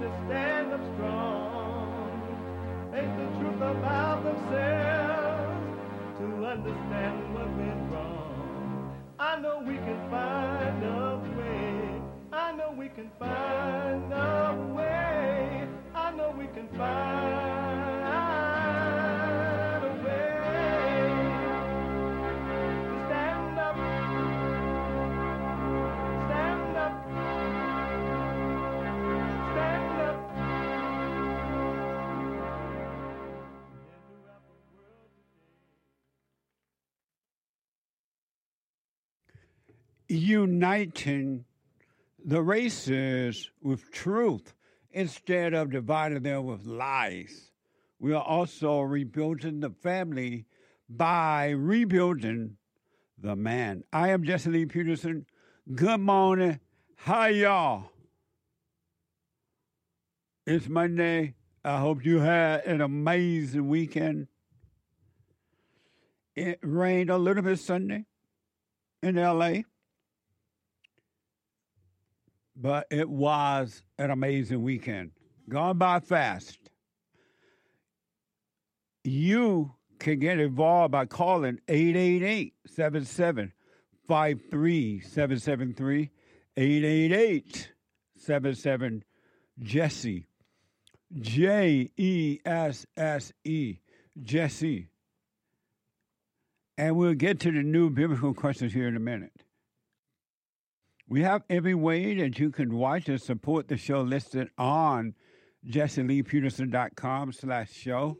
to stand up strong, face the truth about themselves, to understand what went wrong. I know we can find a way. I know we can find a way. I know we can find a way to stand up, stand up, stand up. Uniting the races with truth instead of dividing them with lies. We are also rebuilding the family by rebuilding the man. I am Jesse Lee Peterson. Good morning. Hi, y'all. It's Monday. I hope you had an amazing weekend. It rained a little bit Sunday in L.A., but it was an amazing weekend. Gone by fast. You can get involved by calling 888-7753-773, 888-77-JESSE, Jesse, Jesse. And we'll get to the new biblical questions here in a minute. We have every way that you can watch and support the show listed on JesseLeePeterson.com/show,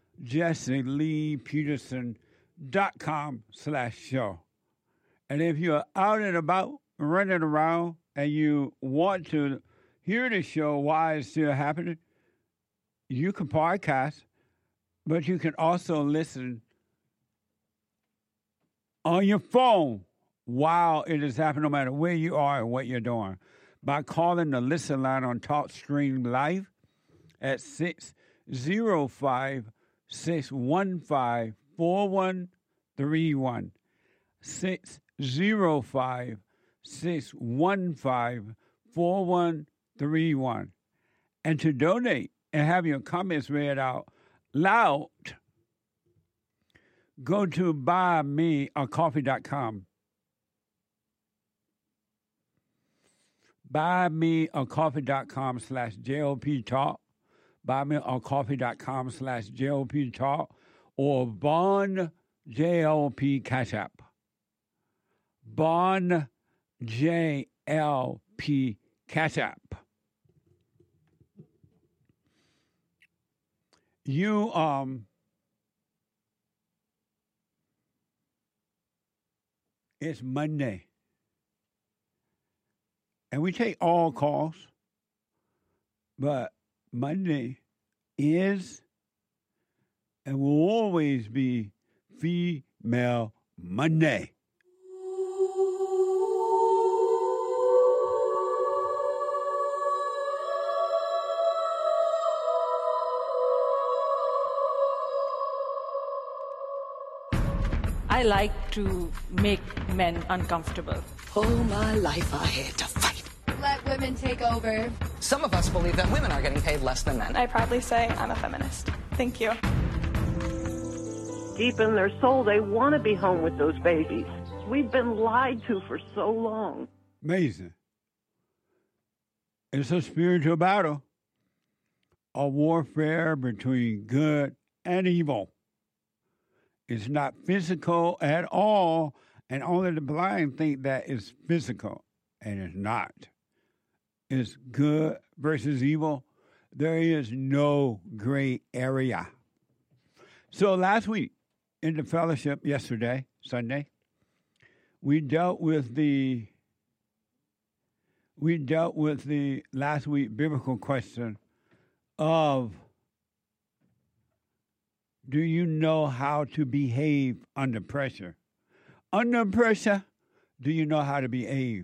JesseLeePeterson.com/show. And if you're out and about, running around, and you want to hear the show while it's still happening, you can podcast, but you can also listen on your phone while it is happening, no matter where you are and what you're doing, by calling the listen line on TalkStream Live at 605-615-4131, 605-615-4131. And to donate and have your comments read out loud, go to buymeacoffee.com. buymeacoffee.com/JOP Talk, buymeacoffee.com/JOP Talk, or Bond JLP Cash App. Bond JLP Cash App. It's Monday. And we take all calls, but Monday is and will always be Female Monday. I like to make men uncomfortable. All my life I had to fight. Let women take over. Some of us believe that women are getting paid less than men. I proudly say I'm a feminist. Thank you. Deep in their soul, they want to be home with those babies. We've been lied to for so long. Amazing. It's a spiritual battle, a warfare between good and evil. It's not physical at all, and only the blind think that it's physical, and it's not. It's good versus evil. There is no gray area. So last week in the fellowship, yesterday, Sunday, we dealt with the last week biblical question of, do you know how to behave under pressure? Under pressure, do you know how to behave?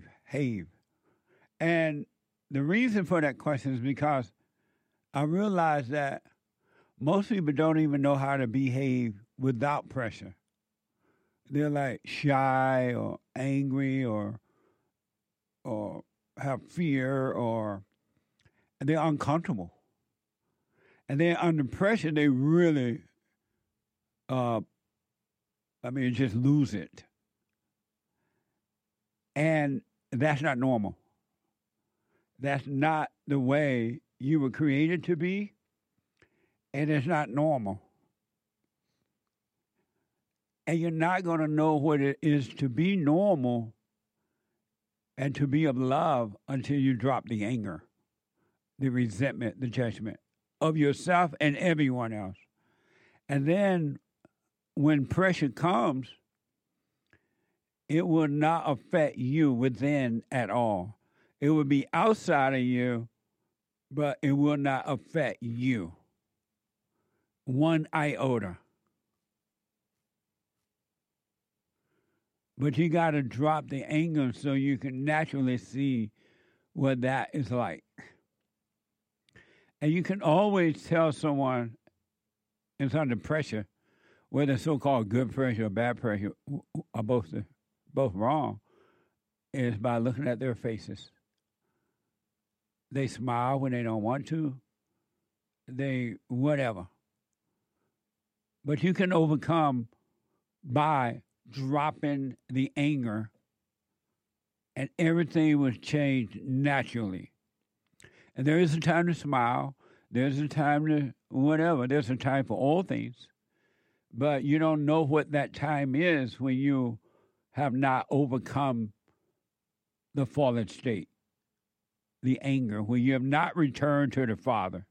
And the reason for that question is because I realize that most people don't even know how to behave without pressure. They're like shy or angry or have fear and they're uncomfortable. And then under pressure, they really, just lose it. And that's not normal. That's not the way you were created to be, and it's not normal. And you're not going to know what it is to be normal and to be of love until you drop the anger, the resentment, the judgment of yourself and everyone else. And then when pressure comes, it will not affect you within at all. It will be outside of you, but it will not affect you one iota. But you got to drop the anger so you can naturally see what that is like. And you can always tell someone is under pressure, whether so-called good pressure or bad pressure are both wrong, is by looking at their faces. They smile when they don't want to. They whatever. But you can overcome by dropping the anger, and everything was changed naturally. And there is a time to smile. There's a time to whatever. There's a time for all things. But you don't know what that time is when you have not overcome the fallen state, the anger, when you have not returned to the Father.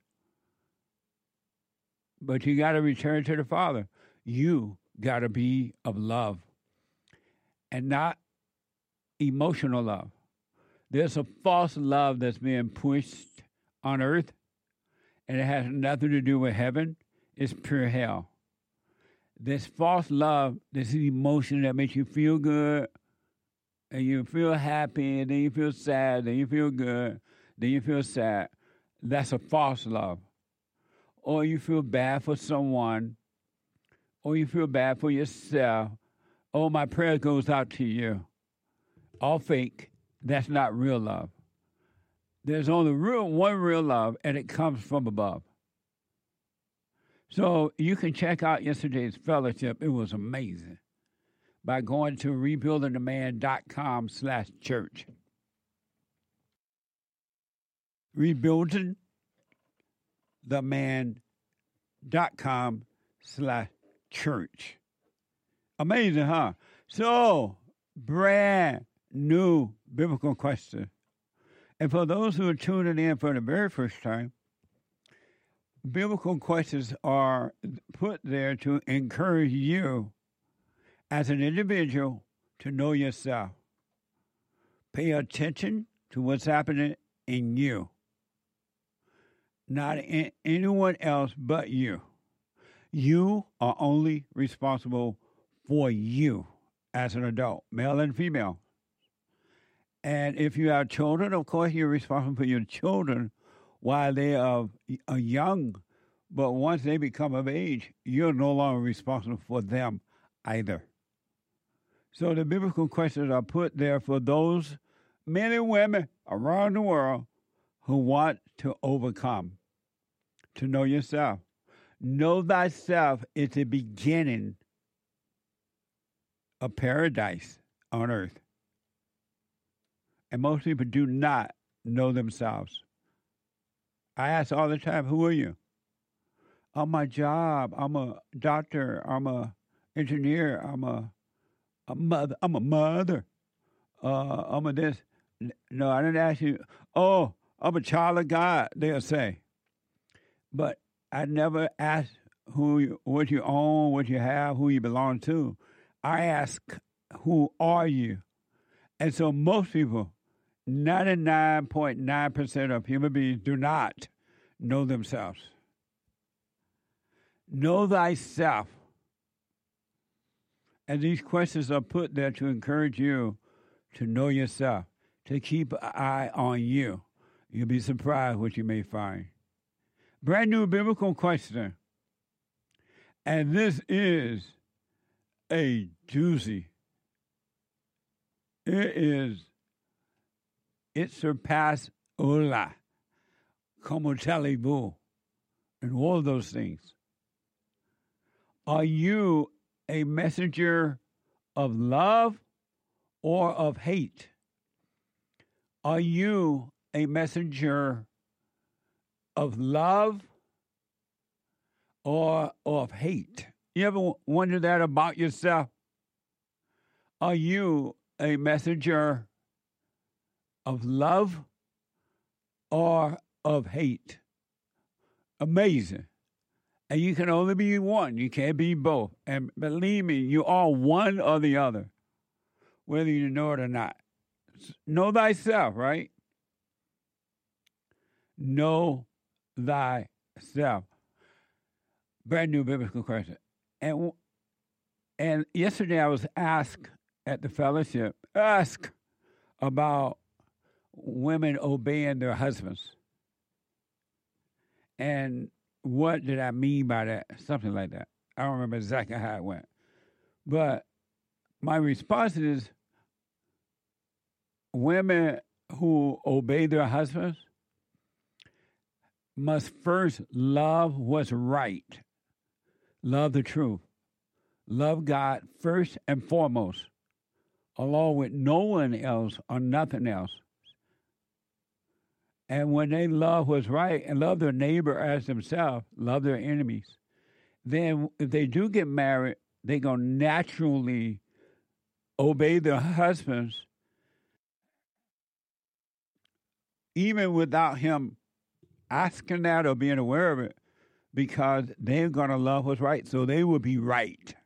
But you got to return to the Father. You got to be of love and not emotional love. There's a false love that's being pushed on earth, and it has nothing to do with heaven. It's pure hell. This false love, this emotion that makes you feel good, and you feel happy, and then you feel sad, then you feel good, then you feel sad. That's a false love. Or you feel bad for someone, or you feel bad for yourself. Oh, my prayer goes out to you. All fake. That's not real love. There's only one real love, and it comes from above. So you can check out yesterday's fellowship. It was amazing by going to rebuildingtheman.com/church. rebuildingtheman.com/church. Amazing, huh? So, brand new biblical question. And for those who are tuning in for the very first time, biblical questions are put there to encourage you as an individual to know yourself. Pay attention to what's happening in you, not in anyone else but you. You are only responsible for you as an adult, male and female. And if you have children, of course, you're responsible for your children while they are young. But once they become of age, you're no longer responsible for them either. So the biblical questions are put there for those men and women around the world who want to overcome, to know yourself. Know thyself is the beginning of paradise on earth. And most people do not know themselves. I ask all the time, who are you? On my job, I'm a doctor, I'm a engineer, I'm a mother, I'm a this. No, I didn't ask you, oh, I'm a child of God, they'll say. But I never ask what you own, what you have, who you belong to. I ask, who are you? And so most people, 99.9% of human beings do not know themselves. Know thyself. And these questions are put there to encourage you to know yourself, to keep an eye on you. You'll be surprised what you may find. Brand new biblical question. And this is a doozy. It surpassed Ola. como talibou, and all of those things. Are you a messenger of love or of hate? Are you a messenger of love or of hate? You ever wonder that about yourself? Are you a messenger of love or of hate? Amazing. And you can only be one. You can't be both. And believe me, you are one or the other, whether you know it or not. Know thyself, right? Know thyself. Brand new biblical question. And yesterday I was asked at the fellowship, about women obeying their husbands. And what did I mean by that? Something like that. I don't remember exactly how it went. But my response is, women who obey their husbands must first love what's right, love the truth, love God first and foremost, along with no one else or nothing else. And when they love what's right and love their neighbor as themselves, love their enemies, then if they do get married, they're going to naturally obey their husbands, even without him asking that or being aware of it, because they're going to love what's right, so they will be right.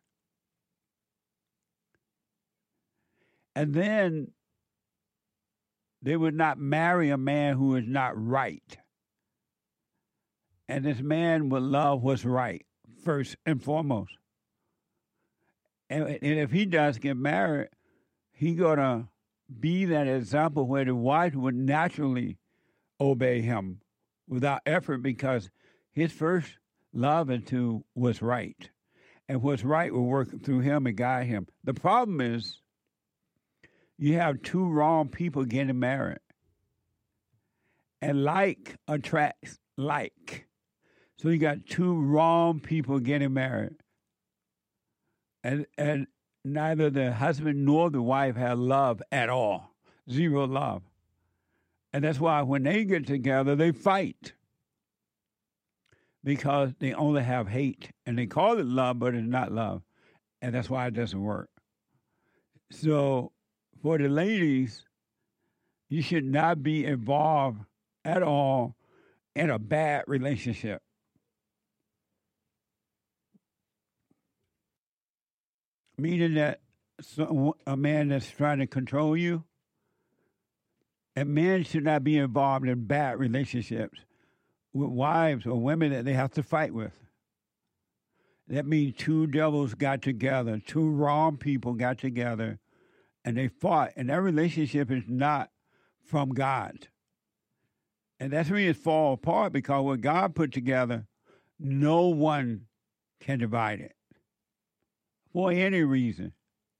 And then they would not marry a man who is not right. And this man would love what's right, first and foremost. And if he does get married, he's going to be that example where the wife would naturally obey him without effort, because his first love is to what's right. And what's right will work through him and guide him. The problem is, you have two wrong people getting married. And like attracts like. So you got two wrong people getting married. And neither the husband nor the wife have love at all. Zero love. And that's why when they get together, they fight. Because they only have hate. And they call it love, but it's not love. And that's why it doesn't work. So for the ladies, you should not be involved at all in a bad relationship. Meaning that a man that's trying to control you, and men should not be involved in bad relationships with wives or women that they have to fight with. That means two devils got together, two wrong people got together, and they fought, and that relationship is not from God. And that's when it fall apart, because what God put together, no one can divide it for any reason.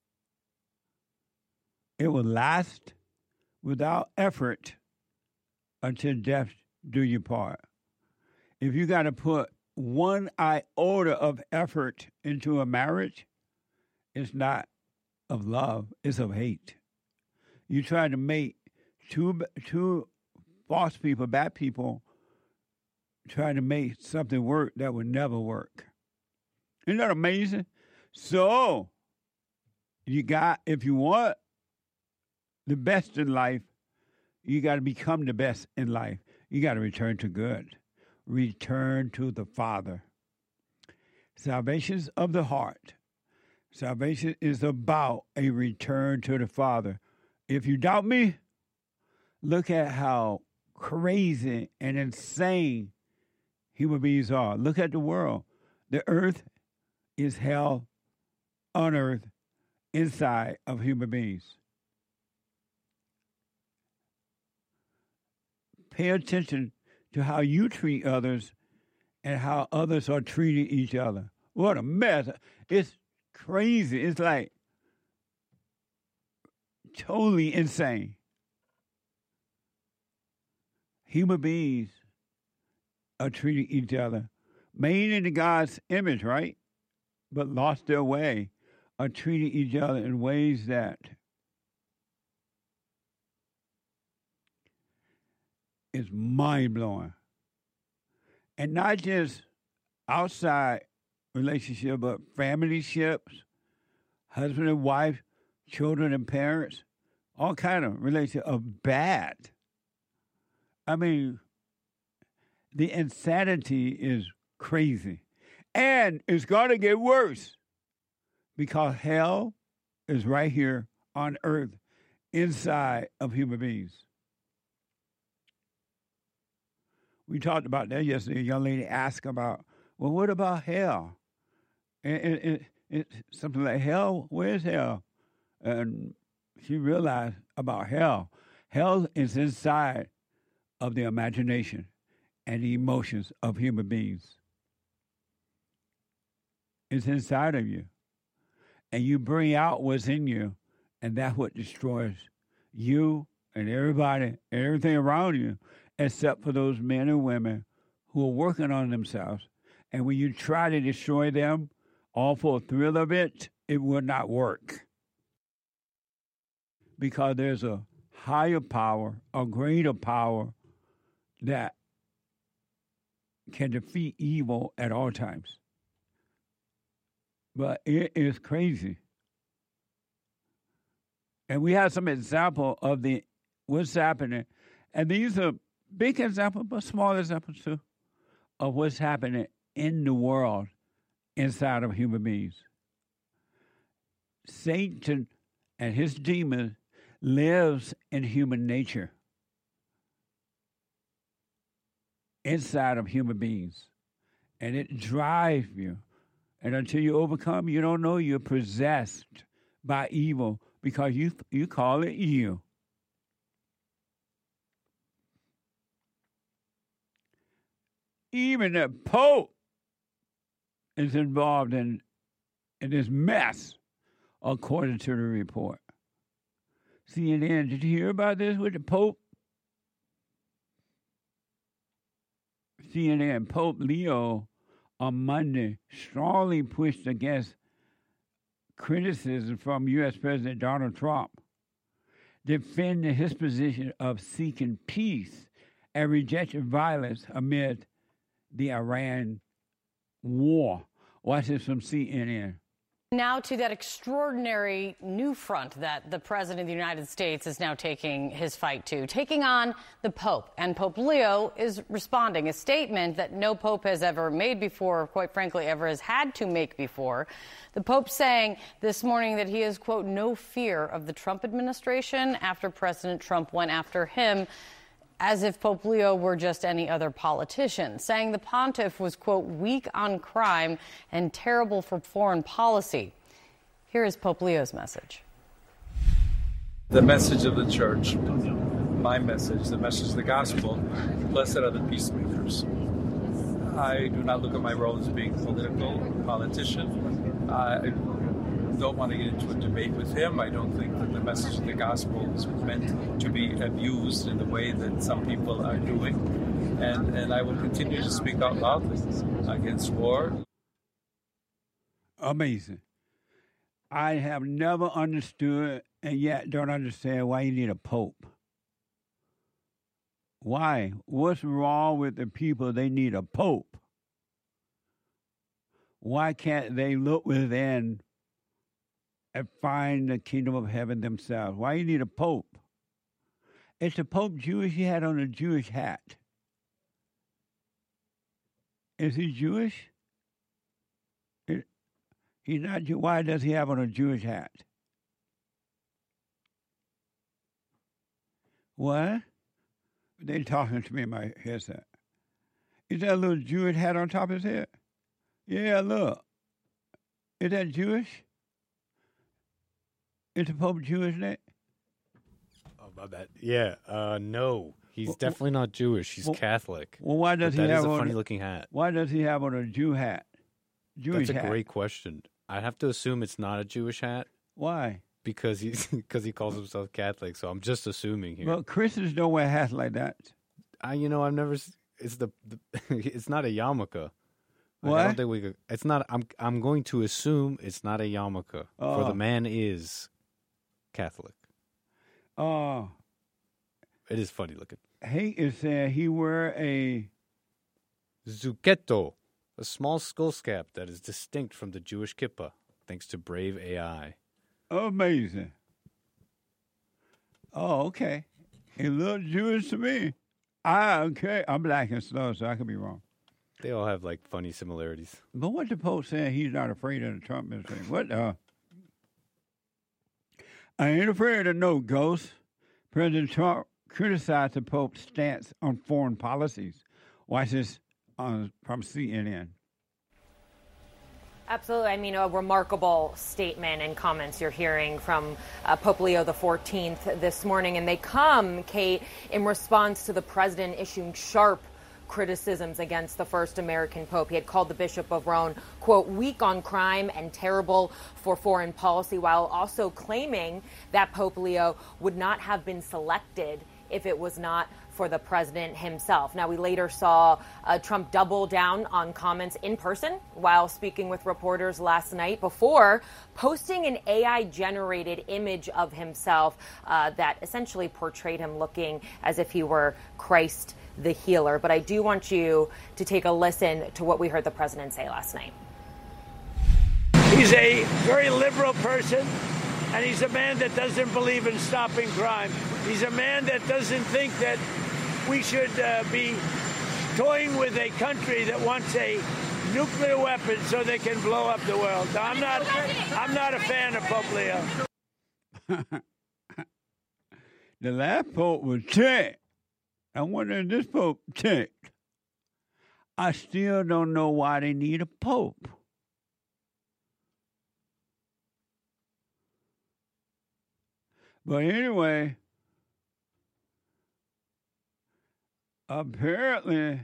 It will last without effort until death do you part. If you got to put one iota of effort into a marriage, it's not of love, it's of hate. You try to make two false people, bad people, try to make something work that would never work. Isn't that amazing? So, if you want the best in life, you got to become the best in life. You got to return to good. Return to the Father. Salvation's of the heart. Salvation is about a return to the Father. If you doubt me, look at how crazy and insane human beings are. Look at the world. The earth is hell on earth inside of human beings. Pay attention to how you treat others and how others are treating each other. What a mess. It's crazy. It's like totally insane. Human beings are treating each other, made in God's image, right? But lost their way, are treating each other in ways that is mind-blowing. And not just outside relationship, but family ships, husband and wife, children and parents, all kind of relationships are bad. I mean, the insanity is crazy. And it's going to get worse because hell is right here on earth inside of human beings. We talked about that yesterday. A young lady asked about, well, what about hell? And it's something like, hell? Where's hell? And she realized about hell. Hell is inside of the imagination and the emotions of human beings. It's inside of you. And you bring out what's in you, and that's what destroys you and everybody and everything around you, except for those men and women who are working on themselves. And when you try to destroy them, all for a thrill of it, it will not work. Because there's a higher power, a greater power that can defeat evil at all times. But it is crazy. And we have some example of what's happening. And these are big examples, but small examples too, of what's happening in the world inside of human beings. Satan and his demons lives in human nature, inside of human beings. And it drives you. And until you overcome, you don't know you're possessed by evil because you call it you. Even the Pope is involved in this mess, according to the report. CNN, did you hear about this with the Pope? CNN, Pope Leo on Monday strongly pushed against criticism from U.S. President Donald Trump, defending his position of seeking peace and rejecting violence amid the Iran war. Watch this from CNN. Now to that extraordinary new front that the President of the United States is now taking his fight to, taking on the Pope. And Pope Leo is responding, a statement that no Pope has ever made before, or quite frankly, ever has had to make before. The Pope saying this morning that he has, quote, no fear of the Trump administration after President Trump went after him, as if Pope Leo were just any other politician, saying the pontiff was, quote, weak on crime and terrible for foreign policy. Here is Pope Leo's message. The message of the church, my message, the message of the gospel, blessed are the peacemakers. I do not look at my role as being politician. I don't want to get into a debate with him. I don't think that the message of the gospel is meant to be abused in the way that some people are doing. And I will continue to speak out loudly against war. Amazing. I have never understood and yet don't understand why you need a pope. Why? What's wrong with the people they need a pope? Why can't they look within and find the kingdom of heaven themselves? Why you need a pope? Is the Pope Jewish? He had on a Jewish hat. Is he Jewish? He's not Jewish. Why does he have on a Jewish hat? What? They're talking to me in my headset. Is that a little Jewish hat on top of his head? Yeah, look. Is that Jewish? Is the Pope Jewish, Nick? Oh, about that. Yeah. No. He's definitely not Jewish. He's Catholic. Well, why does he have that is on a funny-looking hat. Why does he have on a Jew hat? Jewish hat. That's a great question. I have to assume it's not a Jewish hat. Why? Because he calls himself Catholic, so I'm just assuming here. Well, Christians don't wear hats like that. I've never. it's it's not a yarmulke. Like, What? I don't think we could. It's not. I'm going to assume it's not a yarmulke. For the man is Catholic. Oh. It is funny looking. He is saying he wear a Zucchetto, a small skull cap that is distinct from the Jewish kippah, thanks to Brave AI. amazing. Oh, okay. It looks Jewish to me. Okay. I'm black and slow, so I could be wrong. They all have like funny similarities. But what the Pope saying he's not afraid of the Trump administration? What? I ain't afraid of no ghosts. President Trump criticized the Pope's stance on foreign policies. Watch this from CNN. Absolutely. I mean, a remarkable statement and comments you're hearing from Pope Leo XIV this morning. And they come, Kate, in response to the president issuing sharp criticisms against the first American pope. He had called the Bishop of Rome, quote, weak on crime and terrible for foreign policy, while also claiming that Pope Leo would not have been selected if it was not for the president himself. Now, we later saw Trump double down on comments in person while speaking with reporters last night before posting an AI-generated image of himself that essentially portrayed him looking as if he were Christ the healer. But I do want you to take a listen to what we heard the president say last night. He's a very liberal person, and he's a man that doesn't believe in stopping crime. He's a man that doesn't think that we should be toying with a country that wants a nuclear weapon so they can blow up the world. I'm not a fan of Pope Leo. The last Pope was ticked. I wonder if this Pope ticked. I still don't know why they need a Pope. But anyway, apparently,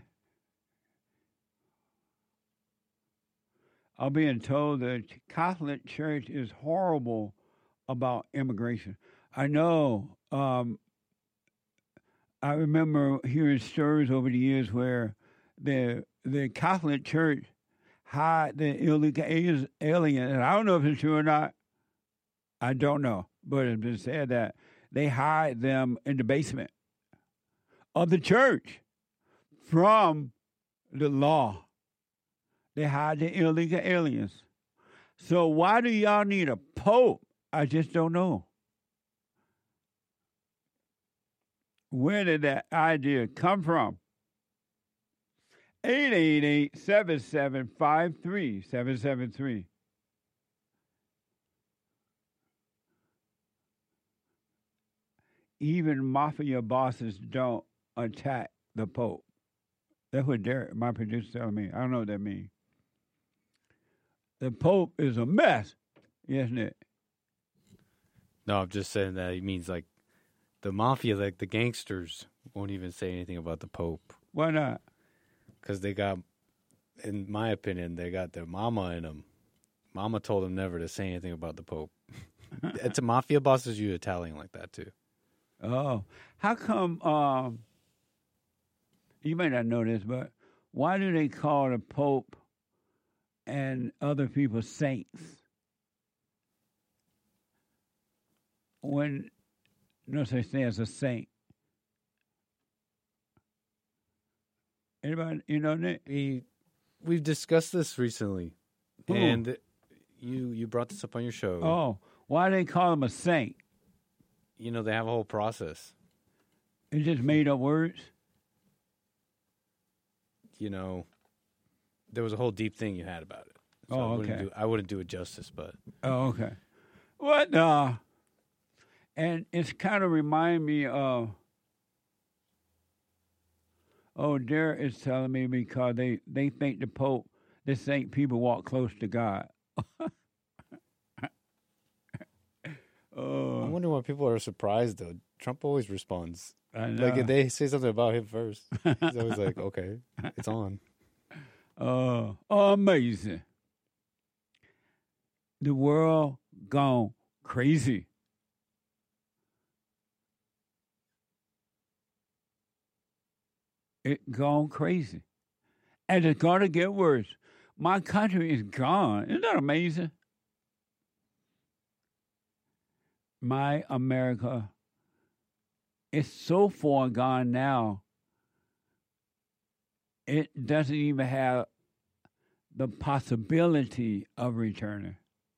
I'm being told that Catholic Church is horrible about immigration. I know. I remember hearing stories over the years where the Catholic Church hide the illegal aliens, and I don't know if it's true or not. I don't know, but it's been said that they hide them in the basement of the church from the law. They hide the illegal aliens. So why do y'all need a pope? I just don't know. Where did that idea come from? 888-7753-773. Even mafia bosses don't attack the Pope. That's what Derek, my producer, telling me. I don't know what that means. The Pope is a mess, isn't it? No, I'm just saying that he means like the mafia, like the gangsters, won't even say anything about the Pope. Why not? Because they got, in my opinion, they got their mama in them. Mama told them never to say anything about the Pope. It's a mafia bosses, you Italian like that too. Oh, how come? You may not know this, but why do they call the Pope and other people saints when no such thing as a saint? Anybody, you know that? We've discussed this recently, and you brought this up on your show. Oh, why do they call him a saint? You know, they have a whole process. It's just made up words? You know, there was a whole deep thing you had about it. So okay. I wouldn't do it justice, but... Oh, okay. What? And it's kind of remind me of... Oh, Derek is telling me because they think the Pope, the saint people walk close to God. I wonder why people are surprised, though. Trump always responds. I know. Like, if they say something about him first, he's always like, okay, it's on. Amazing. The world gone crazy. It's gone crazy. And it's going to get worse. My country is gone. Isn't that amazing? My America is so far gone now, it doesn't even have the possibility of returning.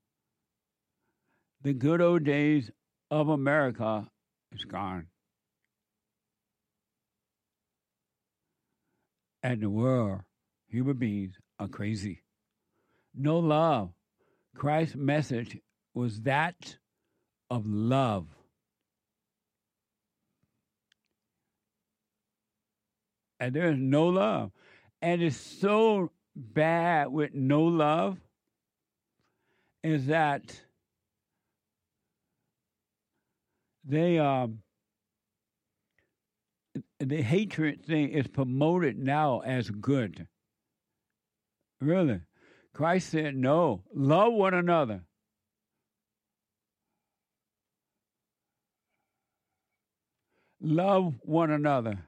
The good old days of America is gone. And the world, human beings, are crazy. No love. Christ's message was that of love. And there's no love. And it's so bad with no love is that the hatred thing is promoted now as good. Really. Christ said, no, love one another. Love one another.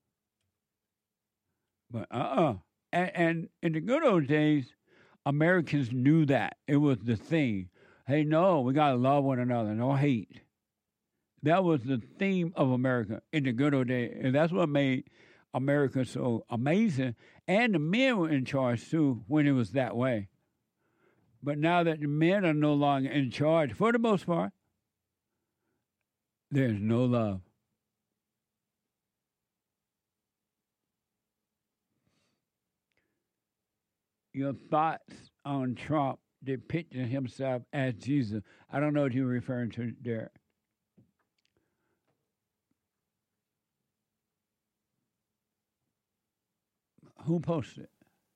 But And in the good old days, Americans knew that. It was the thing. Hey, no, we got to love one another, no hate. That was the theme of America in the good old days. And that's what made America so amazing. And the men were in charge, too, when it was that way. But now that the men are no longer in charge, for the most part, there's no love. Your thoughts on Trump depicting himself as Jesus. I don't know what you're referring to, Derek. Who posted it?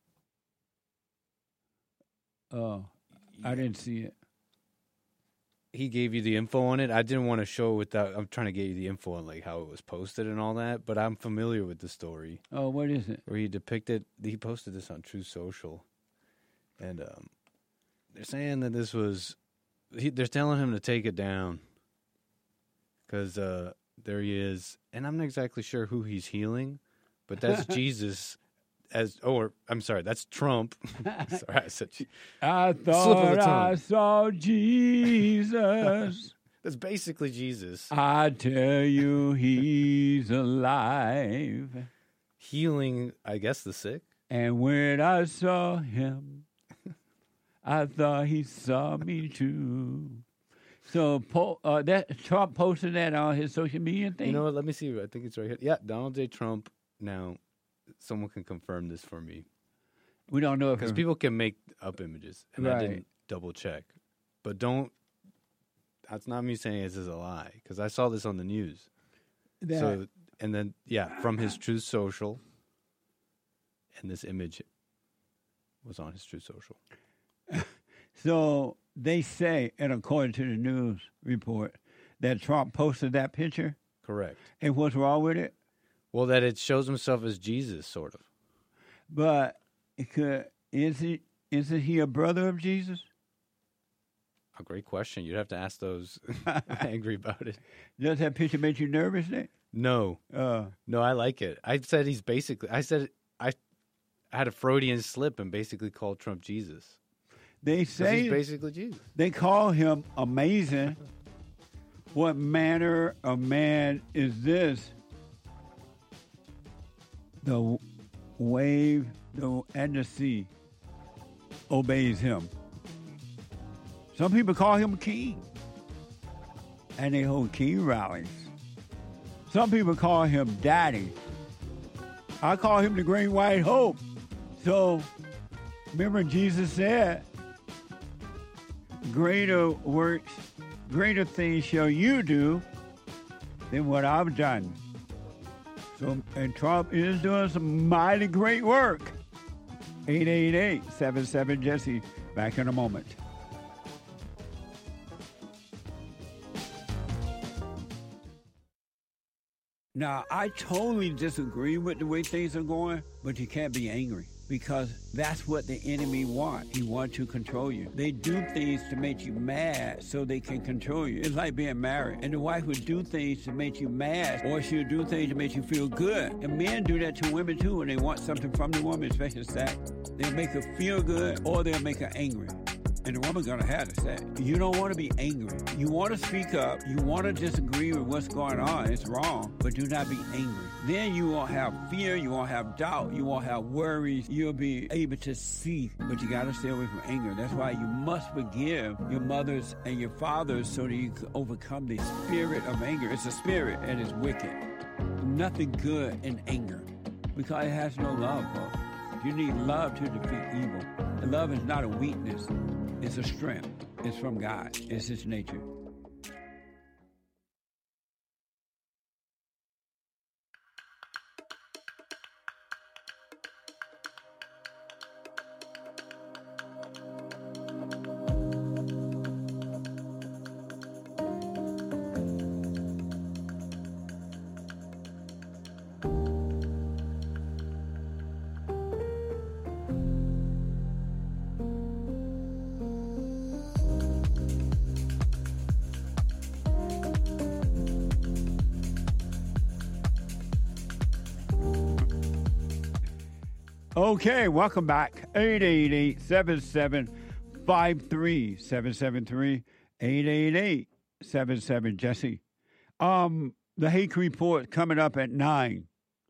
Oh, I didn't see it. He gave you the info on it. I didn't want to show without. I'm trying to get you the info on like how it was posted and all that. But I'm familiar with the story. Oh, what is it? Where he depicted. He posted this on Truth Social, and they're saying that this was. They're telling him to take it down because there he is, and I'm not exactly sure who he's healing, but that's Jesus. I'm sorry, that's Trump. Sorry, I said. I thought I saw Jesus. That's basically Jesus. I tell you, he's alive. Healing, I guess, the sick. And when I saw him, I thought he saw me too. So that Trump posted that on his social media thing? You know what? Let me see. I think it's right here. Yeah, Donald J. Trump. Now, someone can confirm this for me. We don't know if because people can make up images, and right. I didn't double check. But don't. That's not me saying this is a lie because I saw this on the news. So and then from his Truth Social, and this image was on his Truth Social. So they say, and according to the news report, that Trump posted that picture. Correct. And what's wrong with it? Well, that it shows himself as Jesus, sort of. But isn't he a brother of Jesus? A great question. You'd have to ask those angry about it. Does that picture make you nervous, Nick? No. No, I like it. I said I had a Freudian slip and basically called Trump Jesus. They say he's basically Jesus. They call him amazing. What manner of man is this? The wave and the sea obeys him. Some people call him king, and they hold king rallies. Some people call him daddy. I call him the great white hope. So, remember Jesus said, greater works, greater things shall you do than what I've done. So, and Trump is doing some mighty great work. 888-77-JESSE. Back in a moment. Now, I totally disagree with the way things are going, but you can't be angry. because that's what the enemy wants. He wants to control you. They do things to make you mad so they can control you. It's like being married. And the wife would do things to make you mad, or she'll do things to make you feel good. And men do that to women too when they want something from the woman, especially sex. They'll make her feel good or they'll make her angry. And the woman's going to have the sex. You don't want to be angry. You want to speak up. You want to disagree with what's going on. It's wrong, but do not be angry. Then you won't have fear. You won't have doubt. You won't have worries. You'll be able to see, but you got to stay away from anger. That's why you must forgive your mothers and your fathers so that you can overcome the spirit of anger. It's a spirit and it's wicked. Nothing good in anger because it has no love, folks. You need love to defeat evil. And love is not a weakness. It's a strength. It's from God. It's His nature. Okay, welcome back. 888-7753-773. 888-77-JESSE. The Hake Report coming up at 9.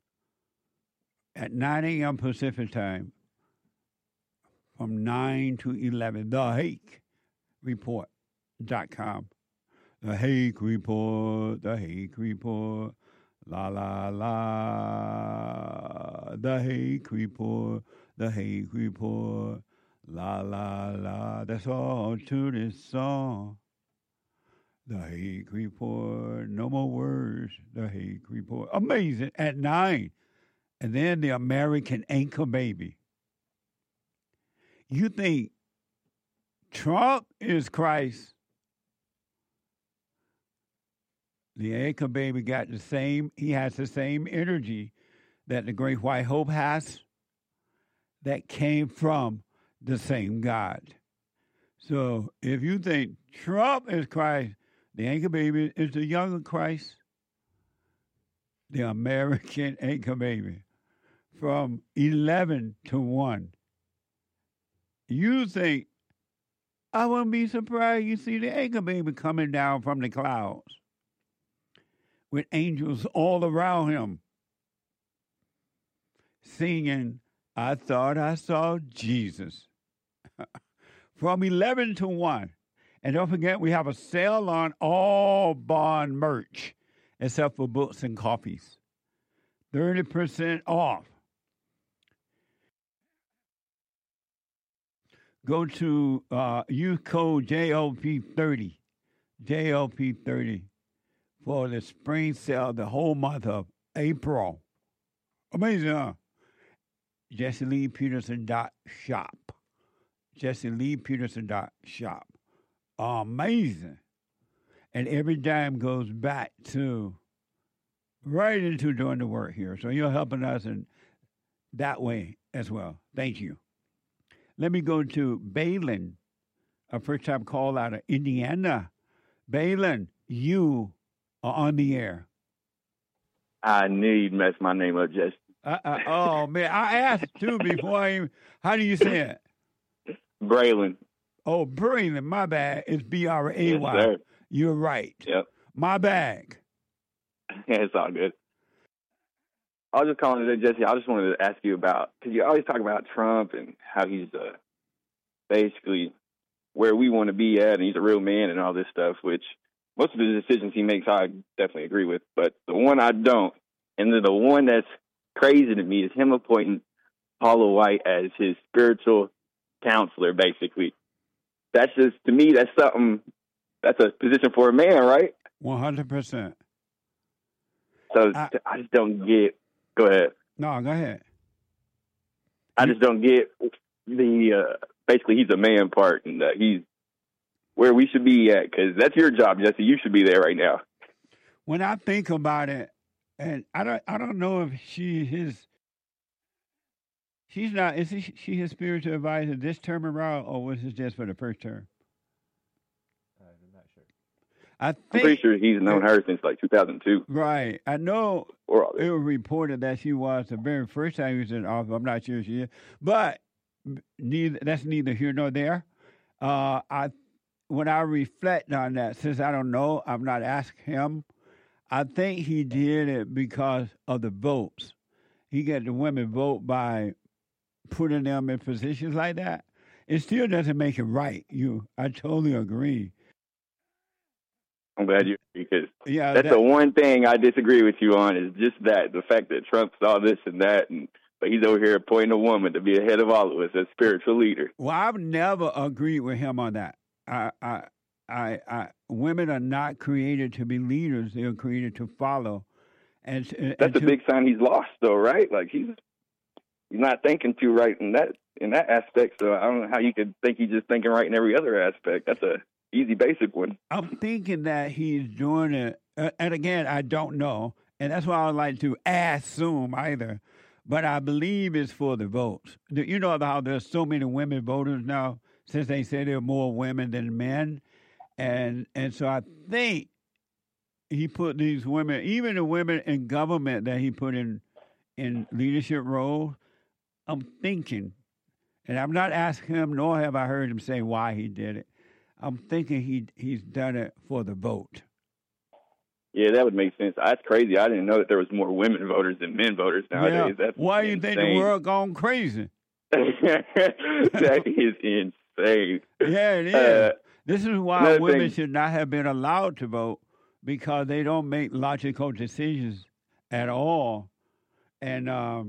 At 9 a.m. Pacific time. From 9 to 11. TheHakeReport.com. The Hake Report. The Hake Report. La, la, la, the Hake Report, the Hake Report, la, la, la, that's all to this song. The Hake Report, no more words, the Hake Report. Amazing, at 9. And then the American Anchor Baby. You think Trump is Christ? The Anchor Baby got he has the same energy that the Great White Hope has that came from the same God. So if you think Trump is Christ, the Anchor Baby is the younger Christ, the American Anchor Baby, from 11 to 1. You think, I wouldn't be surprised you see the Anchor Baby coming down from the clouds with angels all around him, singing, I thought I saw Jesus. From 11 to 1. And don't forget, we have a sale on all Bond merch, except for books and coffees. 30% off. Go to use code JLP30, JLP30. For the spring sale, the whole month of April. Amazing, huh? JesseLeePeterson.shop. JesseLeePeterson.shop. Amazing. And every dime goes back to right into doing the work here. So you're helping us in that way as well. Thank you. Let me go to Balin, a first-time call out of Indiana. Balin, you are on the air. I knew you'd mess my name up, Jesse. Oh, man. I asked, too, before I even... How do you say it? Braylon. Oh, Braylon. My bad. It's B-R-A-Y. Yes, sir. You're right. Yep. My bag. Yeah, it's all good. I was just calling today, Jesse. I just wanted to ask you about... Because you always talk about Trump and how he's basically where we want to be at, and he's a real man and all this stuff, which... Most of the decisions he makes, I definitely agree with. But the one I don't, and the one that's crazy to me, is him appointing Paula White as his spiritual counselor, basically. That's just, to me, that's something, that's a position for a man, right? 100%. So I just don't get, go ahead. No, go ahead. I just don't get the, basically he's a man part, and he's where we should be at, because that's your job, Jesse. You should be there right now. When I think about it, and I don't know if his She's not. Is she his spiritual advisor this term around, or was it just for the first term? I'm not sure. I I'm think. pretty sure he's known her since like 2002. Right. I know Or it was reported that she was the very first time he was in office. I'm not sure she is, but that's neither here nor there. When I reflect on that, since I don't know, I'm not asking him. I think he did it because of the votes. He got the women vote by putting them in positions like that. It still doesn't make it right. I totally agree. I'm glad you agree, because Yeah, that's the one thing I disagree with you on, is just that, the fact that Trump saw this and that, but he's over here appointing a woman to be ahead of all of us as spiritual leader. Well, I've never agreed with him on that. Women are not created to be leaders; they are created to follow. That's a big sign he's lost, though, right? Like he's not thinking too right in that aspect. So I don't know how you could think he's just thinking right in every other aspect. That's a easy, basic one. I'm thinking that he's doing it, and again, I don't know, and that's why I would like to assume either. But I believe it's for the votes. You know how there's so many women voters now, since they say there are more women than men, and so I think he put these women, even the women in government that he put in leadership roles. I'm thinking, and I'm not asking him, nor have I heard him say why he did it. I'm thinking he's done it for the vote. Yeah, that would make sense. That's crazy. I didn't know that there was more women voters than men voters nowadays. Yeah. That's why do insane. you think the world gone crazy? That is insane. Yeah, it is. This is why women thing. should not have been allowed to vote, because they don't make logical decisions at all. And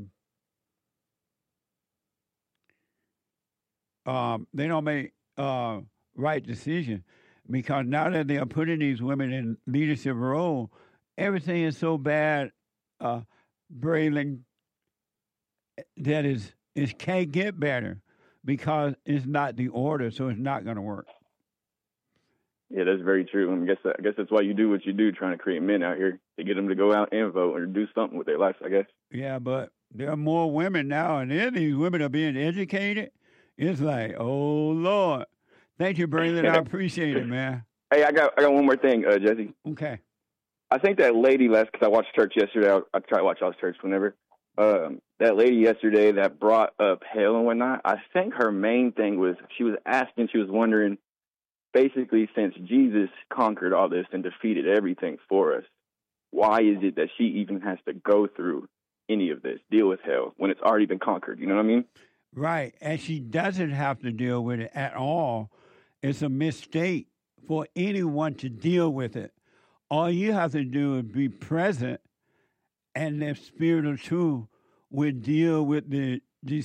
they don't make right decisions, because now that they are putting these women in leadership role, everything is so bad, Braylon, that it can't get better, because it's not the order, so it's not going to work. Yeah, that's very true. I guess that's why you do what you do, trying to create men out here to get them to go out and vote or do something with their lives, I guess. Yeah, but there are more women now, and then these women are being educated. It's like, oh, Lord. Thank you, Braylon. I appreciate it, man. Hey, I got one more thing, Jesse. Okay. I think that lady because I watched church yesterday. I try to watch all church whenever. That lady yesterday that brought up hell and whatnot, I think her main thing was she was wondering, basically, since Jesus conquered all this and defeated everything for us, why is it that she even has to go through any of this, deal with hell, when it's already been conquered? You know what I mean? Right. And she doesn't have to deal with it at all. It's a mistake for anyone to deal with it. All you have to do is be present, and the Spirit of Truth will deal with the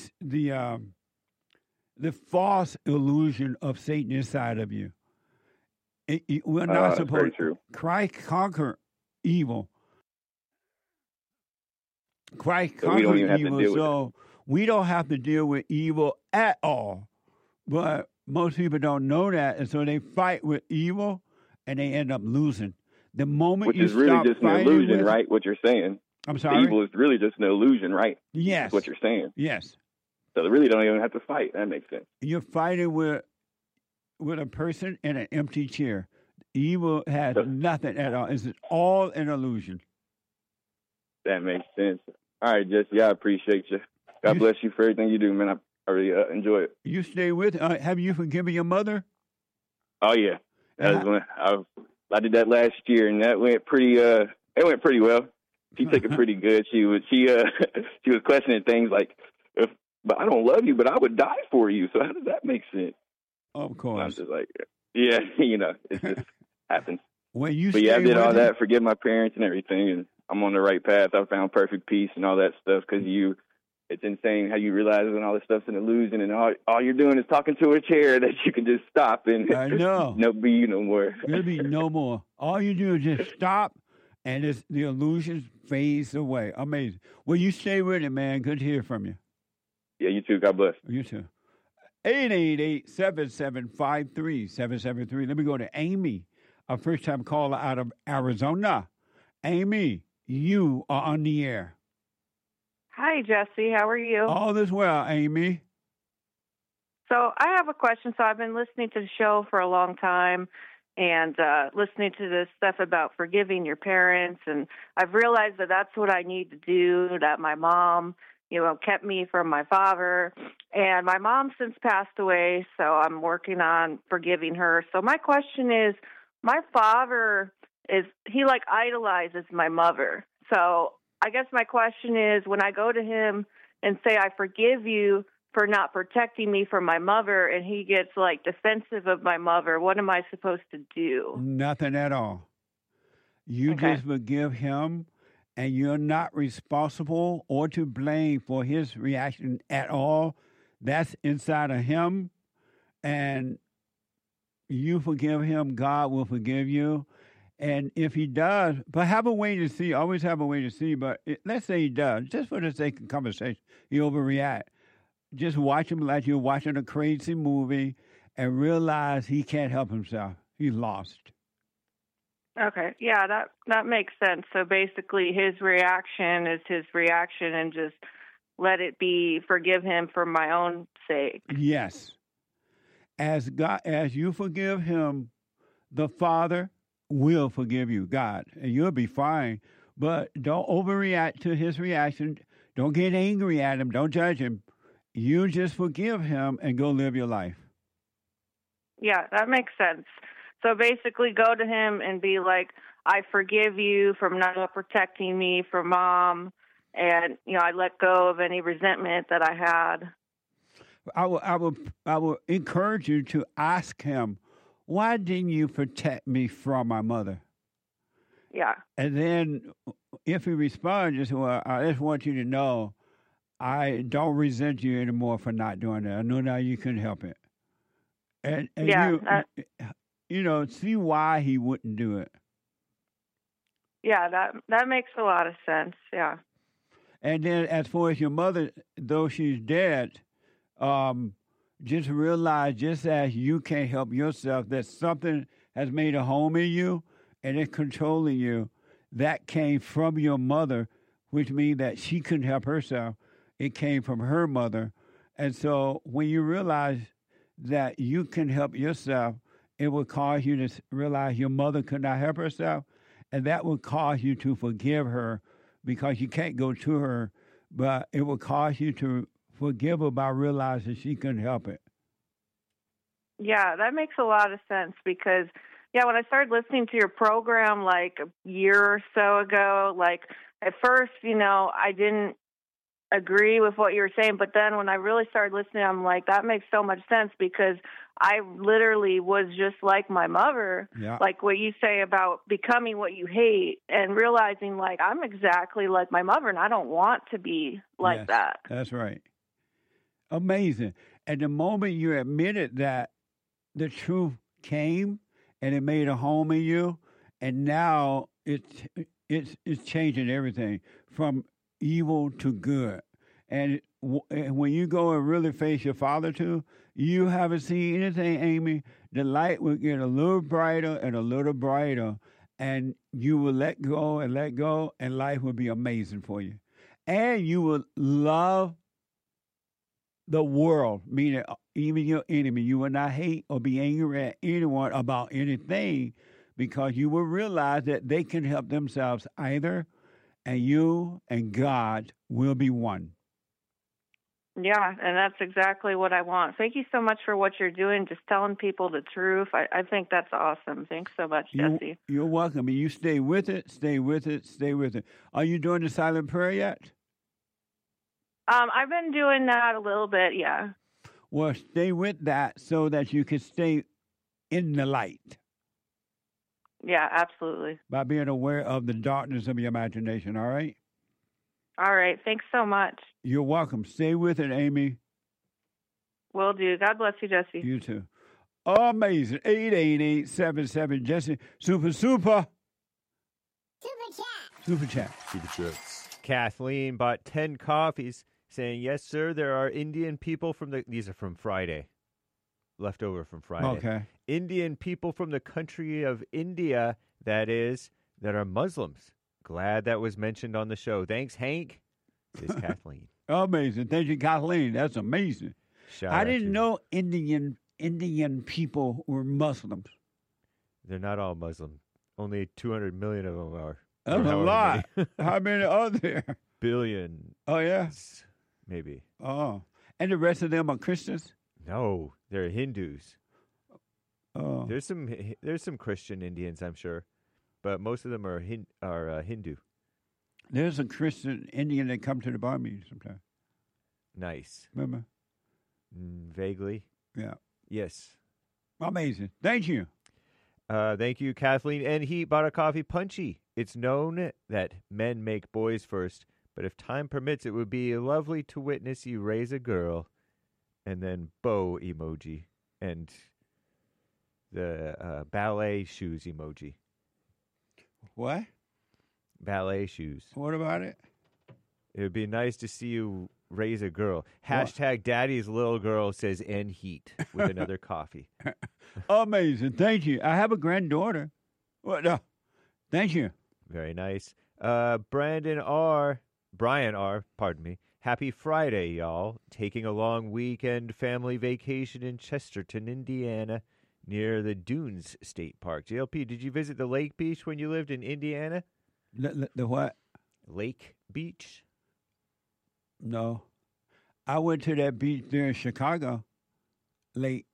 false illusion of Satan inside of you. We're not supposed to. Christ conquered evil. Christ conquered evil, so we don't have to deal with evil at all. But most people don't know that, and so they fight with evil, and they end up losing. The moment Which you is really stop just an fighting illusion, with, right? What you're saying. I'm sorry? Evil is really just an illusion, right? Yes. That's what you're saying. Yes. So they really don't even have to fight. That makes sense. You're fighting with a person in an empty chair. Evil has nothing at all. It's all an illusion. That makes sense. All right, Jesse, I appreciate you. God bless you for everything you do, man. I really enjoy it. You stay with. Have you forgiven your mother? Oh yeah, that was when I did that last year, and that went pretty. It went pretty well. She took it pretty good. She was questioning things like, but I don't love you, but I would die for you. So how does that make sense? Of course. I'm just like, yeah, it just happens. When you but yeah, I did all that, forgive my parents and everything, and I'm on the right path. I found perfect peace and all that stuff, because it's insane how you realize when all this stuff's an illusion, and all you're doing is talking to a chair that you can just stop and I know. be you no more. There'll be no more. All you do is just stop, and the illusion fades away. Amazing. Well, you stay with it, man. Good to hear from you. Yeah, you too. God bless. You too. 888-7753-773. Let me go to Amy, a first-time caller out of Arizona. Amy, you are on the air. Hi, Jesse. How are you? All this well, Amy. So I have a question. So I've been listening to the show for a long time and listening to this stuff about forgiving your parents. And I've realized that that's what I need to do, that my mom, kept me from my father. And my mom since passed away, so I'm working on forgiving her. So my question is, my father he idolizes my mother. So I guess my question is, when I go to him and say, I forgive you for not protecting me from my mother, and he gets defensive of my mother, what am I supposed to do? Nothing at all. You just forgive him, and you're not responsible or to blame for his reaction at all. That's inside of him, and you forgive him, God will forgive you. And if he does, but have a way to see, always have a way to see, but let's say he does, just for the sake of conversation, he overreact. Just watch him like you're watching a crazy movie and realize he can't help himself. He's lost. Okay. Yeah, that makes sense. So basically his reaction is his reaction and just let it be, forgive him for my own sake. Yes. As you forgive him, the Father will forgive you, God, and you'll be fine. But don't overreact to his reaction. Don't get angry at him. Don't judge him. You just forgive him and go live your life. Yeah, that makes sense. So basically go to him and be like, I forgive you for not protecting me from Mom, and I let go of any resentment that I had. I will encourage you to ask him, why didn't you protect me from my mother? Yeah. And then if he responds, just, well, I just want you to know I don't resent you anymore for not doing that. I know now you couldn't help it. And see why he wouldn't do it. Yeah, that makes a lot of sense, yeah. And then as far as your mother, though she's dead, just realize, just as you can't help yourself, that something has made a home in you and it's controlling you. That came from your mother, which means that she couldn't help herself. It came from her mother. And so when you realize that you can help yourself, it will cause you to realize your mother could not help herself. And that will cause you to forgive her because you can't go to her. But it will cause you to forgive her by realizing she couldn't help it. Yeah, that makes a lot of sense because, when I started listening to your program like a year or so ago, at first, I didn't agree with what you were saying, but then when I really started listening, I'm like, that makes so much sense because I literally was just like my mother, like what you say about becoming what you hate and realizing I'm exactly like my mother and I don't want to be like that. That's right. Amazing. At the moment you admitted that, the truth came and it made a home in you, and now it's changing everything from evil to good. And when you go and really face your Father too, you haven't seen anything, Amy. The light will get a little brighter and a little brighter, and you will let go, and life will be amazing for you. And you will love the world, meaning even your enemy. You will not hate or be angry at anyone about anything because you will realize that they can help themselves either, and you and God will be one. Yeah, and that's exactly what I want. Thank you so much for what you're doing, just telling people the truth. I think that's awesome. Thanks so much, Jesse. You're welcome. And you stay with it, stay with it, stay with it. Are you doing the silent prayer yet? I've been doing that a little bit, yeah. Well, stay with that so that you can stay in the light. Yeah, absolutely. By being aware of the darkness of your imagination, all right? All right. Thanks so much. You're welcome. Stay with it, Amy. Will do. God bless you, Jesse. You too. Amazing. 888-77-JESSE. Super. Super chat. Super chats. Kathleen bought 10 coffees saying, yes, sir, there are Indian people from these are from Friday. Leftover from Friday. Okay. Indian people from the country of India, that are Muslims. Glad that was mentioned on the show. Thanks, Hank. says Kathleen. Amazing. Thank you, Kathleen. That's amazing. Shout I out didn't to- know Indian people were Muslims. They're not all Muslim. Only 200 million of them are. That's Or a however lot. many. How many are there? Billion. Oh, yeah? Maybe. Oh. And the rest of them are Christians? No, they're Hindus. Oh. There's some Christian Indians, I'm sure, but most of them are Hindu. There's a Christian Indian that come to the bar meeting sometimes. Nice. Remember? Vaguely. Yeah. Yes. Amazing. Thank you. Thank you, Kathleen. And he bought a coffee punchy. It's known that men make boys first, but if time permits, it would be lovely to witness you raise a girl. And then bow emoji and the ballet shoes emoji. What? Ballet shoes. What about it? It would be nice to see you raise a girl. Hashtag daddy's little girl says end heat with another coffee. Amazing. Thank you. I have a granddaughter. What? No. Thank you. Very nice. Brian R., pardon me. Happy Friday, y'all. Taking a long weekend family vacation in Chesterton, Indiana, near the Dunes State Park. JLP, did you visit the Lake Beach when you lived in Indiana? The what? Lake Beach? No. I went to that beach there in Chicago. Lake.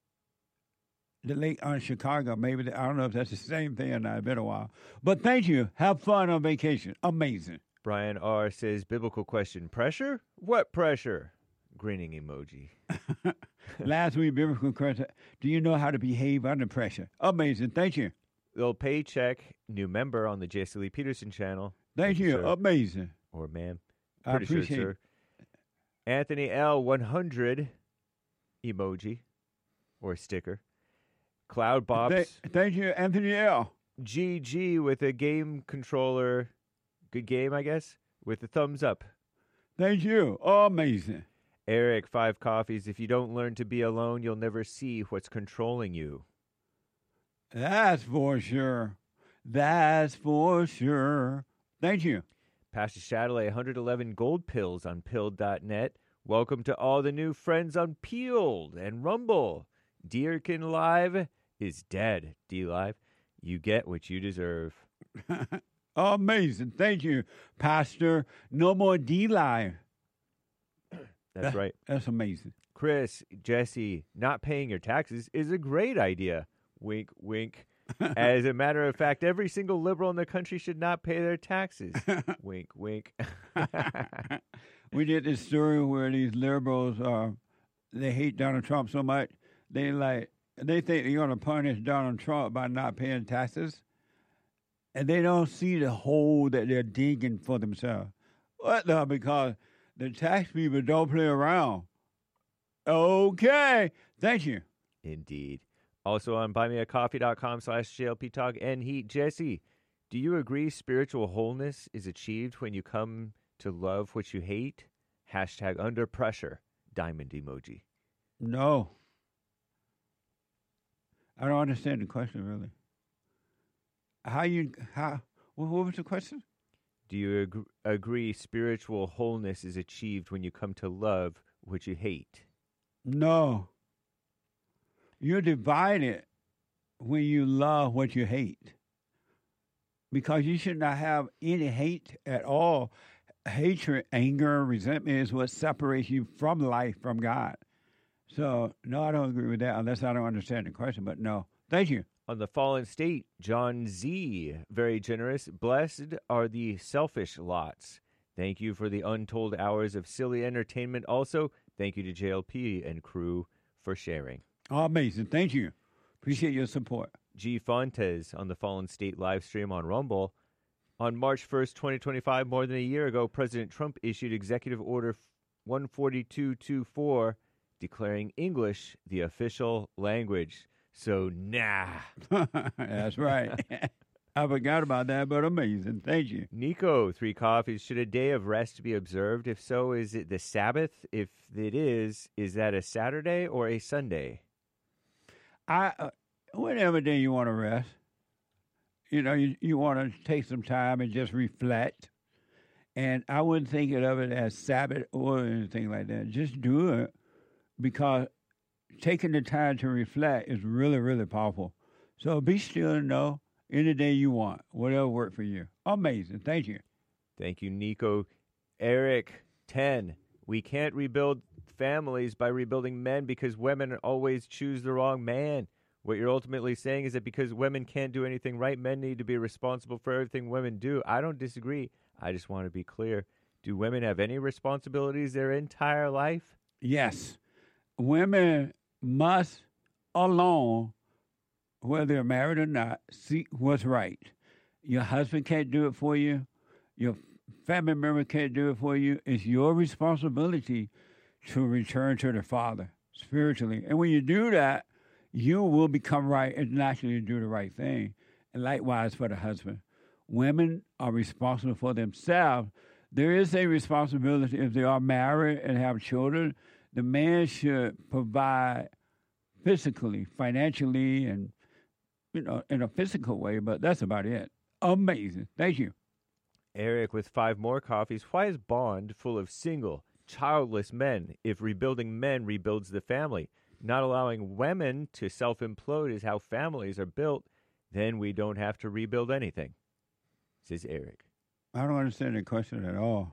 The lake on Chicago. Maybe, I don't know if that's the same thing or not. It's been a while. But thank you. Have fun on vacation. Amazing. Brian R. says, biblical question, pressure? What pressure? Grinning emoji. Last week, biblical question. Do you know how to behave under pressure? Amazing. Thank you. Little paycheck, new member on the Jesse Lee Peterson channel. Thank you. sir. Amazing. Or ma'am. I Pretty appreciate sure, it. sir. Anthony L. 100 emoji or sticker. Cloud Bobs. Thank you, Anthony L. GG with a game controller. Good game, I guess, with a thumbs up. Thank you. Amazing. Eric, 5 coffees. If you don't learn to be alone, you'll never see what's controlling you. That's for sure. That's for sure. Thank you. Pastor Shadley, 111 gold pills on pilled.net. Welcome to all the new friends on Peeled and Rumble. Deerkin Live is dead. D Live, you get what you deserve. Amazing. Thank you, Pastor. No more D Live. That's right. That's amazing. Chris, Jesse, not paying your taxes is a great idea. Wink, wink. As a matter of fact, every single liberal in the country should not pay their taxes. Wink, wink. We did this story where these liberals they hate Donald Trump so much they think they're going to punish Donald Trump by not paying taxes, and they don't see the hole that they're digging for themselves. What the? Because the tax people don't play around. Okay, thank you. Indeed. Also on buymeacoffee.com/JLP Talk and Heat. Jesse, do you agree spiritual wholeness is achieved when you come to love what you hate? Hashtag under pressure. Diamond emoji. No. I don't understand the question, really. What was the question? Do you agree spiritual wholeness is achieved when you come to love what you hate? No. You're divided when you love what you hate. Because you should not have any hate at all. Hatred, anger, resentment is what separates you from life, from God. So, no, I don't agree with that unless I don't understand the question, but no. Thank you. On the fallen state, John Z, very generous. Blessed are the selfish lots. Thank you for the untold hours of silly entertainment. Also, thank you to JLP and crew for sharing. Amazing. Thank you. Appreciate your support. G. Fontes on the Fallen State live stream on Rumble. On March 1st, 2025, more than a year ago, President Trump issued Executive Order 14224 declaring English the official language. So, nah. That's right. I forgot about that, but amazing. Thank you. Nico, 3 coffees. Should a day of rest be observed? If so, is it the Sabbath? If it is that a Saturday or a Sunday? Whatever day you want to rest. You know, you want to take some time and just reflect And I wouldn't think of it as Sabbath or anything like that. Just do it because taking the time to reflect is really, really powerful. So be still and know any day you want, whatever work for you. Amazing. Thank you. Thank you, Nico. Eric, 10. We can't rebuild families by rebuilding men because women always choose the wrong man. What you're ultimately saying is that because women can't do anything right, men need to be responsible for everything women do. I don't disagree. I just want to be clear. Do women have any responsibilities their entire life? Yes. Women must alone, whether they're married or not, seek what's right. Your husband can't do it for you. Your family member can't do it for you. It's your responsibility to return to the Father spiritually. And when you do that, you will become right and naturally do the right thing. And likewise for the husband. Women are responsible for themselves. There is a responsibility if they are married and have children. The man should provide physically, financially, and in a physical way, but that's about it. Amazing. Thank you. Eric with 5 more coffees. Why is Bond full of single, childless men if rebuilding men rebuilds the family? Not allowing women to self-implode is how families are built. Then we don't have to rebuild anything, says Eric. I don't understand the question at all.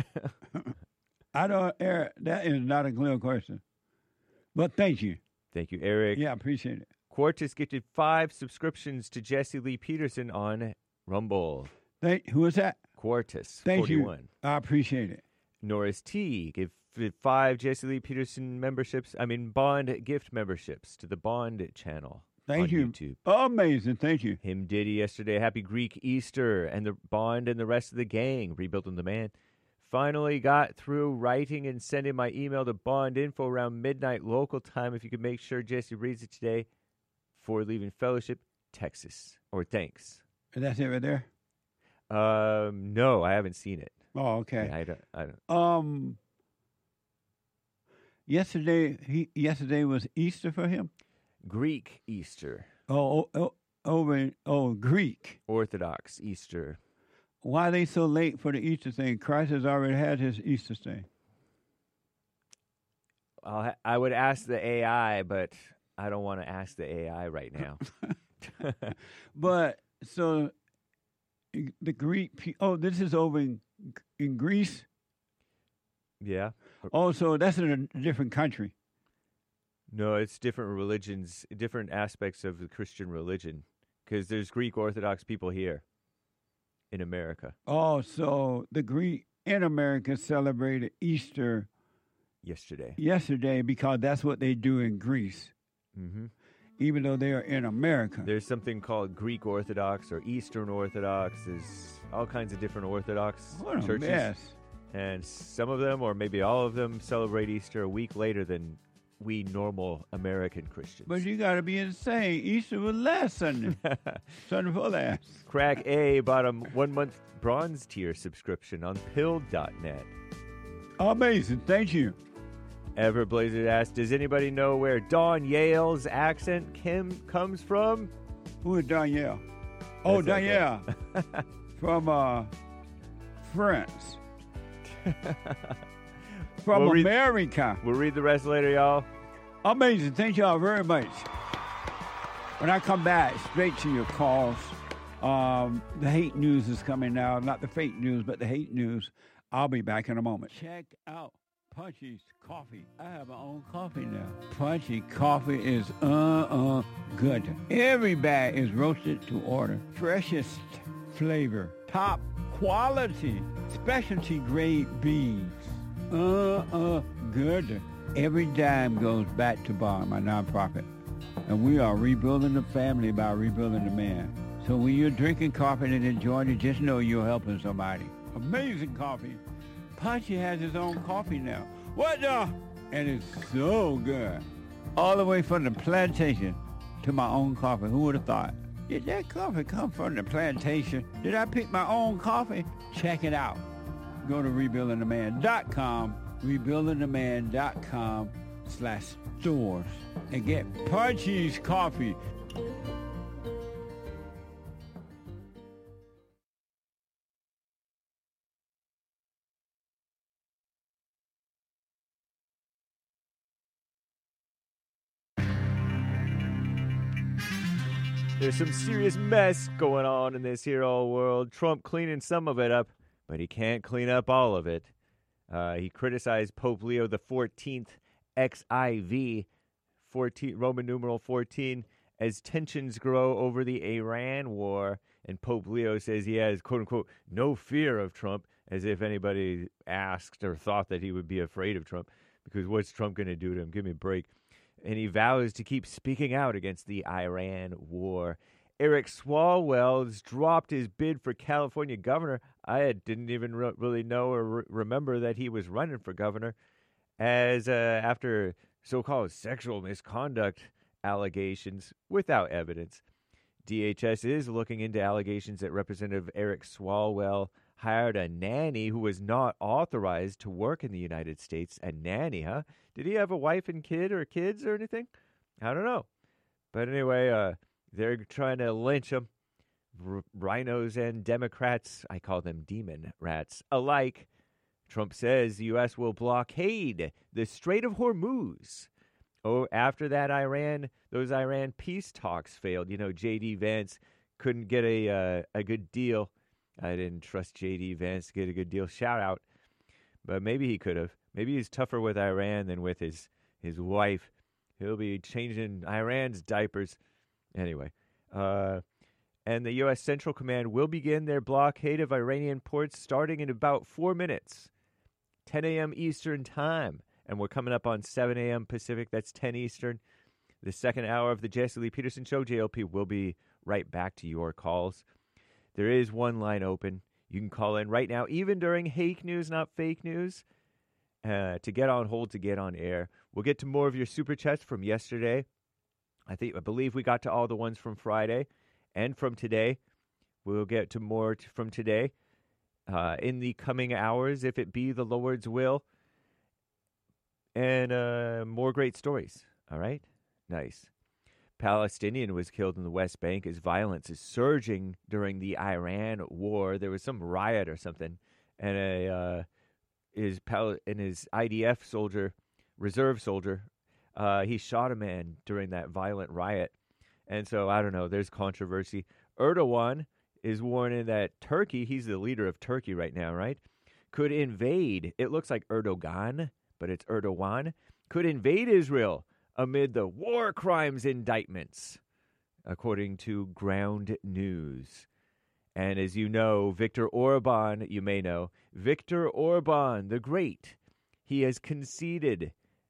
Eric, that is not a clear question. But thank you. Thank you, Eric. Yeah, I appreciate it. Quartus gifted 5 subscriptions to Jesse Lee Peterson on Rumble. Who is that? Quartus, Thank 41. you. I appreciate it. Norris T gave 5 Jesse Lee Peterson Bond gift memberships to the Bond channel. Thank you. YouTube. Amazing. Thank you. Him Diddy yesterday. Happy Greek Easter. And the Bond and the rest of the gang. Rebuilding the man. Finally got through writing and sending my email to Bond Info around midnight local time. If you could make sure Jesse reads it today before leaving fellowship. Texas. Or thanks. And that's it right there? No, I haven't seen it. Oh, okay. Yeah, I don't. Yesterday was Easter for him? Greek Easter. Greek. Orthodox Easter. Why are they so late for the Easter thing? Christ has already had his Easter thing. I would ask the AI, but I don't want to ask the AI right now. But, so, the Greek, this is over in Greece? Yeah. Oh, so that's in a different country. No, it's different religions, different aspects of the Christian religion, because there's Greek Orthodox people here in America. Oh, so the Greek in America celebrated Easter yesterday because that's what they do in Greece. Mm-hmm. Even though they are in America. There's something called Greek Orthodox or Eastern Orthodox. There's all kinds of different Orthodox churches. Mess. And some of them, or maybe all of them, celebrate Easter a week later than we normal American Christians. But you got to be insane. Easter was last Sunday. Sunday before last. Crack A bought a 1-month bronze tier subscription on pill.net. Amazing. Thank you. Everblazer asked, does anybody know where Don Yale's accent comes from? Who is Don Yale? Oh, Don Yale. From France. From America. We'll read the rest later, y'all. Amazing. Thank y'all very much. When I come back, straight to your calls. The hate news is coming now. Not the fake news, but the hate news. I'll be back in a moment. Check out Punchy's Coffee. I have my own coffee now. Punchy Coffee is good. Every bag is roasted to order. Freshest flavor. Top quality. Specialty grade beans. Good. Every dime goes back to Bond, my nonprofit. And we are rebuilding the family by rebuilding the man. So when you're drinking coffee and enjoying it, just know you're helping somebody. Amazing coffee. Punchy has his own coffee now. What the? And it's so good. All the way from the plantation to my own coffee. Who would have thought? Did that coffee come from the plantation? Did I pick my own coffee? Check it out. Go to rebuildingtheman.com, rebuildingtheman.com/stores, and get Punchy's Coffee. There's some serious mess going on in this here old world. Trump cleaning some of it up, but he can't clean up all of it. He criticized Pope Leo XIV, XIV, 14, Roman numeral 14, as tensions grow over the Iran war. And Pope Leo says he has, quote unquote, no fear of Trump, as if anybody asked or thought that he would be afraid of Trump, because what's Trump going to do to him? Give me a break. And he vows to keep speaking out against the Iran war. Eric Swalwell's dropped his bid for California governor. I didn't even really know or remember that he was running for governor, as after so-called sexual misconduct allegations without evidence. DHS is looking into allegations that Representative Eric Swalwell hired a nanny who was not authorized to work in the United States. A nanny, huh? Did he have a wife and kid or kids or anything? I don't know. But anyway, they're trying to lynch him. Rhinos and Democrats, I call them demon rats, alike. Trump says the U.S. will blockade the Strait of Hormuz. Oh, after that those Iran peace talks failed. You know, J.D. Vance couldn't get a good deal. I didn't trust J.D. Vance to get a good deal. Shout out. But maybe he could have. Maybe he's tougher with Iran than with his wife. He'll be changing Iran's diapers. Anyway. And the U.S. Central Command will begin their blockade of Iranian ports starting in about 4 minutes. 10 a.m. Eastern Time. And we're coming up on 7 a.m. Pacific. That's 10 Eastern. The second hour of the Jesse Lee Peterson Show. JLP will be right back to your calls. There is one line open. You can call in right now, even during Hake News, not fake news, to get on hold, to get on air. We'll get to more of your super chats from yesterday. I believe we got to all the ones from Friday and from today. We'll get to more from today in the coming hours, if it be the Lord's will. And more great stories. All right? Nice. Palestinian was killed in the West Bank as violence is surging during the Iran war. There was some riot or something, and his IDF soldier, reserve soldier, he shot a man during that violent riot. And so, I don't know, there's controversy. Erdogan is warning that Turkey, he's the leader of Turkey right now, right, could invade. It looks like Erdogan, but it's Erdogan, could invade Israel amid the war crimes indictments, according to Ground News. And as you know, Viktor Orban, you may know, Viktor Orban, the Great, he has conceded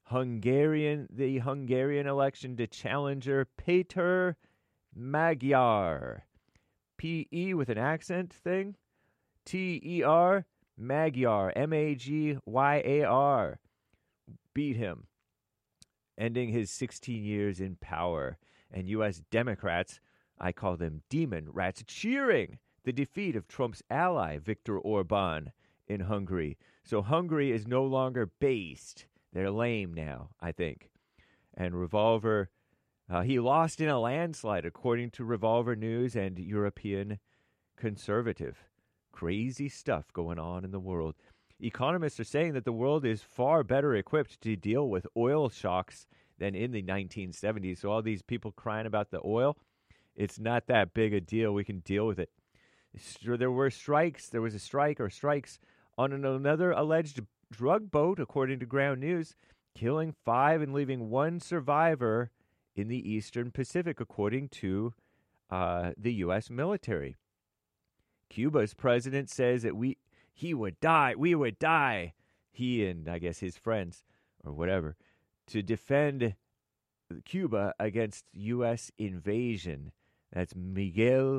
the Hungarian election to challenger Peter Magyar. P-E with an accent thing, T-E-R, Magyar, M-A-G-Y-A-R, beat him, ending his 16 years in power. And U.S. Democrats, I call them demon rats, cheering the defeat of Trump's ally, Viktor Orban, in Hungary. So Hungary is no longer based. They're lame now, I think. And Revolver, he lost in a landslide, according to Revolver News and European Conservative. Crazy stuff going on in the world. Economists are saying that the world is far better equipped to deal with oil shocks than in the 1970s. So all these people crying about the oil, it's not that big a deal. We can deal with it. There were strikes. There was a strike or strikes on another alleged drug boat, according to Ground News, killing 5 and leaving 1 survivor in the Eastern Pacific, according to the U.S. military. Cuba's president says that we would die, he and I guess his friends or whatever, to defend Cuba against U.S. invasion. That's Miguel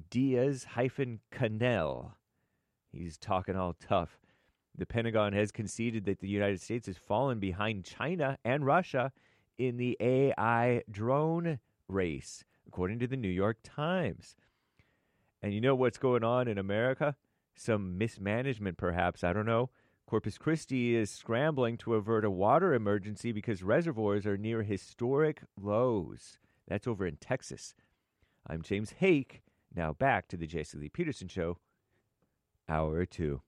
Diaz-Canel. He's talking all tough. The Pentagon has conceded that the United States has fallen behind China and Russia in the AI drone race, according to the New York Times. And you know what's going on in America? Some mismanagement, perhaps. I don't know. Corpus Christi is scrambling to avert a water emergency because reservoirs are near historic lows. That's over in Texas. I'm James Hake. Now back to the Jesse Lee Peterson Show. Hour 2.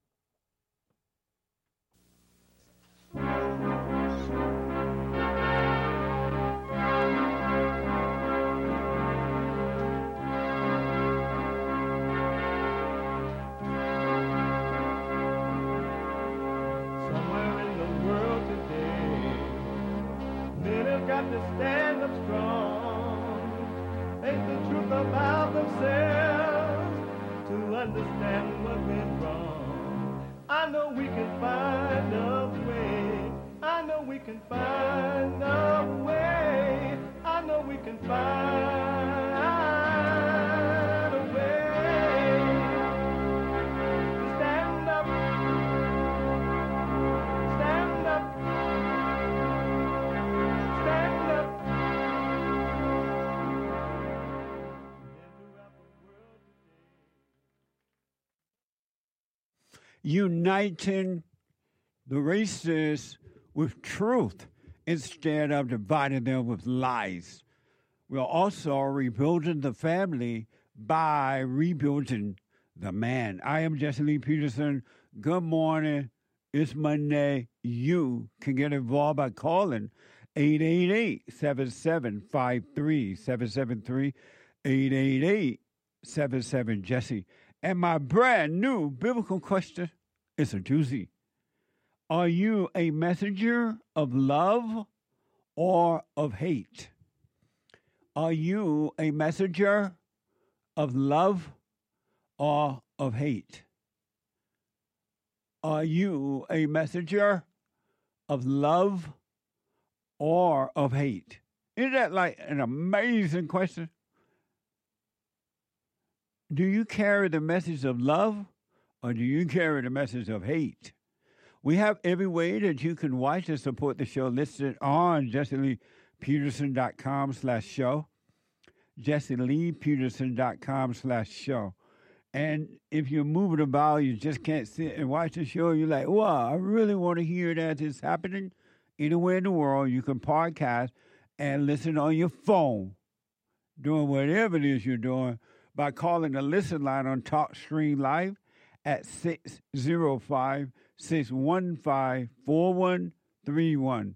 got to stand up strong. Face the truth about themselves to understand what went wrong. I know we can find a way. I know we can find a way. I know we can find a way. Stand up. Stand up. Stand up. Uniting the races with truth instead of dividing them with lies. We're also rebuilding the family by rebuilding the man. I am Jesse Lee Peterson. Good morning. It's Monday. You can get involved by calling 888-7753-773, 888-77-JESSE. And my brand new biblical question is a doozy. Are you a messenger of love or of hate? Are you a messenger of love or of hate? Are you a messenger of love or of hate? Isn't that like an amazing question? Do you carry the message of love or do you carry the message of hate? We have every way that you can watch and support the show listed on JesseLeePeterson.com/show. JesseLeePeterson.com/show. And if you're moving about, you just can't sit and watch the show, you're like, wow, I really want to hear that it's happening anywhere in the world. You can podcast and listen on your phone, doing whatever it is you're doing, by calling the listen line on TalkStream Live at 605-615-4131,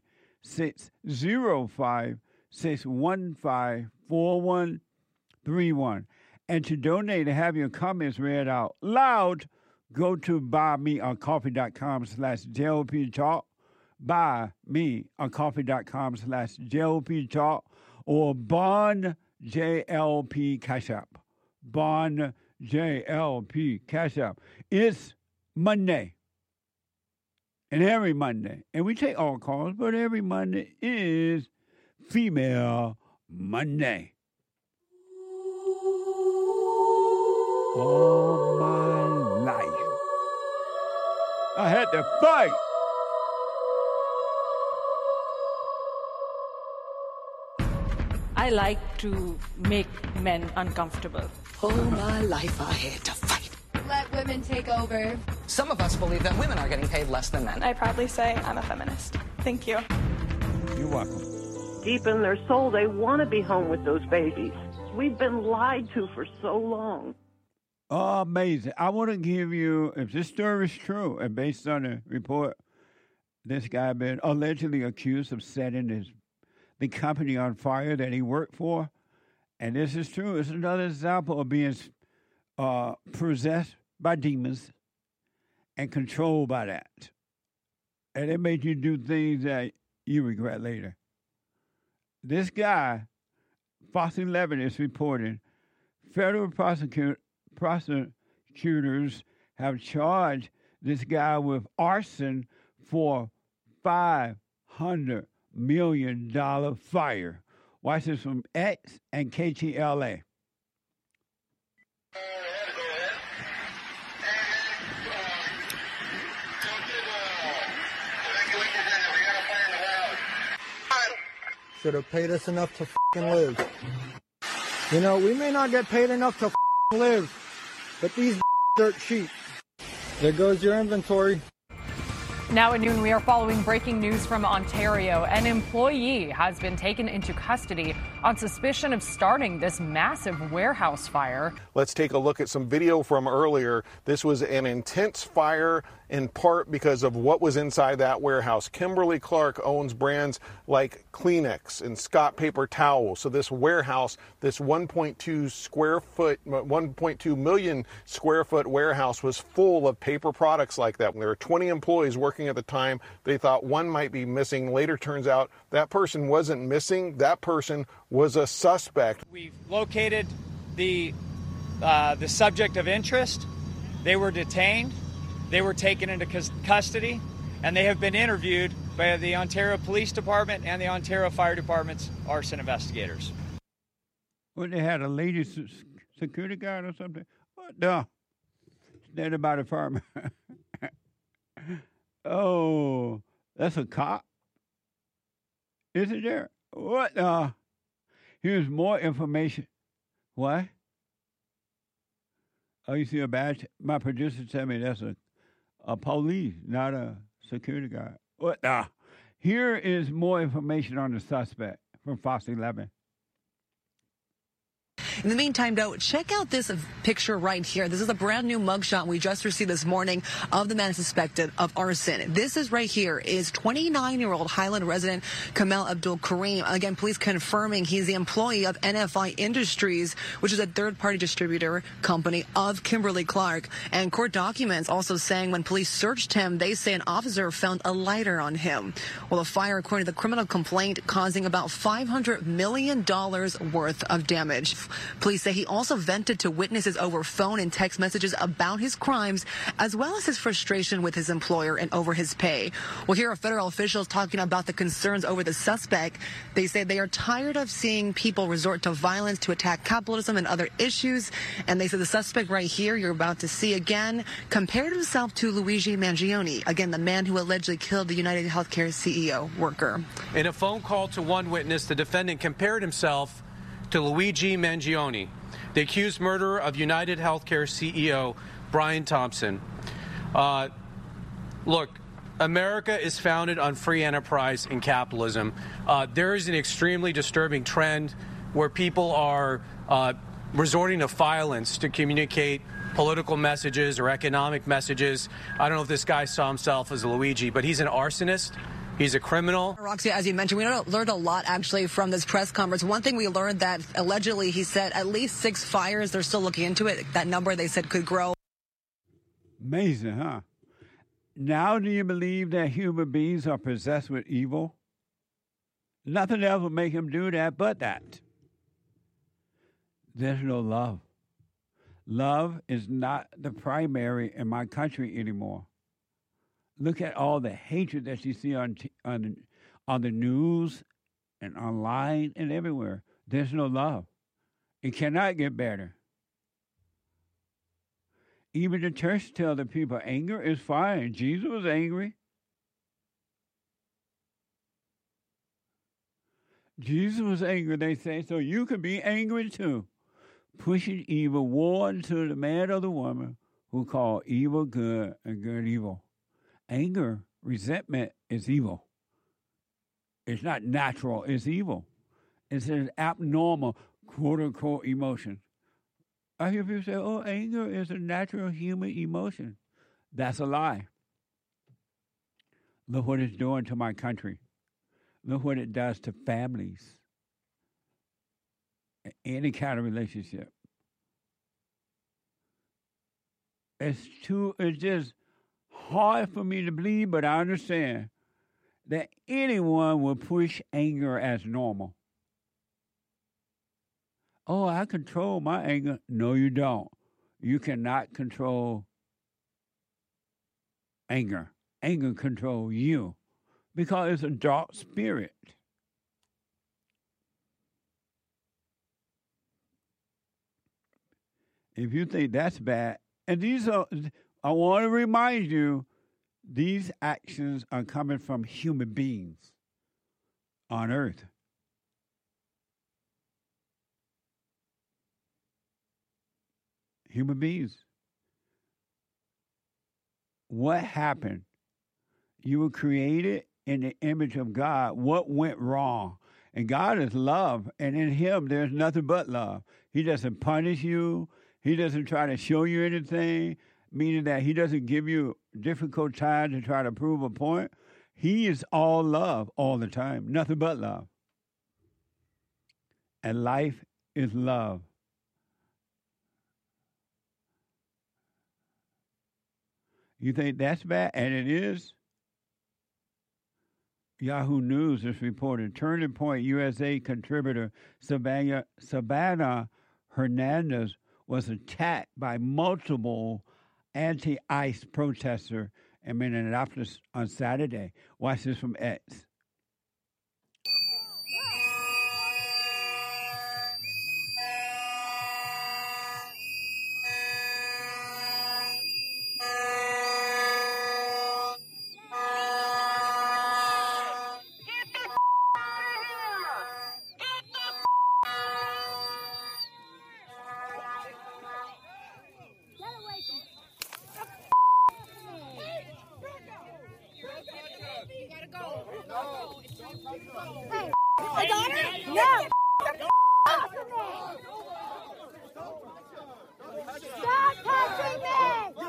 605-615-4131. And to donate and have your comments read out loud, go to buymeacoffee.com/JLP Talk, buymeacoffee.com/JLP Talk, or Bond JLP Cash App. Bond JLP Cash App. It's Monday. And every Monday, and we take all calls, but every Monday is Female Monday. All my life, I had to fight. I like to make men uncomfortable. All my life I had to fight. Let women take over. Some of us believe that women are getting paid less than men. I proudly say I'm a feminist. Thank you. You're welcome. Deep in their soul, they want to be home with those babies. We've been lied to for so long. Oh, amazing. I want to give you, if this story is true, and based on the report, this guy been allegedly accused of setting the company on fire that he worked for. And this is true. It's another example of being possessed by demons and controlled by that. And it made you do things that you regret later. This guy, Fox 11 is reporting, federal prosecutors have charged this guy with arson for $500 million fire. Watch this from X and KTLA. Should have paid us enough to f***ing live. You know, we may not get paid enough to f***ing live, but these dirt cheap. There goes your inventory. Now at noon, we are following breaking news from Ontario. An employee has been taken into custody on suspicion of starting this massive warehouse fire. Let's take a look at some video from earlier. This was an intense fire in part because of what was inside that warehouse. Kimberly Clark owns brands like Kleenex and Scott Paper Towel. So this warehouse, this 1.2 million square foot warehouse was full of paper products like that. When there were 20 employees working at the time, they thought one might be missing. Later turns out that person wasn't missing. That person was a suspect. We've located the subject of interest. They were detained. They were taken into custody, and they have been interviewed by the Ontario Police Department and the Ontario Fire Department's arson investigators. Well, they had a lady security guard or something. What the? Standing by the farmer. Oh, that's a cop? Isn't there? What the? Here's more information. What? Oh, you see a badge? My producer tell me that's a police, not a security guard. What the? Here is more information on the suspect from Fox 11. In the meantime, though, check out this picture right here. This is a brand new mugshot we just received this morning of the man suspected of arson. This is right here is 29-year-old Highland resident Kamal Abdul Kareem. Again, police confirming he's the employee of NFI Industries, which is a third-party distributor company of Kimberly Clark. And court documents also saying when police searched him, they say an officer found a lighter on him. Well, the fire, according to the criminal complaint, causing about $500 million worth of damage. Police say he also vented to witnesses over phone and text messages about his crimes, as well as his frustration with his employer and over his pay. We'll hear federal officials talking about the concerns over the suspect. They say they are tired of seeing people resort to violence to attack capitalism and other issues. And they say the suspect right here, you're about to see again, compared himself to Luigi Mangione, again, the man who allegedly killed the United Healthcare CEO worker. In a phone call to one witness, the defendant compared himself to Luigi Mangione, the accused murderer of United Healthcare CEO Brian Thompson. Look, America is founded on free enterprise and capitalism. There is an extremely disturbing trend where people are resorting to violence to communicate political messages or economic messages. I don't know if this guy saw himself as a Luigi, but he's an arsonist. He's a criminal. Roxy, as you mentioned, we learned a lot, actually, from this press conference. One thing we learned that allegedly he said at least 6 fires. They're still looking into it. That number, they said, could grow. Amazing, huh? Now do you believe that human beings are possessed with evil? Nothing else will make him do that but that. There's no love. Love is not the primary in my country anymore. Look at all the hatred that you see on the news and online and everywhere. There's no love. It cannot get better. Even the church tells the people anger is fine. Jesus was angry. Jesus was angry, they say, so you can be angry too. Pushing evil, war to the man or the woman who call evil good and good evil. Anger, resentment is evil. It's not natural, it's evil. It's an abnormal, quote-unquote, emotion. I hear people say, oh, anger is a natural human emotion. That's a lie. Look what it's doing to my country. Look what it does to families. Any kind of relationship. It's just hard for me to believe, but I understand that anyone will push anger as normal. Oh, I control my anger. No, you don't. You cannot control anger. Anger controls you because it's a dark spirit. If you think that's bad, and these are, I want to remind you, these actions are coming from human beings on earth. Human beings. What happened? You were created in the image of God. What went wrong? And God is love, and in him there's nothing but love. He doesn't punish you. He doesn't try to show you anything, meaning that he doesn't give you difficult time to try to prove a point. He is all love all the time, nothing but love. And life is love. You think that's bad? And it is? Yahoo News has reported Turning Point USA contributor Savannah Hernandez was attacked by multiple anti-ICE protesters in Minneapolis on Saturday. Watch this from X. My daughter? No! Stop touching me!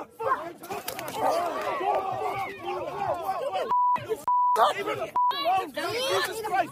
Jesus Christ!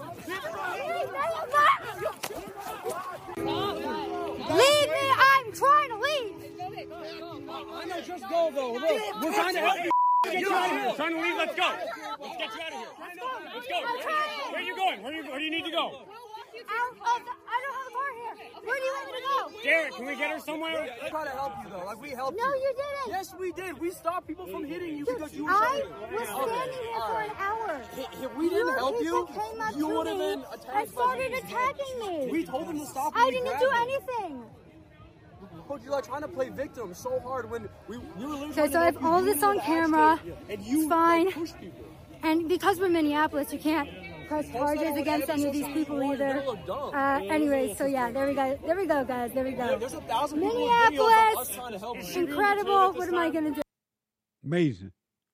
Leave me! I'm trying to leave! I know, just go though. Look, we're trying to help you. Get you out of here. Trying to leave. Let's go. Let's get you out of here. Let's go. Where are you going? Where do you need to go? I don't have a car here. Where do you want me to go? Garrett, can we get her somewhere? I try to help you though. Like we helped you. No, you didn't. Yes, we did. We stopped people from hitting you because you were I was standing here for an hour. If we didn't help you, you would have been attacked. I started attacking me. We told them to stop. I didn't do anything. You're like trying to play victim so hard when you were literally. Okay, so I have all this on camera. It's fine. And because we're Minneapolis, you can't press charges against any of these people either. Anyway, so yeah, there we go. There we go, guys. There we go. There's 1,000 Minneapolis, incredible. What am I gonna do? Amazing.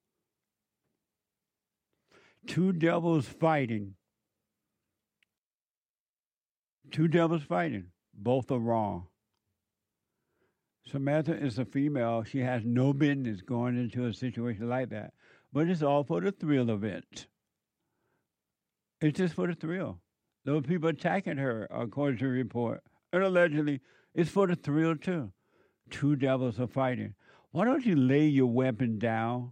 Two devils fighting. Two devils fighting. Both are wrong. Samantha is a female. She has no business going into a situation like that. But it's all for the thrill of it. It's just for the thrill. There were people attacking her, according to the report. And allegedly, it's for the thrill, too. Two devils are fighting. Why don't you lay your weapon down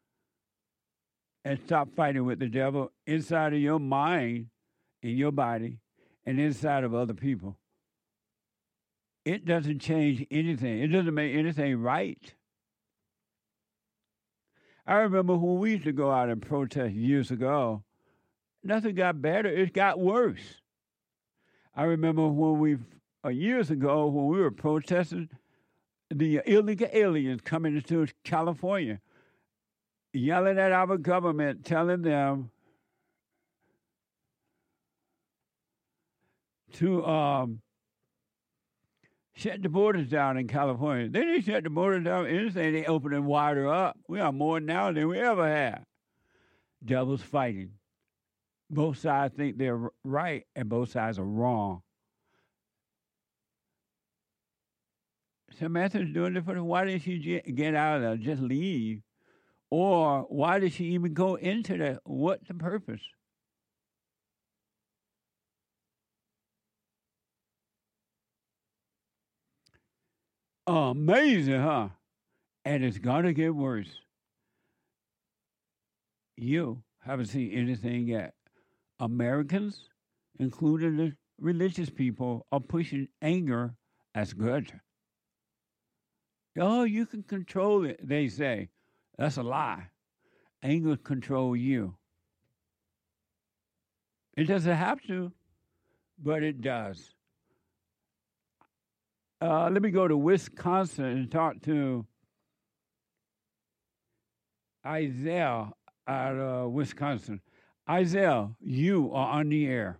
and stop fighting with the devil inside of your mind, in your body, and inside of other people? It doesn't change anything. It doesn't make anything right. I remember when we used to go out and protest years ago, nothing got better. It got worse. I remember when years ago, when we were protesting the illegal aliens coming into California, yelling at our government, telling them to shut the borders down in California. They didn't shut the borders down anything. They opened them wider up. We are more now than we ever had. Devils fighting. Both sides think they're right and both sides are wrong. Samantha's doing it for them. Why didn't she get out of there, just leave? Or why did she even go into that? What's the purpose? Amazing, huh? And it's going to get worse. You haven't seen anything yet. Americans, including the religious people, are pushing anger as good. Oh, you can control it, they say. That's a lie. Anger control you. It doesn't have to, but it does. Let me go to Wisconsin and talk to Isaiah out of Wisconsin. Isaiah, you are on the air.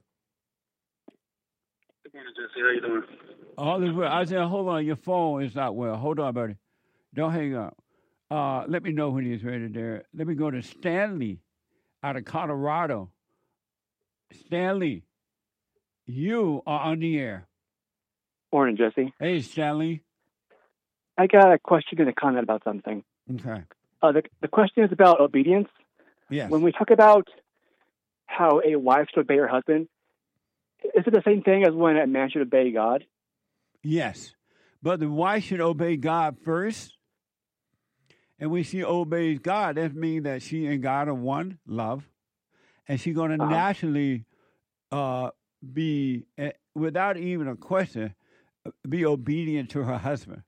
Good morning, Jesse. How you doing? All is well. Isaiah, hold on. Your phone is not well. Hold on, buddy. Don't hang up. Let me know when he's ready there. Let me go to Stanley out of Colorado. Stanley, You are on the air. Morning, Jesse. Hey, Stanley. I got a question and a comment about something. Okay. The question is about obedience. Yes. When we talk about how a wife should obey her husband, is it the same thing as when a man should obey God? Yes. But the wife should obey God first. And when she obeys God, that means that she and God are one, love. And she's going to naturally be, without even a question, be obedient to her husband.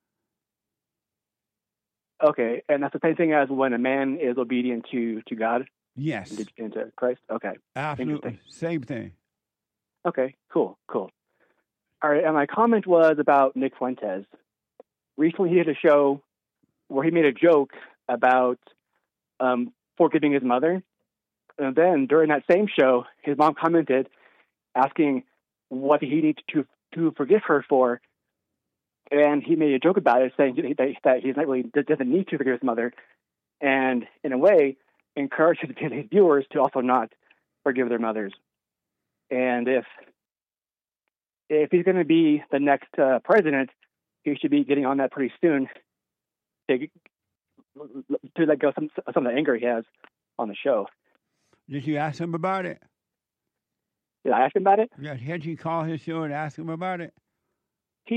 Okay, and that's the same thing as when a man is obedient to God? Yes. And to Christ? Okay. Absolutely. Same thing. Okay, cool. All right, and my comment was about Nick Fuentes. Recently he did a show where he made a joke about forgiving his mother. And then during that same show, his mom commented asking what he needs to forgive her for. And he made a joke about it, saying that he's not really doesn't need to forgive his mother. And in a way, encouraged his viewers to also not forgive their mothers. And if he's going to be the next president, he should be getting on that pretty soon to let go some of the anger he has on the show. Did you ask him about it? Did I ask him about it? Yeah, had you call his show and ask him about it? He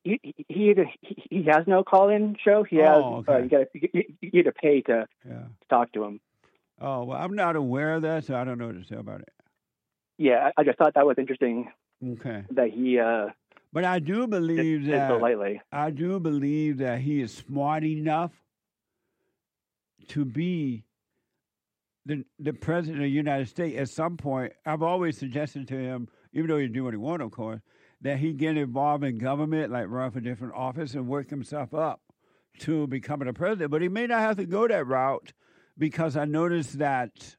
has no call-in show. He has you get to pay to talk to him. Oh, well, I'm not aware of that, so I don't know what to say about it. Yeah, I just thought that was interesting. Okay. That he. But I do believe did so lightly. I do believe that he is smart enough to be the president of the United States at some point. I've always suggested to him, even though he do what he wants, of course, that he get involved in government, like run for different office and work himself up to becoming a president. But he may not have to go that route because I noticed that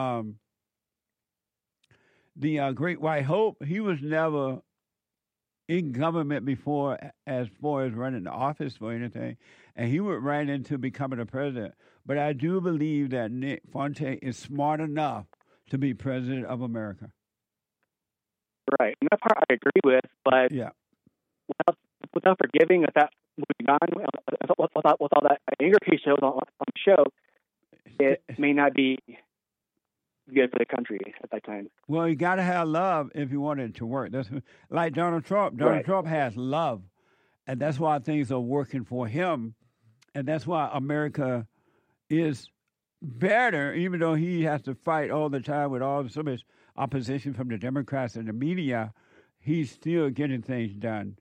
the Great White Hope, he was never in government before as far as running the office for anything. And he went right into becoming a president. But I do believe that Nick Fuentes is smart enough to be president of America. Right. And that part I agree with, but without forgiving, with that moving on, with all that anger he showed on the show, it may not be good for the country at that time. Well, you got to have love if you want it to work. That's like Donald Trump. Donald Trump has love, and that's why things are working for him, and that's why America is better, even though he has to fight all the time with all so much opposition from the Democrats and the media. He's still getting things done.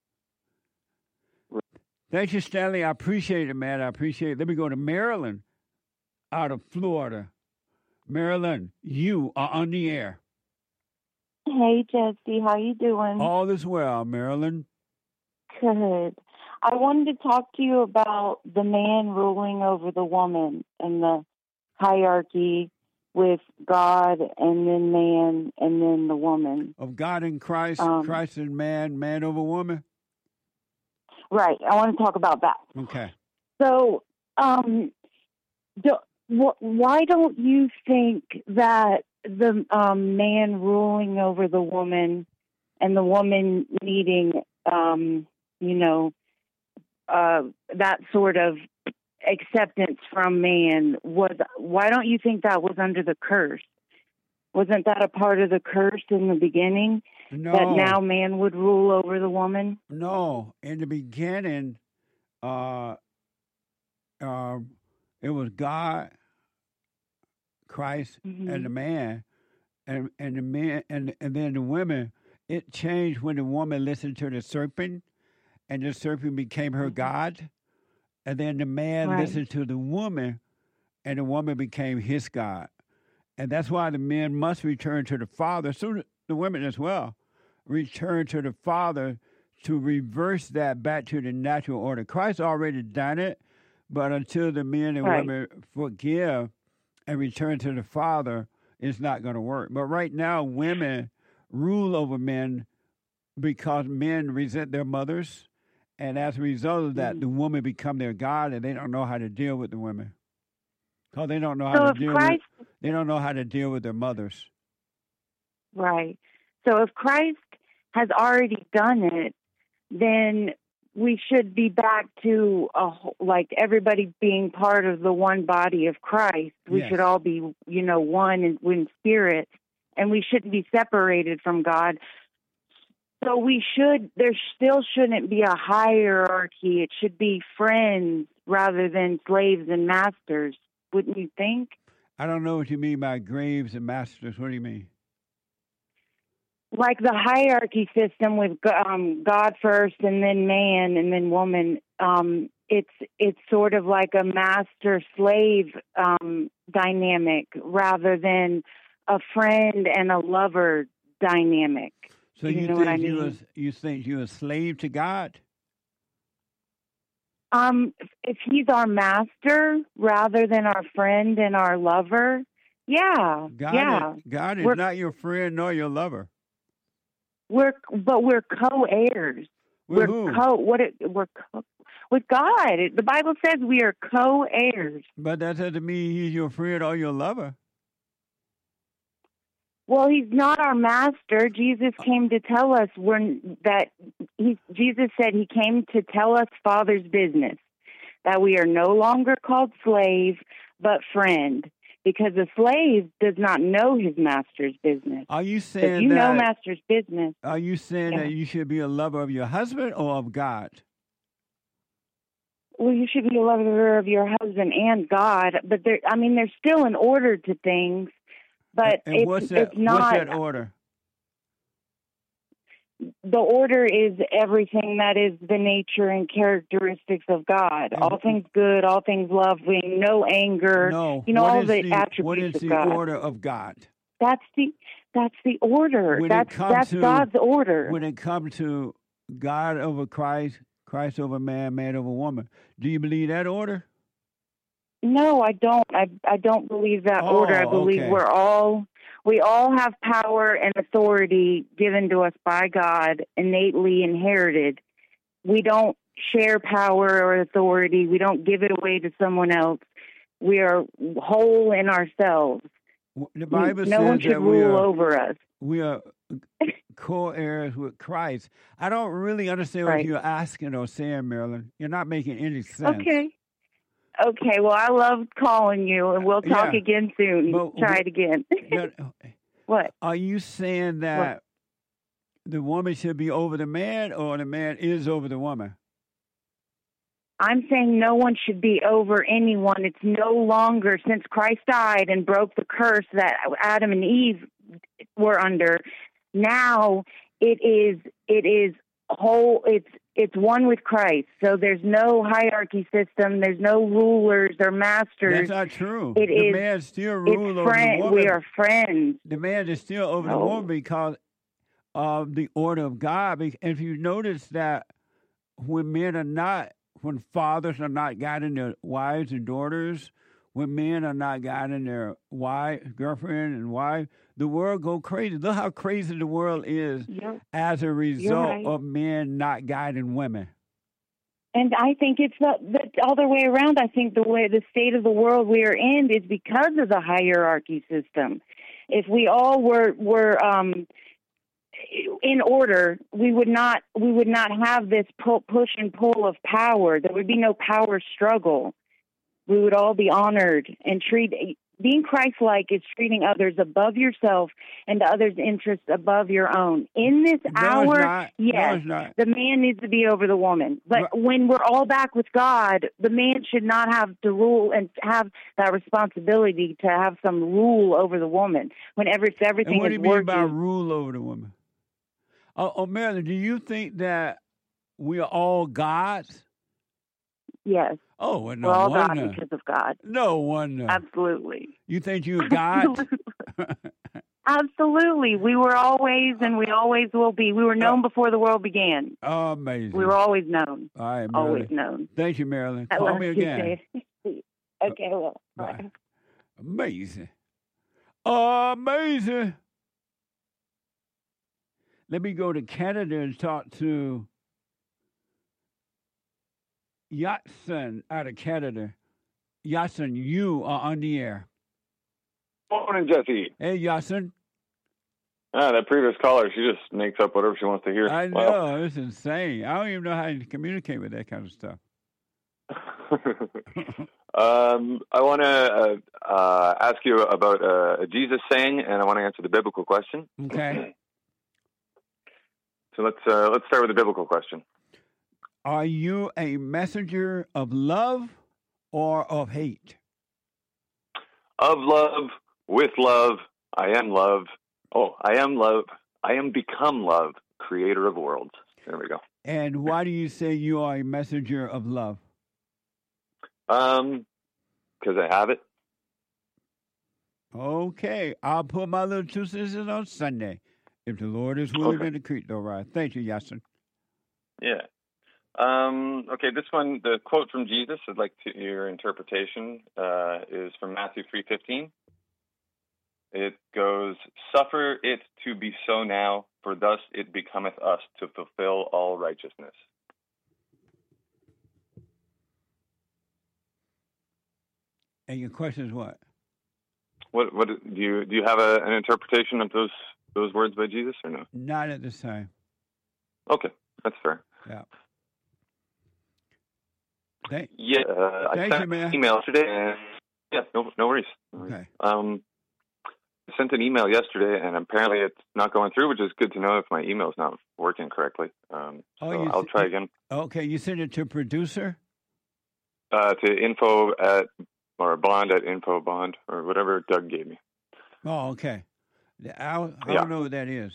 Thank you, Stanley. I appreciate it, man. I appreciate it. Let me go to Maryland out of Florida. Marilyn, you are on the air. Hey, Jesse. How you doing? All is well, Marilyn. Good. I wanted to talk to you about the man ruling over the woman and the hierarchy with God and then man and then the woman. Of God and Christ, Christ and man, man over woman? Right. I want to talk about that. Okay. So, why don't you think that the man ruling over the woman and the woman needing, that sort of acceptance from man why don't you think that was under the curse? Wasn't that a part of the curse in the beginning? No. That now man would rule over the woman? No. In the beginning, it was God, Christ, and the man, and the man, and then the women. It changed when the woman listened to the serpent, and the serpent became her God, and then the man listened to the woman, and the woman became his God, and that's why the men must return to the Father. So the women as well return to the Father to reverse that back to the natural order. Christ already done it, but until the men and women forgive and return to the Father, it's not going to work. But right now, women rule over men because men resent their mothers, and as a result of that, the woman become their God, and they don't know how to deal with the women because they don't know how to deal with. They don't know how to deal with their mothers. Right. So if Christ has already done it, then we should be back to like everybody being part of the one body of Christ. We Yes. should all be, one in spirit, and we shouldn't be separated from God. So there still shouldn't be a hierarchy. It should be friends rather than slaves and masters. Wouldn't you think? I don't know what you mean by graves and masters. What do you mean? Like the hierarchy system with God first and then man and then woman. It's sort of like a master-slave dynamic rather than a friend and a lover dynamic. So you know what I mean? You think you're a slave to God? If he's our master rather than our friend and our lover, yeah, God is not your friend nor your lover. We're co-heirs. With We're who? With God. The Bible says we are co-heirs. But that doesn't mean he's your friend or your lover. Well, he's not our master. Jesus came to tell us Jesus said he came to tell us Father's business, that we are no longer called slave, but friend, because a slave does not know his master's business. Are you saying if you know master's business? Are you saying that you should be a lover of your husband or of God? Well, you should be a lover of your husband and God, but there's still an order to things. But and it's not. What's that order? The order is everything that is the nature and characteristics of God. All things good, all things loving, no anger. No, all the attributes what is of the God. order of God? That's the order. That's God's order. When it comes to God over Christ, Christ over man, man over woman, do you believe that order? No, I don't. I don't believe that order. I believe we all have power and authority given to us by God, innately inherited. We don't share power or authority. We don't give it away to someone else. We are whole in ourselves. The Bible no says one should that rule over us. We are co-heirs with Christ. I don't really understand what you're asking or saying, Marilyn. You're not making any sense. Okay, well, I love calling you, and we'll talk again soon. Try it again. What? Are you saying that the woman should be over the man, or the man is over the woman? I'm saying no one should be over anyone. It's no longer, since Christ died and broke the curse that Adam and Eve were under, now it is whole. It's one with Christ. So there's no hierarchy system. There's no rulers or masters. That's not true. The man still rules over the woman. We are friends. The man is still over the woman because of the order of God. And if you notice that when fathers are not guiding their wives and daughters, when men are not guiding their girlfriend and wife, the world go crazy. Look how crazy the world is as a result of men not guiding women. And I think it's the other way around. I think the state of the world we are in is because of the hierarchy system. If we all were in order, we would not have this push and pull of power. There would be no power struggle. We would all be honored and being Christ-like is treating others above yourself and others' interests above your own. In this hour, yes, the man needs to be over the woman. But when we're all back with God, the man should not have to rule and have that responsibility to have some rule over the woman. Whenever everything and what is do you working. mean by rule over the woman? Oh, Marilyn, do you think that we are all gods? Yes. Oh, well, no we're all wonder. God because of God. No wonder. Absolutely. You think you're God? Absolutely. We were always, and we always will be. We were known before the world began. Oh, amazing. We were always known. All right, Marilyn. Always known. Thank you, Marilyn. Call me again. Okay, well. Bye. Amazing. Amazing. Let me go to Canada and talk to Yatson out of Canada. Yatson, you are on the air. Morning, Jesse. Hey, Yatson. That previous caller, she just makes up whatever she wants to hear. I know. Wow. It's insane. I don't even know how to communicate with that kind of stuff. I want to ask you about a Jesus saying, and I want to answer the biblical question. Okay. So let's start with the biblical question. Are you a messenger of love or of hate? Of love, with love, I am love. Oh, I am love. I am become love, creator of worlds. There we go. And why do you say you are a messenger of love? Because I have it. Okay. I'll put my little 2 cents on Sunday. If the Lord is willing and the creek don't rise. Thank you, Yasin. Yeah. Okay, this one, the quote from Jesus, I'd like your interpretation, is from Matthew 3:15. It goes, "Suffer it to be so now, for thus it becometh us to fulfill all righteousness." And your question is what? What do you have an interpretation of those words by Jesus or no? Not at this time. Okay, that's fair. Yeah. I sent an email yesterday. And, yeah, no worries. Okay. I sent an email yesterday, and apparently it's not going through, which is good to know if my email's not working correctly. So I'll try again. Okay, you sent it to producer? To info at, or bond at info bond, or whatever Doug gave me. Oh, okay. I don't know what that is.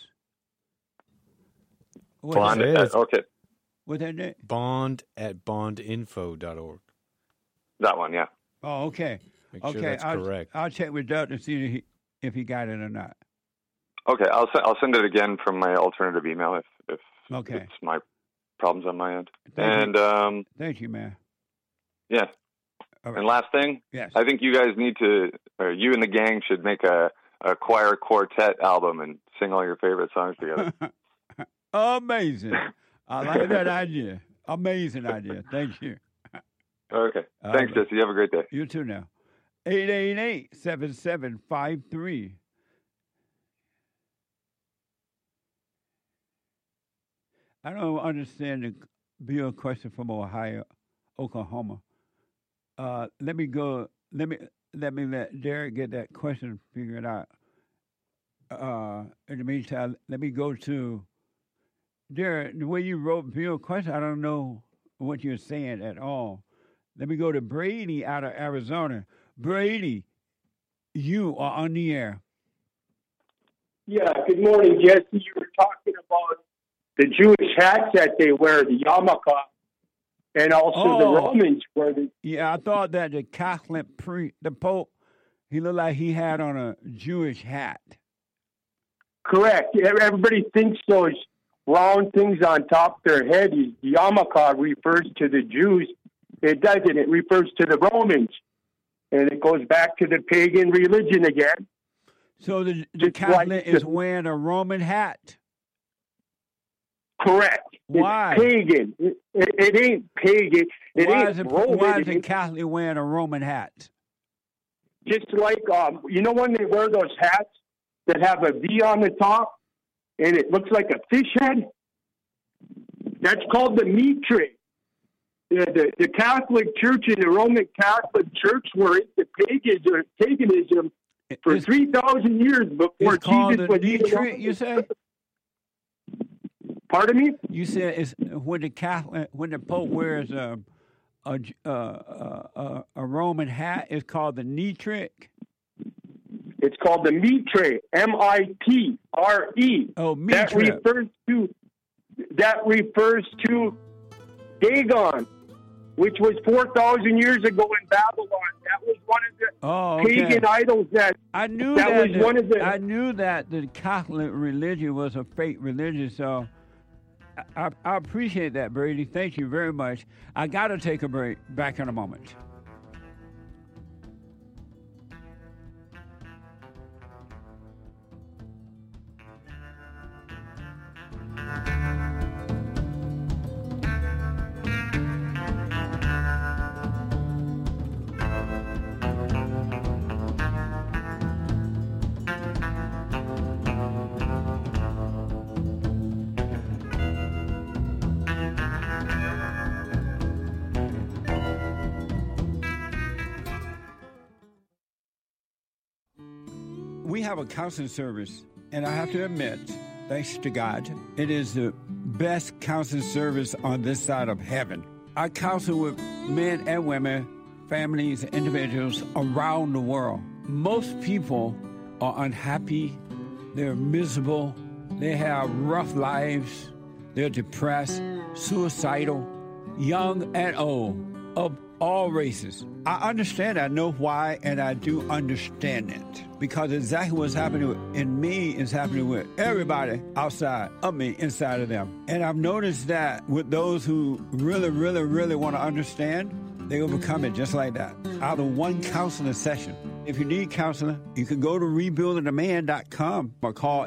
Bond at, okay. What's that name? Bond at bondinfo.org. That one, yeah. Oh, okay. Make sure that's correct. I'll check with Doug to see if he got it or not. Okay, I'll send it again from my alternative email if okay. It's my problems on my end. Thank you. Thank you, man. Yeah. All right. And last thing, yes. I think you guys need to, or you and the gang should make a choir quartet album and sing all your favorite songs together. Amazing. I like that idea. Amazing idea. Thank you. Okay. Thanks, Jesse. You have a great day. You too now. 888-7753. I don't understand the bill question from Oklahoma. Let me let Derek get that question figured out. In the meantime, let me go to Derek. The way you wrote bill question, I don't know what you're saying at all. Let me go to Brady out of Arizona. Brady, you are on the air. Yeah, good morning, Jesse. You were talking about the Jewish hats that they wear, the yarmulke, and also the Romans wear the... Yeah, I thought that the Catholic the Pope, he looked like he had on a Jewish hat. Correct. Everybody thinks those round things on top of their head, the yarmulke, refers to the Jews. It doesn't. It refers to the Romans. And it goes back to the pagan religion again. So the Catholic is wearing a Roman hat? Correct. Why? It's pagan. It ain't pagan. Why is the Catholic wearing a Roman hat? Just like, you know when they wear those hats that have a V on the top and it looks like a fish head? That's called the mitre. The Catholic Church and the Roman Catholic Church were into paganism for 3,000 years before Jesus was even. You say? Pardon me? You said it's when the Pope wears a Roman hat, it's called the nitric. It's called the mitre, M-I-T-R-E. Oh, mitre. That refers to Dagon, which was 4,000 years ago in Babylon. That was one of the pagan idols that I knew I knew that the Catholic religion was a fake religion, so I appreciate that, Brady. Thank you very much. I got to take a break. Back in a moment. we have a counseling service, and I have to admit, thanks to God, it is the best counseling service on this side of heaven. I counsel with men and women, families, individuals around the world. Most people are unhappy, they're miserable, they have rough lives, they're depressed, suicidal, young and old, of all races. I understand, I know why, and I do understand it. Because exactly what's happening in me is happening with everybody outside of me, inside of them. And I've noticed that with those who really, really, really want to understand, they overcome it just like that, out of one counseling session. If you need counseling, you can go to rebuildingaman.com or call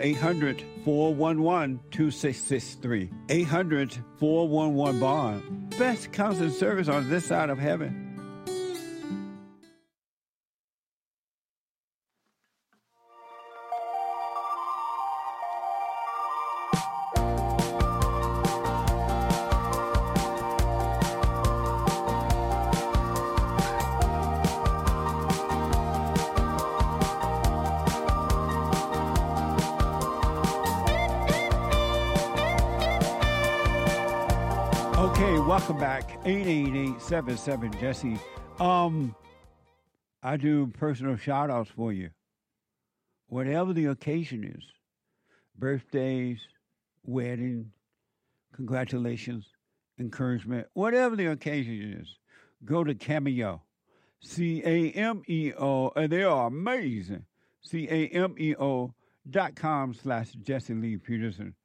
800-411-2663. 800-411-BOND. Best counseling service on this side of heaven. Welcome back, 888-77-JESSE. I do personal shout-outs for you. Whatever the occasion is, birthdays, wedding, congratulations, encouragement, whatever the occasion is, go to Cameo, Cameo, and they are amazing, cameo.com/Jesse Lee Peterson,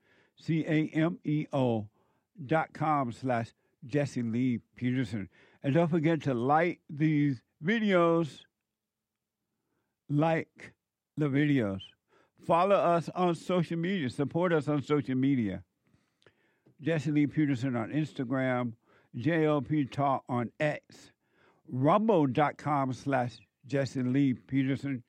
cameo.com/Jesse Lee Peterson. And don't forget to like these videos. Like the videos. Follow us on social media. Support us on social media. Jesse Lee Peterson on Instagram. JLP Talk on X. Rumble.com/Jesse Lee Peterson.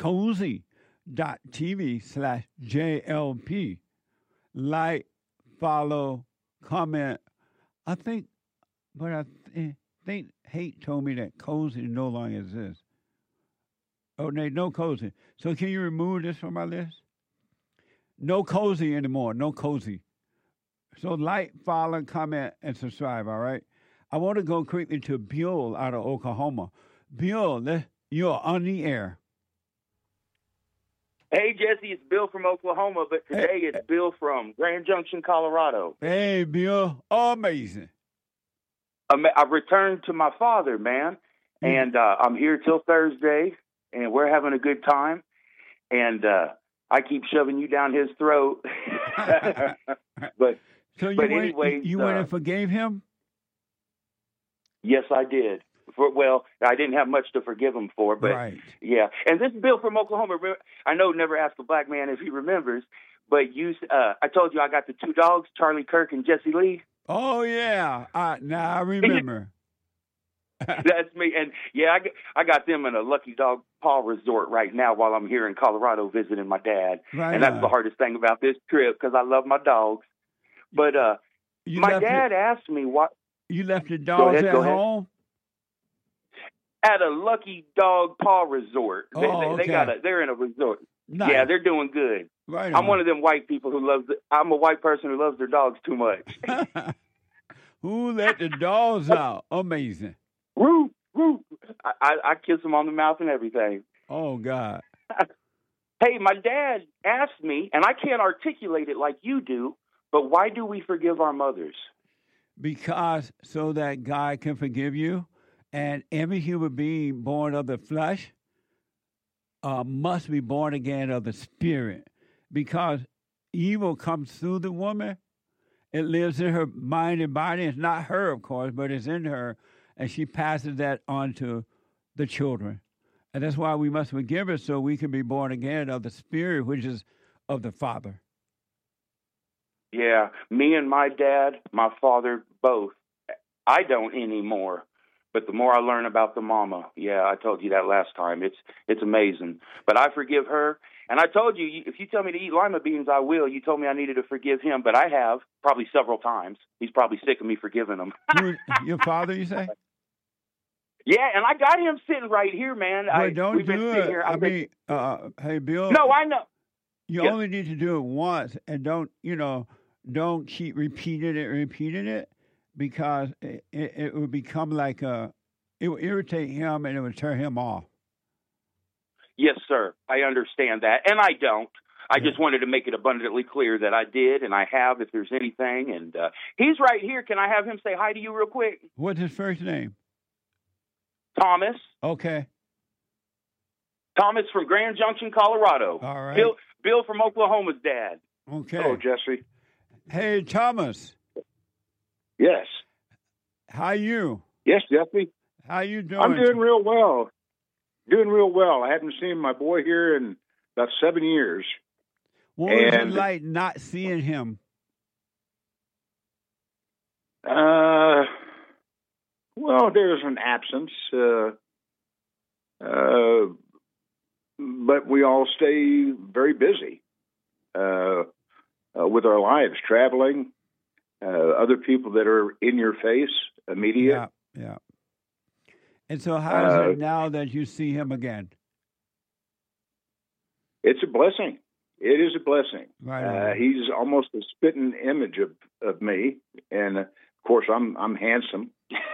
Cozy.tv/JLP. Like, follow, comment. I think Hate told me that Cozy no longer exists. Oh, no Cozy. So can you remove this from my list? No Cozy anymore. No Cozy. So like, follow, comment, and subscribe, all right? I want to go quickly to Bill out of Oklahoma. Bill, you're on the air. Hey, Jesse, it's Bill from Oklahoma, but today it's Bill from Grand Junction, Colorado. Hey, Bill. Amazing. I've returned to my father, man, and I'm here till Thursday, and we're having a good time, and I keep shoving you down his throat. But anyways, you went and forgave him? Yes, I did. Well, I didn't have much to forgive him for, but yeah. And this is Bill from Oklahoma. I know never ask a black man if he remembers, but I told you I got the two dogs, Charlie Kirk and Jesse Lee. Oh, yeah. Now I remember. That's me. And, yeah, I got them in a Lucky Dog Paw Resort right now while I'm here in Colorado visiting my dad. Right, and that's the hardest thing about this trip because I love my dogs. But my dad asked me why. You left the dogs at home? At a Lucky Dog Paw Resort. They're in a resort. Nice. Yeah, they're doing good. Right. I'm one of them white people I'm a white person who loves their dogs too much. Who let the dogs out? Amazing. Woo, woo. I kiss them on the mouth and everything. Oh, God. Hey, my dad asked me, and I can't articulate it like you do, but why do we forgive our mothers? Because so that God can forgive you. And every human being born of the flesh must be born again of the spirit. Because evil comes through the woman. It lives in her mind and body. It's not her, of course, but it's in her. And she passes that on to the children. And that's why we must forgive her so we can be born again of the spirit, which is of the Father. Yeah, me and my dad, my father, both. I don't anymore. But the more I learn about the mama, yeah, I told you that last time. It's amazing. But I forgive her. And I told you, if you tell me to eat lima beans, I will. You told me I needed to forgive him, but I have, probably several times. He's probably sick of me forgiving him. Your father, you say? Yeah, and I got him sitting right here, man. But don't we've been do sitting it. here. Hey, Bill. No, I know. You Yes. only need to do it once, and don't keep repeating it, because it would become like it would irritate him and it would turn him off. Yes, sir. I understand that, and I don't. I just wanted to make it abundantly clear that I did, and I have, if there's anything. And he's right here. Can I have him say hi to you real quick? What's his first name? Thomas. Okay. Thomas from Grand Junction, Colorado. All right. Bill from Oklahoma's dad. Okay. Hello, Jesse. Hey, Thomas. Yes. How you? Yes, Jesse. How you doing? I'm doing real well. I haven't seen my boy here in about 7 years. What was it like not seeing him? Well, there's an absence, but we all stay very busy with our lives, traveling, other people that are in your face, immediate. Yeah. And so how is it now that you see him again? It's a blessing. It is a blessing. Right. He's almost a spitting image of me, and of course I'm handsome.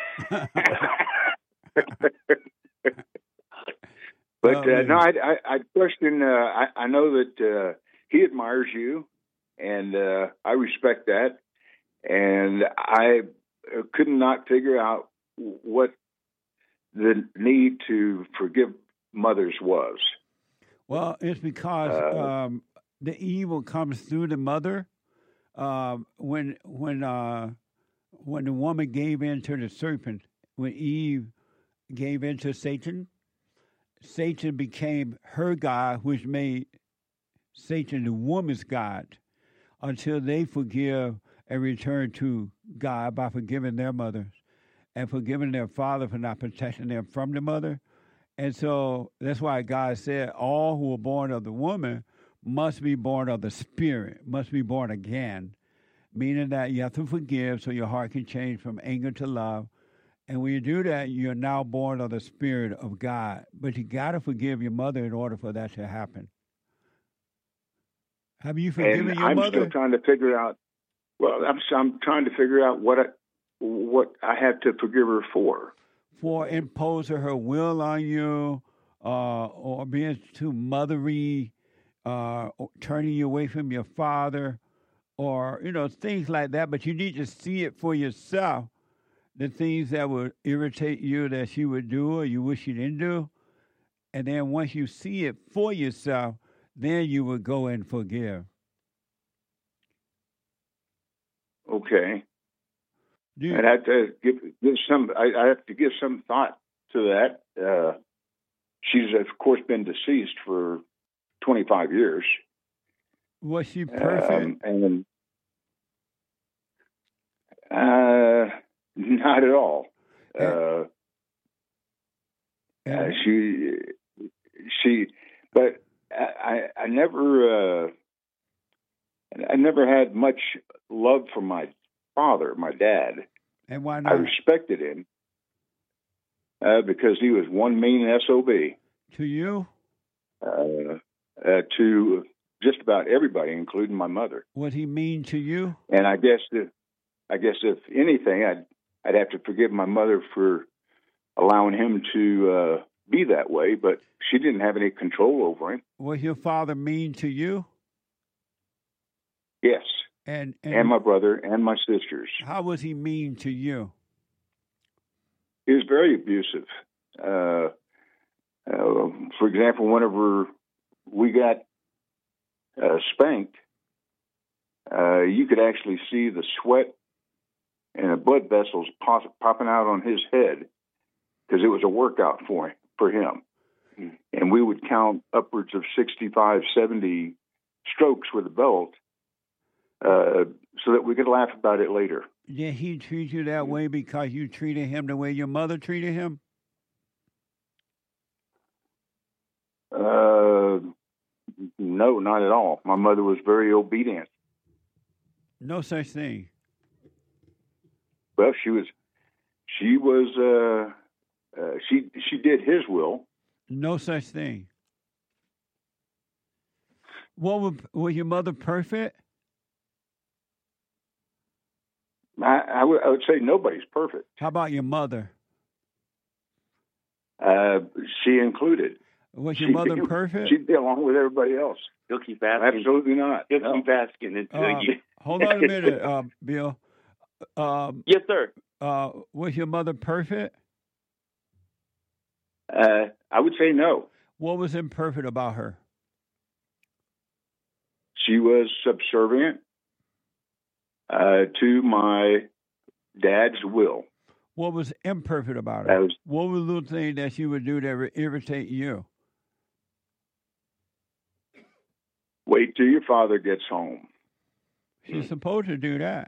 But no, I question. I know that he admires you, and I respect that. And I could not figure out what the need to forgive mothers was. Well, it's because the evil comes through the mother. When the woman gave in to the serpent, when Eve gave in to Satan, Satan became her God, which made Satan the woman's God, until they forgive and return to God by forgiving their mothers and forgiving their father for not protecting them from the mother. And so that's why God said all who are born of the woman must be born of the Spirit, must be born again, meaning that you have to forgive so your heart can change from anger to love. And when you do that, you're now born of the Spirit of God. But you got to forgive your mother in order for that to happen. Have you forgiven your I'm mother? still trying to figure out. Well, I'm trying to figure out what I have to forgive her for. For imposing her will on you, or being too mothery, or turning you away from your father, or things like that. But you need to see it for yourself. The things that would irritate you that she would do or you wish she didn't do. And then once you see it for yourself, then you would go and forgive. Okay. I'd have to give some. I have to give some thought to that. She's of course been deceased for 25 years. Was she perfect? Not at all. But I never had much love for my father, my dad. And why not? I respected him because he was one mean SOB. To you? To just about everybody, including my mother. Was he mean to you? And I guess if anything, I'd have to forgive my mother for allowing him to be that way, but she didn't have any control over him. Was your father mean to you? Yes. And my brother and my sisters. How was he mean to you? He was very abusive. For example, whenever we got spanked, you could actually see the sweat and the blood vessels popping out on his head because it was a workout for him. And we would count upwards of 65, 70 strokes with a belt so that we could laugh about it later. Did he treat you that way because you treated him the way your mother treated him? No, not at all. My mother was very obedient. No such thing. Well, she was she did his will. No such thing. Was your mother perfect? I would say nobody's perfect. How about your mother? She included. Was your mother perfect? She'd be along with everybody else. He'll keep asking. Absolutely not. He'll keep asking until you. Hold on a minute, Bill. Yes, sir. Was your mother perfect? I would say no. What was imperfect about her? She was subservient to my dad's will. What was imperfect about her? What was the little thing that she would do that would irritate you? Wait till your father gets home. She's supposed to do that.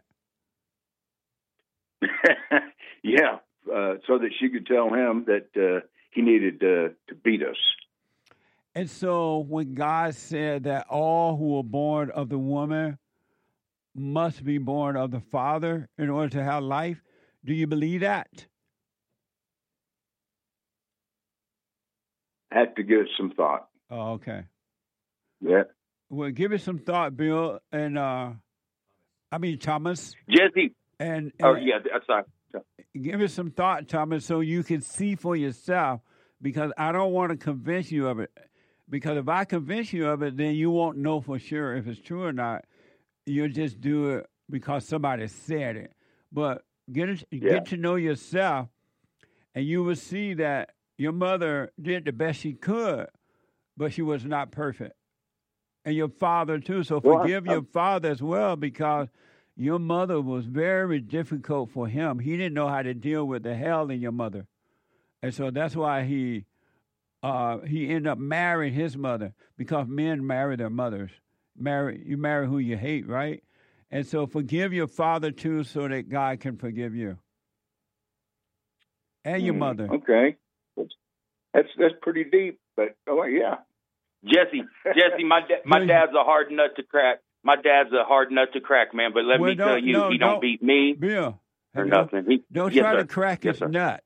Yeah, so that she could tell him that he needed to beat us. And so when God said that all who are born of the woman must be born of the Father in order to have life, do you believe that? I had to give it some thought. Oh, okay. Yeah. Well, give it some thought, Bill, and Thomas. Jesse. And yeah, sorry. Give it some thought, Thomas, so you can see for yourself, because I don't want to convince you of it. Because if I convince you of it, then you won't know for sure if it's true or not. You'll just do it because somebody said it. But get to know yourself, and you will see that your mother did the best she could, but she was not perfect. And your father, too. So forgive your father as well, because your mother was very difficult for him. He didn't know how to deal with the hell in your mother. And so that's why he ended up marrying his mother, because men marry their mothers. You marry who you hate, right? And so forgive your father, too, so that God can forgive you. And your mother. Okay. That's pretty deep, but yeah. Jesse, my dad's a hard nut to crack. My dad's a hard nut to crack, man. But let me tell you, he don't beat me Bill, or nothing. Don't try to crack his nut.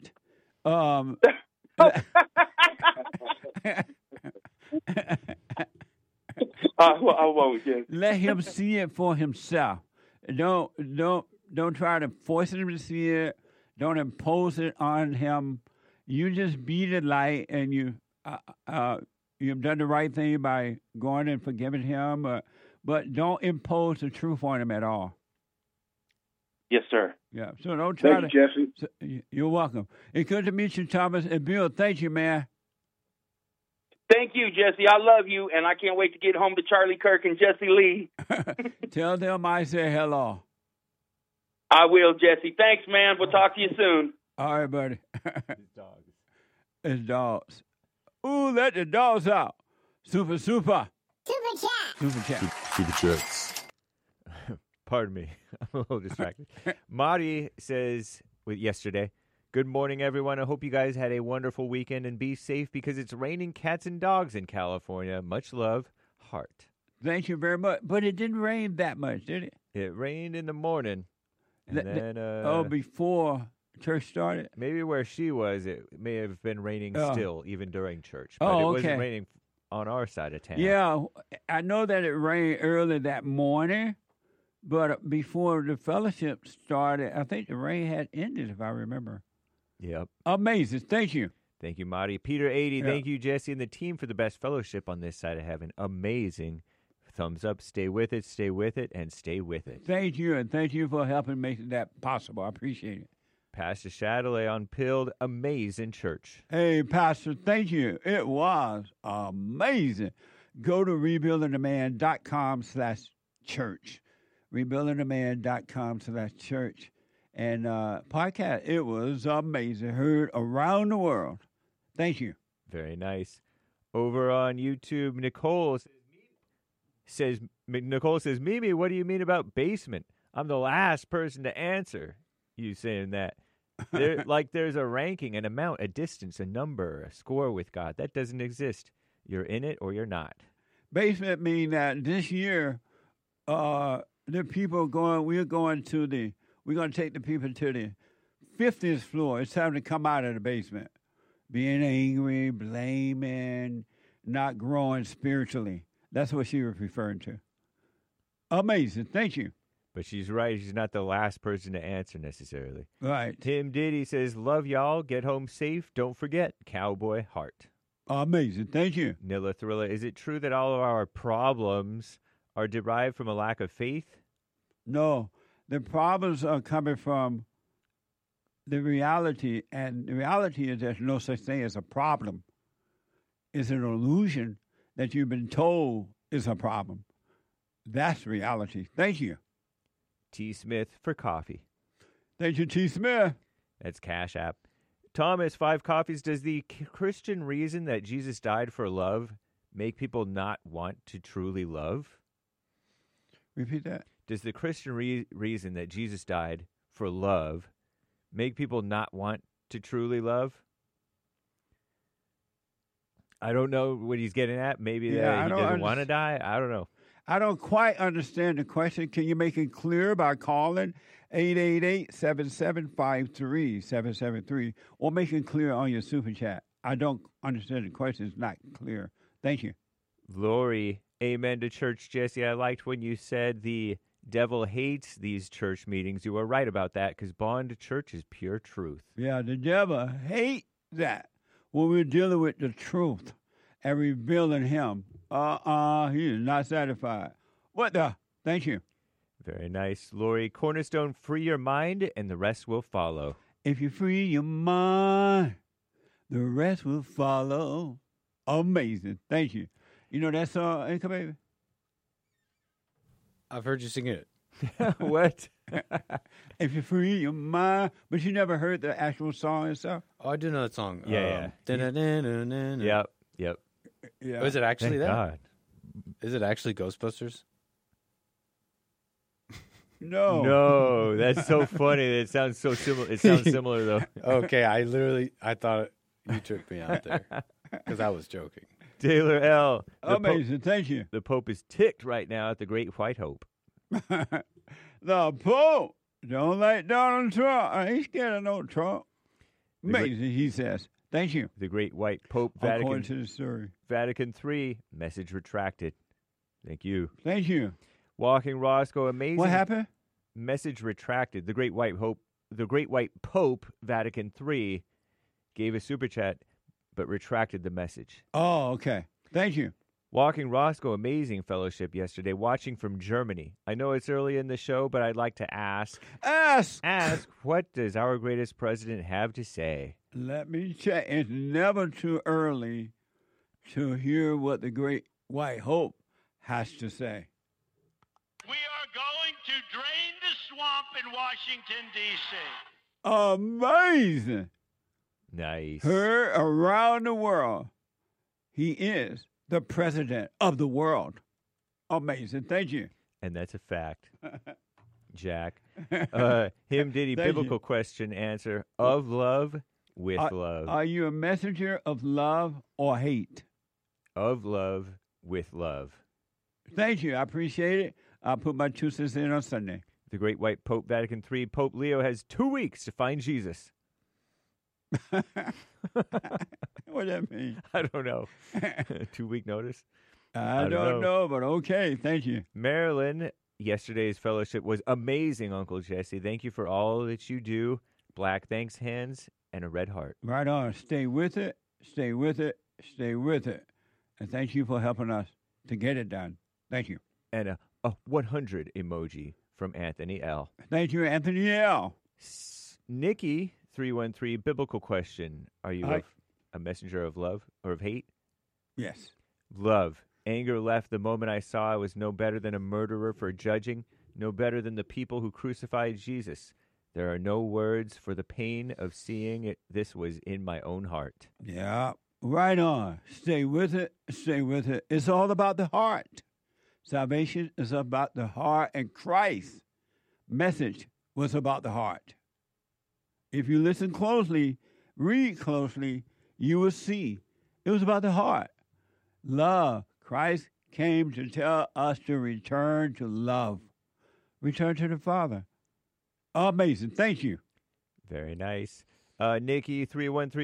I won't. Let him see it for himself. Don't try to force him to see it. Don't impose it on him. You just be the light, and you've done the right thing by going and forgiving him. But don't impose the truth on him at all. Yes, sir. Yeah. So don't try Thank you, Jesse. You're welcome. It's good to meet you, Thomas. And Bill, thank you, man. Thank you, Jesse. I love you, and I can't wait to get home to Charlie Kirk and Jesse Lee. Tell them I say hello. I will, Jesse. Thanks, man. We'll talk to you soon. All right, buddy. It's dogs. Ooh, let the dogs out. Super. Super chats. Pardon me. I'm a little distracted. Marty says yesterday, good morning, everyone. I hope you guys had a wonderful weekend and be safe because it's raining cats and dogs in California. Much love, Heart. Thank you very much. But it didn't rain that much, did it? It rained in the morning. And then, before church started? Maybe where she was, it may have been raining still, even during church. But it wasn't raining on our side of town. Yeah, I know that it rained early that morning, but before the fellowship started, I think the rain had ended, if I remember. Yep. Amazing. Thank you. Thank you, Marty. Peter 80, thank you, Jesse, and the team for the best fellowship on this side of heaven. Amazing. Thumbs up. Stay with it, and stay with it. Thank you, and thank you for helping make that possible. I appreciate it. Pastor Shadley on Pilled, amazing church. Hey, Pastor, thank you. It was amazing. Go to rebuildingtheman.com/church. rebuildingtheman.com/church. And podcast, it was amazing. Heard around the world. Thank you. Very nice. Over on YouTube, Nicole says, Mimi, what do you mean about basement? I'm the last person to answer you saying that. There's a ranking, an amount, a distance, a number, a score with God. That doesn't exist. You're in it or you're not. Basement mean that this year, the people we're going to take the people to the 50th floor. It's time to come out of the basement. being angry, blaming, not growing spiritually. That's what she was referring to. Amazing. Thank you. But she's right. She's not the last person to answer necessarily. Right. Tim Diddy says, love y'all. Get home safe. Don't forget, Cowboy Heart. Amazing. Thank you. Nilla Thrilla, is it true that all of our problems are derived from a lack of faith? No. The problems are coming from the reality, and the reality is there's no such thing as a problem. It's an illusion that you've been told is a problem. That's reality. Thank you. T. Smith for coffee. Thank you, T. Smith. That's Cash App. Thomas, 5 coffees. Does the Christian reason that Jesus died for love make people not want to truly love? Repeat that. Does the Christian reason that Jesus died for love make people not want to truly love? I don't know what he's getting at. Maybe that he doesn't want to die. I don't know. I don't quite understand the question. Can you make it clear by calling 888-7753-773 or make it clear on your super chat? I don't understand the question. It's not clear. Thank you. Lori, amen to church, Jesse. I liked when you said the devil hates these church meetings. You were right about that because Bond Church is pure truth. Yeah, the devil hates that when we're dealing with the truth and revealing him. He is not satisfied. What the? Thank you. Very nice. Lori, Cornerstone, free your mind and the rest will follow. If you free your mind, the rest will follow. Amazing. Thank you. You know that song, Anchor Baby? I've heard you sing it. What? If you free your mind, but you never heard the actual song itself? Oh, I do know that song. Yeah. Yep. Yeah. Oh, is it actually Thank that? God. Is it actually Ghostbusters? No, that's so funny. It sounds so similar. It sounds similar though. Okay, I thought you tricked me out there because I was joking. Taylor L. Amazing, thank you. The Pope is ticked right now at the Great White Hope. The Pope don't like Donald Trump. I ain't scared of no Trump. Amazing, he says. Thank you. The Great White Pope, According to the story. Vatican III, message retracted. Thank you. Thank you. Walking Roscoe, amazing. What happened? Message retracted. The Great White Pope, Vatican III, gave a super chat, but retracted the message. Oh, okay. Thank you. Walking Roscoe, amazing fellowship yesterday, watching from Germany. I know it's early in the show, but I'd like to ask, what does our greatest president have to say? Let me check. It's never too early to hear what the Great White Hope has to say. We are going to drain the swamp in Washington, D.C. Amazing. Nice. Heard around the world. He is the president of the world. Amazing. Thank you. And that's a fact. Jack. Him Diddy, biblical question answer. Of love, with love. Are you a messenger of love or hate? Of love, with love. Thank you. I appreciate it. I'll put my 2 cents in on Sunday. The Great White Pope, Vatican III, Pope Leo has 2 weeks to find Jesus. What does that mean? I don't know. 2-week notice? I don't know, but okay. Thank you. Marilyn, yesterday's fellowship was amazing, Uncle Jesse. Thank you for all that you do. Black thanks hands and a red heart. Right on. Stay with it. Stay with it. Stay with it. And thank you for helping us to get it done. Thank you. And a 100 emoji from Anthony L. Thank you, Anthony L. Nikki, 313, biblical question. Are you a messenger of love or of hate? Yes. Love. Anger left the moment I saw I was no better than a murderer for judging, no better than the people who crucified Jesus. There are no words for the pain of seeing it. This was in my own heart. Yeah, right on. Stay with it. Stay with it. It's all about the heart. Salvation is about the heart, and Christ's message was about the heart. If you listen closely, read closely, you will see it was about the heart. Love. Christ came to tell us to return to love. Return to the Father. Amazing. Thank you. Very nice. Nikki, 313,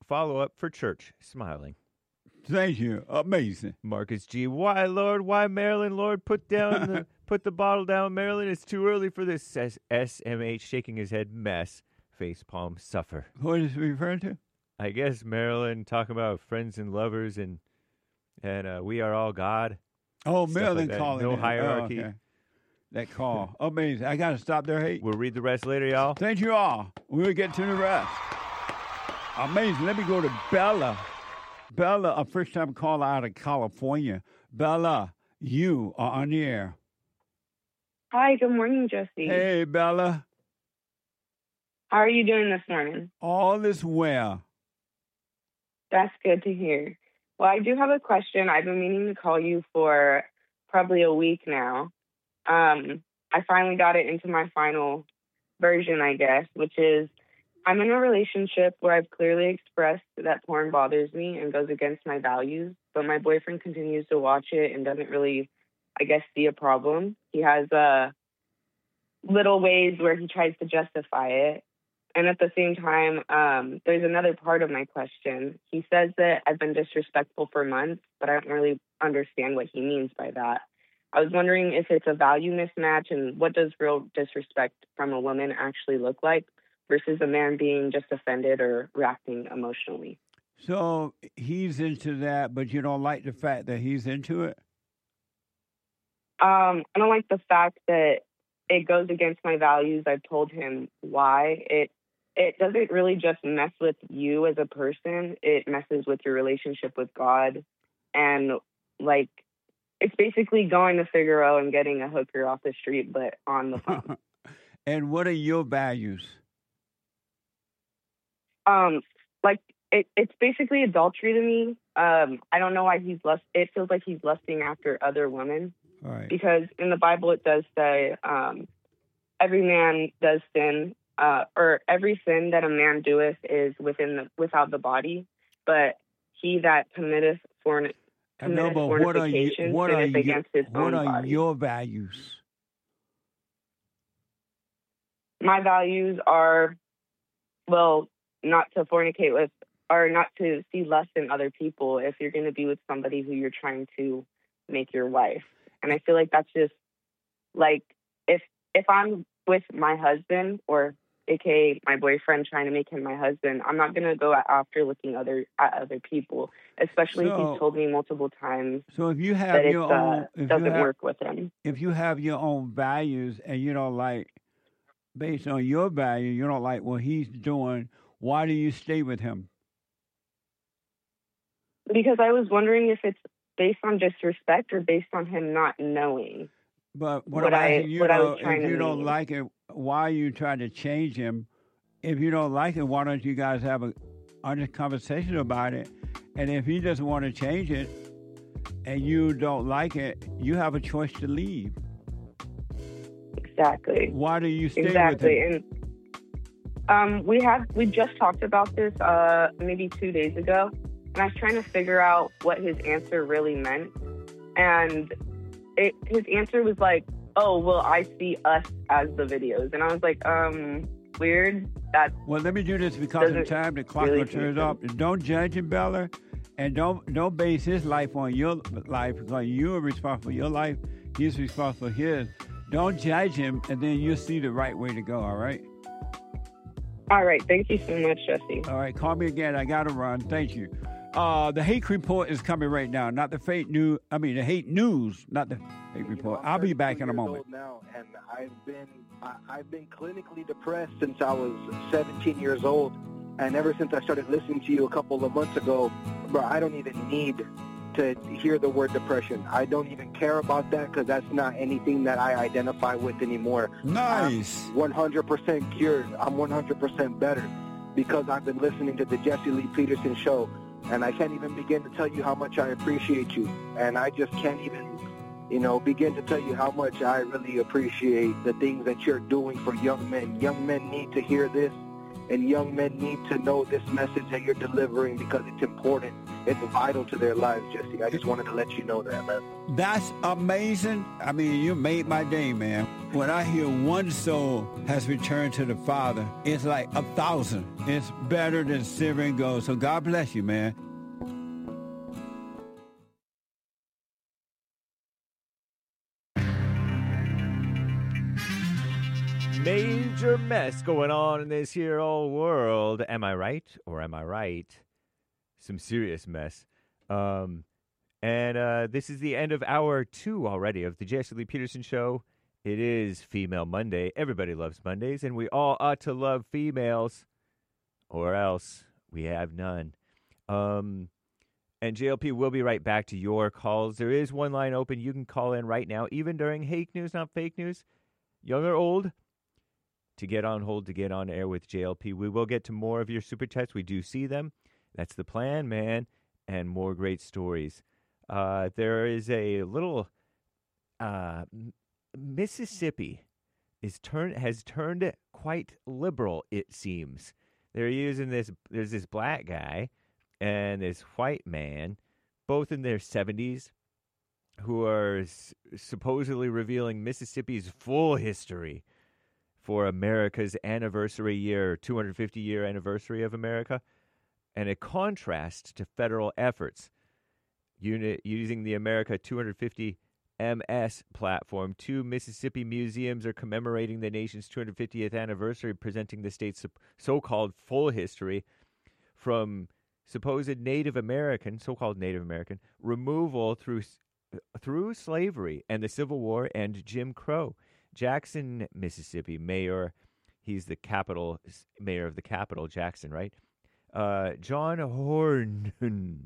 follow-up for church. Smiling. Thank you. Amazing. Marcus G. Why, Lord? Why, Marilyn? Lord, put the bottle down, Marilyn. It's too early for this. Says SMH, shaking his head. Mess. Face palm. Suffer. What is he referring to? I guess Marilyn talking about friends and lovers and we are all God. Oh, Stuff Marilyn like calling. No hierarchy. Oh, okay. That call. Amazing. I got to stop there, Hate. We'll read the rest later, y'all. Thank you all. We'll get to the rest. Amazing. Let me go to Bella. Bella, a first-time caller out of California. Bella, you are on the air. Hi, good morning, Jesse. Hey, Bella. How are you doing this morning? All is well. That's good to hear. Well, I do have a question. I've been meaning to call you for probably a week now. I finally got it into my final version, I guess, which is I'm in a relationship where I've clearly expressed that porn bothers me and goes against my values, but my boyfriend continues to watch it and doesn't really, I guess, see a problem. He has little ways where he tries to justify it. And at the same time, there's another part of my question. He says that I've been disrespectful for months, but I don't really understand what he means by that. I was wondering if it's a value mismatch and what does real disrespect from a woman actually look like versus a man being just offended or reacting emotionally. So he's into that, but you don't like the fact that he's into it? I don't like the fact that it goes against my values. I've told him why. It doesn't really just mess with you as a person. It messes with your relationship with God. And, like, it's basically going to Figaro and getting a hooker off the street, but on the phone. And what are your values? Like, it's basically adultery to me. I don't know why it feels like he's lusting after other women. Right. Because in the Bible it does say every man does sin, or every sin that a man doeth is without the body, but he that committeth fornication sinneth against his own body. What are your values? My values are, well, not to fornicate with, or not to see lust in other people if you're going to be with somebody who you're trying to make your wife. And I feel like that's just, like, if I'm with my husband, or AKA my boyfriend trying to make him my husband, I'm not going to go after looking at other people, especially if he's told me multiple times so if you have that your own, it doesn't work with him. If you have your own values and you don't like, based on your value, you don't like what he's doing, why do you stay with him? Because I was wondering if it's based on disrespect or based on him not knowing. But what I was trying to if you don't mean. like it, why are you trying to change him? If you don't like it, why don't you guys have a honest conversation about it? And if he doesn't want to change it and you don't like it, you have a choice to leave. Exactly. Why do you stay exactly. with him? And we just talked about this maybe 2 days ago, and I was trying to figure out what his answer really meant. And his answer was like, oh, well, I see us as the videos. And I was like, weird. Well, let me do this because of time. The clock will turn off. Don't judge him, Bella. And don't base his life on your life because you are responsible for your life. He's responsible for his. Don't judge him, and then you'll see the right way to go, all right? All right. Thank you so much, Jesse. All right. Call me again. I got to run. Thank you. The hate report is coming right now, not the fake news. I mean, the hate news, not the hate report. I'll be back in a moment. Now, and I've been clinically depressed since I was 17 years old, and ever since I started listening to you a couple of months ago, bro, I don't even need to hear the word depression. I don't even care about that because that's not anything that I identify with anymore. Nice. I'm 100% cured. I'm 100% better because I've been listening to the Jesse Lee Peterson show. And I can't even begin to tell you how much I appreciate you. And I just can't even, begin to tell you how much I really appreciate the things that you're doing for young men. Young men need to hear this, and young men need to know this message that you're delivering because it's important. it's vital to their lives, Jesse. I just wanted to let you know that, man. That's amazing. I mean, you made my day, man. When I hear one soul has returned to the Father, it's like 1,000. It's better than silver and gold. So God bless you, man. Major mess going on in this here old world. Am I right or am I right? Some serious mess. This is the end of hour 2 already of the Jesse Lee Peterson Show. It is Female Monday. Everybody loves Mondays, and we all ought to love females, or else we have none. And JLP will be right back to your calls. There is one line open. You can call in right now, even during Hake News, not fake news, young or old, to get on hold, to get on air with JLP. We will get to more of your super chats. We do see them. That's the plan, man, and more great stories. There is a little Mississippi has turned quite liberal, it seems. They're using this. There's this black guy and this white man, both in their 70s, who are supposedly revealing Mississippi's full history for America's anniversary year, 250-year anniversary of America, and a contrast to federal efforts. Using the America 250 MS platform, 2 Mississippi museums are commemorating the nation's 250th anniversary, presenting the state's so-called full history from supposed Native American, so-called Native American, removal through slavery and the Civil War and Jim Crow. Jackson, Mississippi mayor, he's the mayor of the capital, Jackson, right? John Horhn,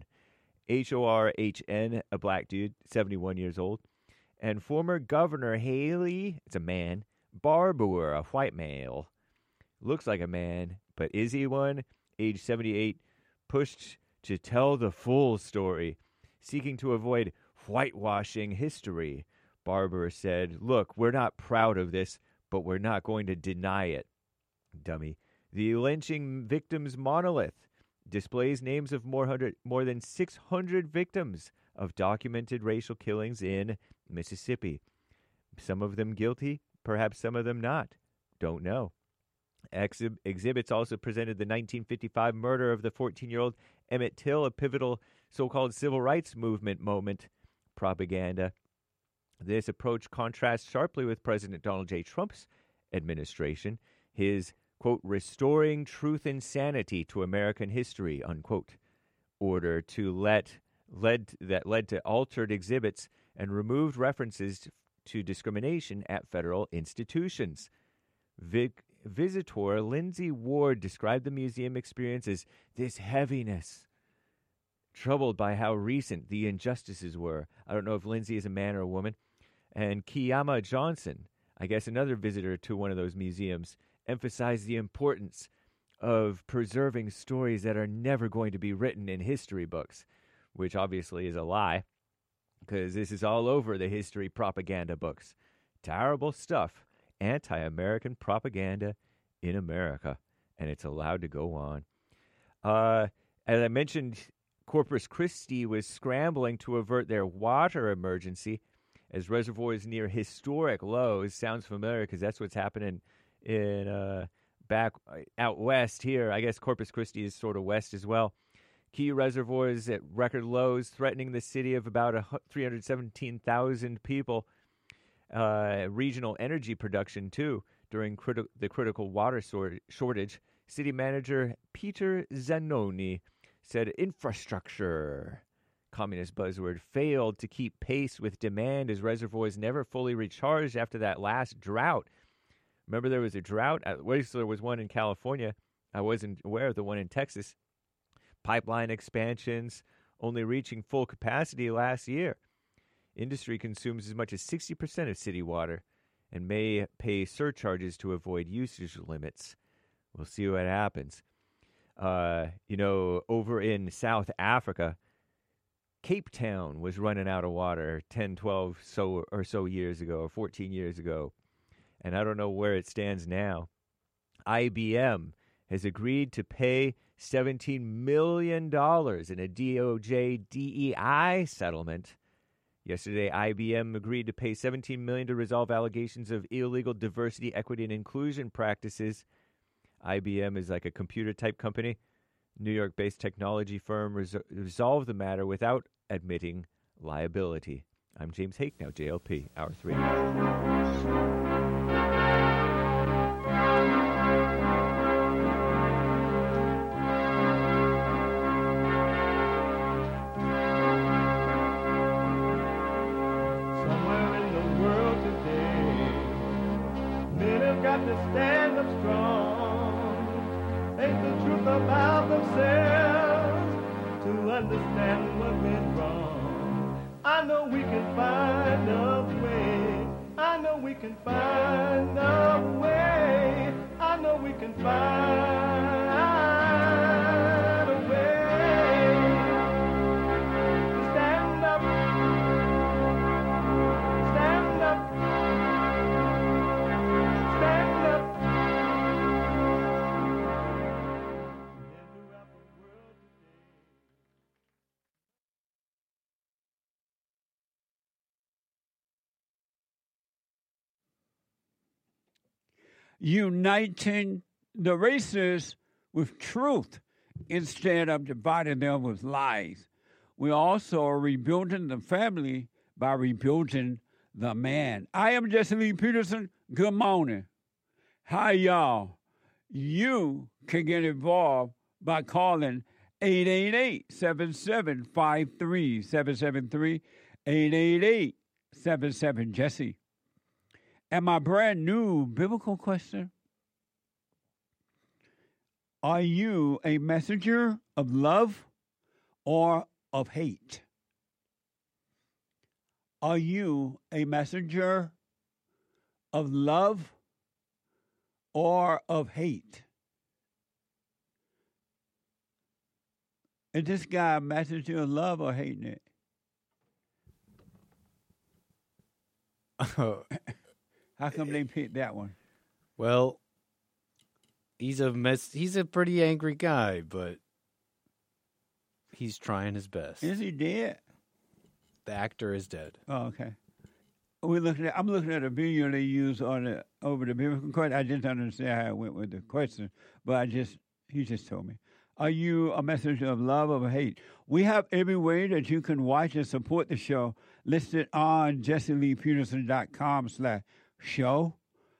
Horhn, a black dude, 71 years old, and former Governor Haley, it's a man, Barbour, a white male, looks like a man, but is he one? Age 78, pushed to tell the full story, seeking to avoid whitewashing history. Barbour said, "Look, we're not proud of this, but we're not going to deny it." Dummy. The lynching victims monolith displays names of more than 600 victims of documented racial killings in Mississippi. Some of them guilty, perhaps some of them not. Don't know. Exhibits also presented the 1955 murder of the 14-year-old Emmett Till, a pivotal so-called civil rights movement moment propaganda. This approach contrasts sharply with President Donald J. Trump's administration, his, quote, restoring truth and sanity to American history, unquote, order that led to altered exhibits and removed references to discrimination at federal institutions. Visitor Lindsay Ward described the museum experience as this heaviness, troubled by how recent the injustices were. I don't know if Lindsay is a man or a woman. And Kiyama Johnson, I guess another visitor to one of those museums, emphasized the importance of preserving stories that are never going to be written in history books, which obviously is a lie, because this is all over the history propaganda books. Terrible stuff. Anti-American propaganda in America, and it's allowed to go on. As I mentioned, Corpus Christi was scrambling to avert their water emergency as reservoirs near historic lows. Sounds familiar because that's what's happening in back out west here. I guess Corpus Christi is sort of west as well. Key reservoirs at record lows, threatening the city of about 317,000 people. Regional energy production, too, during the critical water shortage. City manager Peter Zanoni said infrastructure, communist buzzword, failed to keep pace with demand as reservoirs never fully recharged after that last drought. Remember there was a drought? At least there was one in California. I wasn't aware of the one in Texas. Pipeline expansions only reaching full capacity last year. Industry consumes as much as 60% of city water and may pay surcharges to avoid usage limits. We'll see what happens. Over in South Africa, Cape Town was running out of water 10, 12 or so years ago, or 14 years ago. And I don't know where it stands now. IBM has agreed to pay $17 million in a DOJ DEI settlement. Yesterday, IBM agreed to pay $17 million to resolve allegations of illegal diversity, equity, and inclusion practices. IBM is like a computer-type company. New York-based technology firm resolved the matter without admitting liability. I'm James Hake, now JLP, Hour 3. To stand up strong, face the truth about themselves, to understand what went wrong. I know we can find a way. I know we can find a way. I know we can find a way to stand up, stand up. Uniting the races with truth instead of dividing them with lies. We also are rebuilding the family by rebuilding the man. I am Jesse Lee Peterson. Good morning. Hi, y'all. You can get involved by calling 888-7753-773, 888-77-JESSE. And my brand new biblical question, are you a messenger of love or of hate? Are you a messenger of love or of hate? Is this guy a messenger of love or hating it? How come they picked that one? Well, he's a pretty angry guy, but he's trying his best. Is he dead? The actor is dead. Oh, okay. I'm looking at a video they use over the biblical question. I didn't understand how it went with the question, but he just told me. Are you a messenger of love or hate? We have every way that you can watch and support the show listed on JesseLeePeterson.com/show,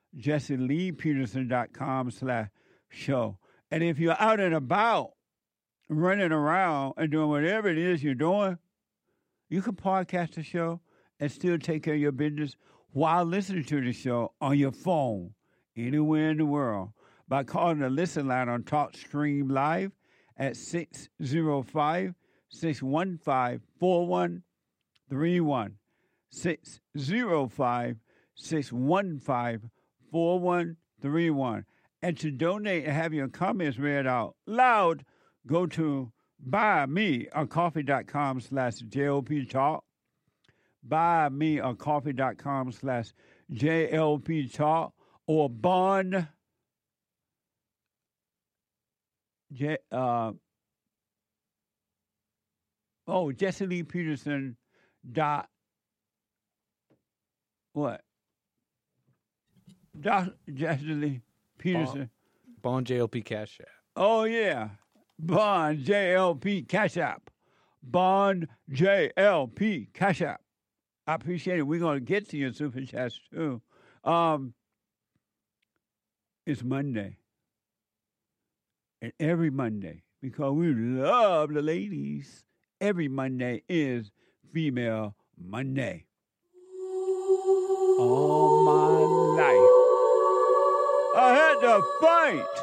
JesseLeePeterson.com/show. And if you're out and about, running around and doing whatever it is you're doing, you can podcast the show and still take care of your business while listening to the show on your phone, anywhere in the world, by calling the listen line on TalkStream Live at 605-615-4131, 605-615-4131. And to donate and have your comments read out loud, go to buymeacoffee.com/JLP Talk, buymeacoffee.com/JLP Talk, or Bond Jesse Lee Peterson dot what? Jesse Lee Peterson. Bond JLP Cash App. Oh yeah. Bond JLP Cash App. Bond JLP Cash App. I appreciate it. We're gonna get to your super chats too. It's Monday. And every Monday, because we love the ladies, every Monday is Female Monday. All my life, I had to fight.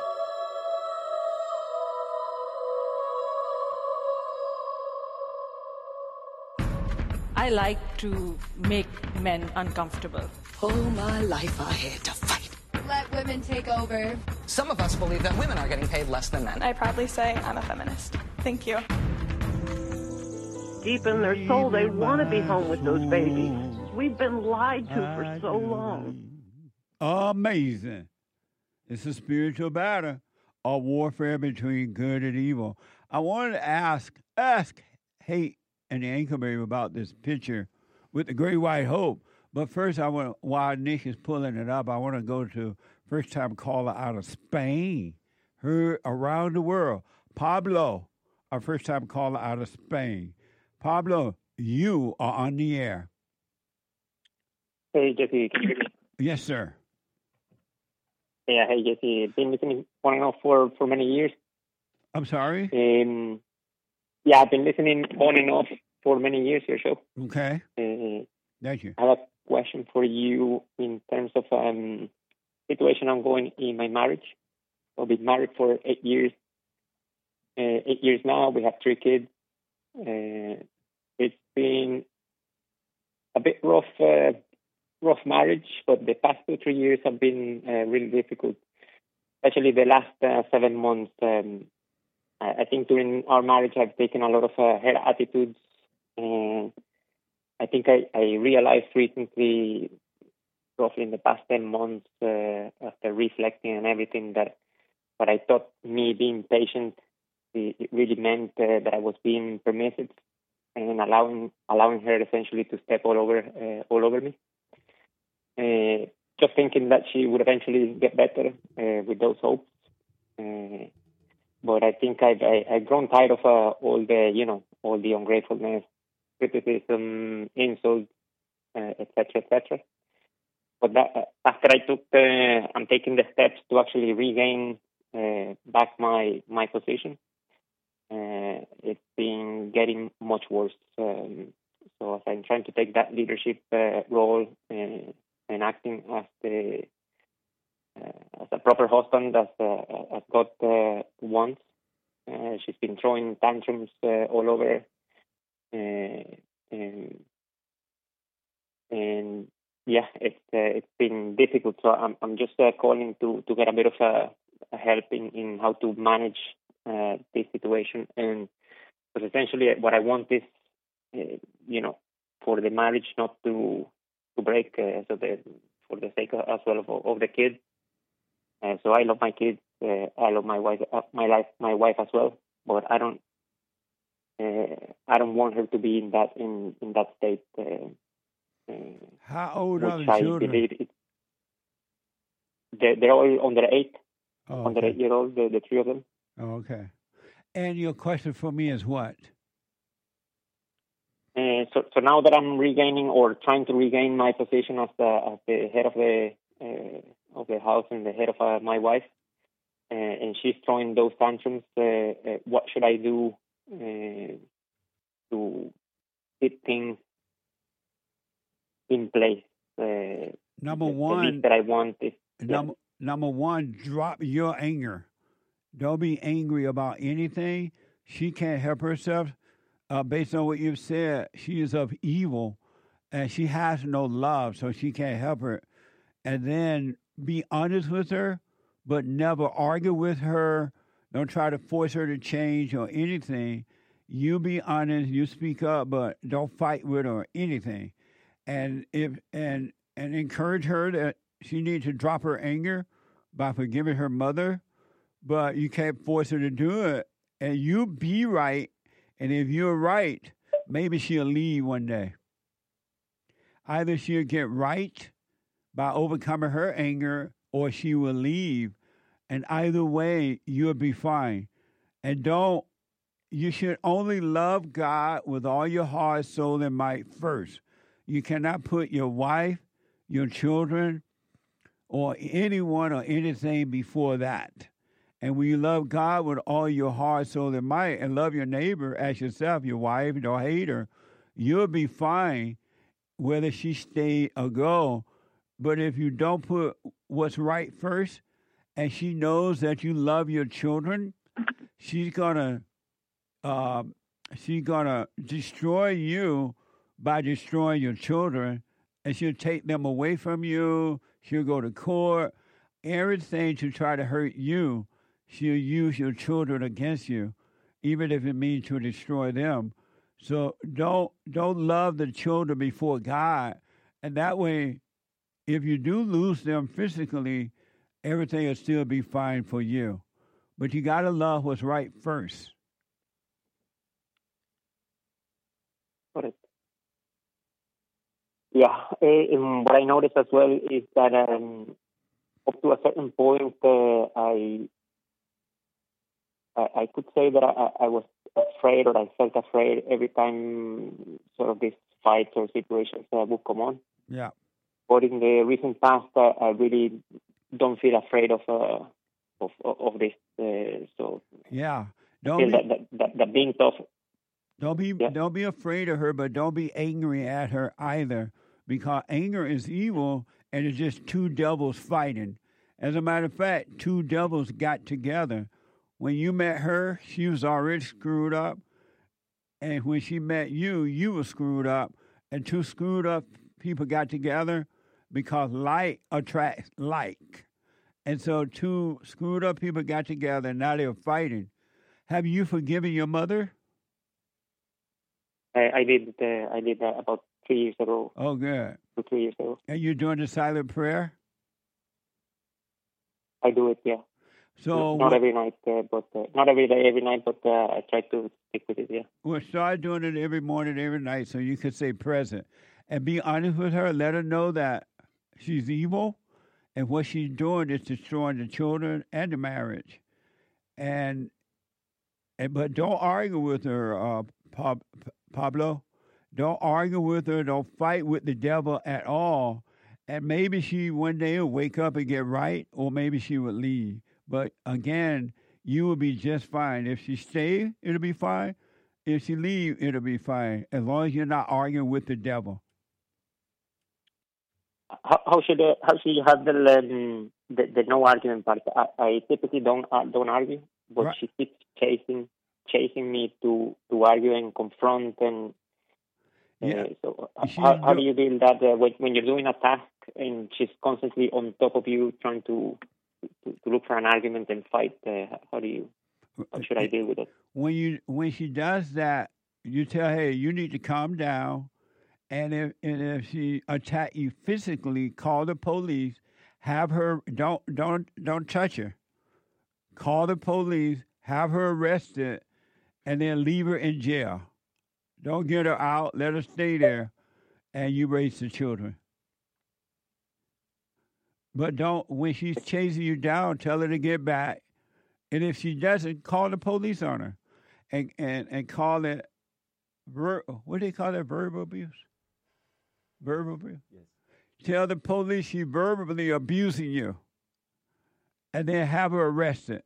I like to make men uncomfortable. All my life I had to fight. Let women take over. Some of us believe that women are getting paid less than men. I proudly say I'm a feminist. Thank you. Deep in their soul, they want to be home with those babies. We've been lied to for so long. Amazing. It's a spiritual battle. a warfare between good and evil. I wanted to ask Hate and the Anchor Baby about this picture with the Great White Hope. But first, while Nick is pulling it up, I want to go to first-time caller out of Spain, heard around the world. Pablo, our first-time caller out of Spain. Pablo, you are on the air. Hey, Jesse, can you hear me? Yes, sir. Yeah, hey, Jesse. Been listening on and off for many years. I'm sorry? Yeah, I've been listening on and off for many years, your show. Okay. Thank you. I have a question for you in terms of situation ongoing in my marriage. I've been married for 8 years. 8 years now. We have 3 kids. It's been a bit rough marriage, but the past 2-3 years have been really difficult. Especially the last 7 months. I think during our marriage, I've taken a lot of her attitudes. I think I realized recently, roughly in the past 10 months, after reflecting on everything, that what I thought me being patient, it really meant that I was being permissive and allowing her essentially to step all over me. Just thinking that she would eventually get better with those hopes. But I think I've grown tired of all the ungratefulness, criticism, insults, etc. But after I'm taking the steps to actually regain back my position. It's been getting much worse. So as I'm trying to take that leadership role and acting as a proper husband, as God wants, she's been throwing tantrums all over, and yeah, it's been difficult. So I'm just calling to get a bit of a help in how to manage this situation. And because essentially what I want is, for the marriage not to break, for the sake as well of the kids. So I love my kids. I love my wife, my wife as well. But I don't want her to be in that state. How old are the children? They're all under 8. Oh, okay. Under 8-year-old, the 3 of them. Oh, okay. And your question for me is what? So now that I'm regaining or trying to regain my position as the head of the house and the head of my wife, and she's throwing those tantrums, what should I do to get things in place? Number the one, least that I want is number one, drop your anger. Don't be angry about anything. She can't help herself. Based on what you've said, she is of evil, and she has no love, so she can't help her. And then be honest with her, but never argue with her. Don't try to force her to change or anything. You be honest, you speak up, but don't fight with her or anything. And encourage her that she needs to drop her anger by forgiving her mother, but you can't force her to do it. And you be right. And if you're right, maybe she'll leave one day. Either she'll get right by overcoming her anger, or she will leave. And either way, you'll be fine. And you should only love God with all your heart, soul, and might first. You cannot put your wife, your children, or anyone or anything before that. And when you love God with all your heart, soul, and might, and love your neighbor as yourself, your wife, don't hate her, you'll be fine whether she stay or go. But if you don't put what's right first, and she knows that you love your children, she's gonna destroy you by destroying your children, and she'll take them away from you. She'll go to court, everything to try to hurt you. She'll use your children against you, even if it means to destroy them. So don't love the children before God. And that way, if you do lose them physically, everything will still be fine for you. But you got to love what's right first. Correct. Yeah. And what I noticed as well is that up to a certain point, I could say that I was afraid, or I felt afraid every time sort of these fights or situations would come on. Yeah. But in the recent past, I really don't feel afraid of this. So yeah, don't feel that being tough. Don't be afraid of her, but don't be angry at her either, because anger is evil, and it's just two devils fighting. As a matter of fact, two devils got together. When you met her, she was already screwed up, and when she met you, you were screwed up, and two screwed up people got together because like attracts like. And so two screwed up people got together, and now they're fighting. Have you forgiven your mother? I did that about 3 years ago. Oh, good. 2 3 years ago. And you're doing the silent prayer? I do it, yeah. So not every night, but not every day, every night, but I try to stick with it, yeah. Well, start doing it every morning, every night, so you could stay present. And be honest with her. Let her know that she's evil, and what she's doing is destroying the children and the marriage. But don't argue with her, Pablo. Don't argue with her. Don't fight with the devil at all. And maybe she one day will wake up and get right, or maybe she would leave. But again, you will be just fine. If she stays, it'll be fine. If she leaves, it'll be fine, as long as you're not arguing with the devil. How should you handle the no argument part? I typically don't argue, but right. She keeps chasing me to argue and confront, and so how do you deal with that when you're doing a task and she's constantly on top of you trying to look for an argument and fight? How should I deal with it? When she does that, you tell her, hey, you need to calm down. And if she attack you physically, call the police. Have her don't touch her. Call the police. Have her arrested, and then leave her in jail. Don't get her out. Let her stay there, and you raise the children. But when she's chasing you down, tell her to get back. And if she doesn't, call the police on her, and call it what do they call that? Verbal abuse. Verbal abuse. Yes. Tell the police she's verbally abusing you, and then have her arrested.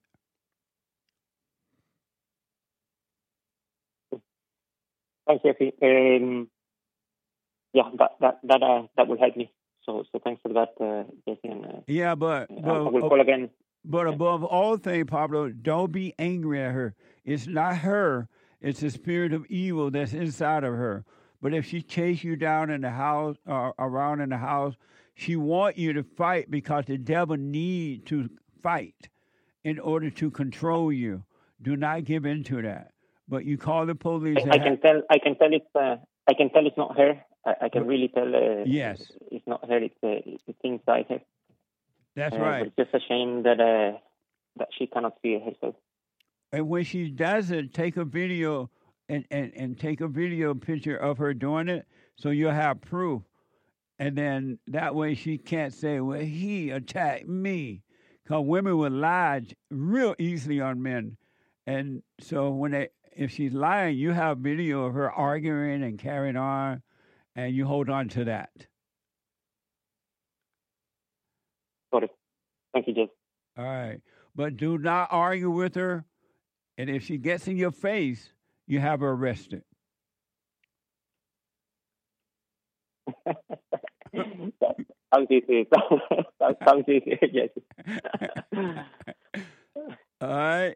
Thanks, Jesse. Yeah, that will help me. So thanks for that, Jesse. And, but I will call again. But above all things, Pablo, don't be angry at her. It's not her. It's the spirit of evil that's inside of her. But if she chases you down in the house, around in the house, she wants you to fight because the devil needs to fight in order to control you. Do not give in to that. But you call the police. I can tell it's not her. I can really tell. Yes, it's not her. It's inside her. That's right. It's just a shame that she cannot see it herself. And when she does it, take a video and take a video picture of her doing it, so you'll have proof. And then that way she can't say, well, he attacked me. Because women will lie real easily on men. And so if she's lying, you have video of her arguing and carrying on, and you hold on to that. Got it. Thank you, Jeff. All right. But do not argue with her. And if she gets in your face, you have her arrested. Sounds easy. Sounds easy, yes. All right.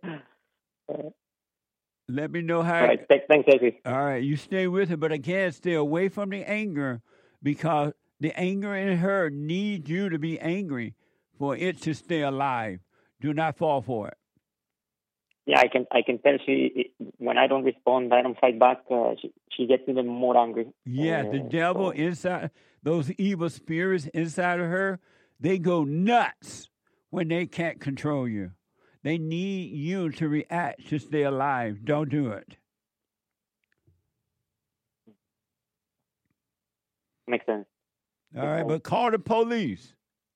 Let me know how. All right. Thanks, Jesse. All right. You stay with her, but again, stay away from the anger, because the anger in her needs you to be angry for it to stay alive. Do not fall for it. Yeah, I can tell when I don't respond, I don't fight back, she gets even more angry. Yeah, the devil inside, those evil spirits inside of her, they go nuts when they can't control you. They need you to react to stay alive. Don't do it. Makes sense. All right, but call the police.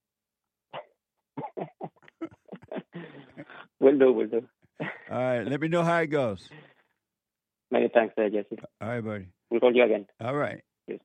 Will do. All right, let me know how it goes. Many thanks, Jesse. All right, buddy. We'll call you again. All right. Yes.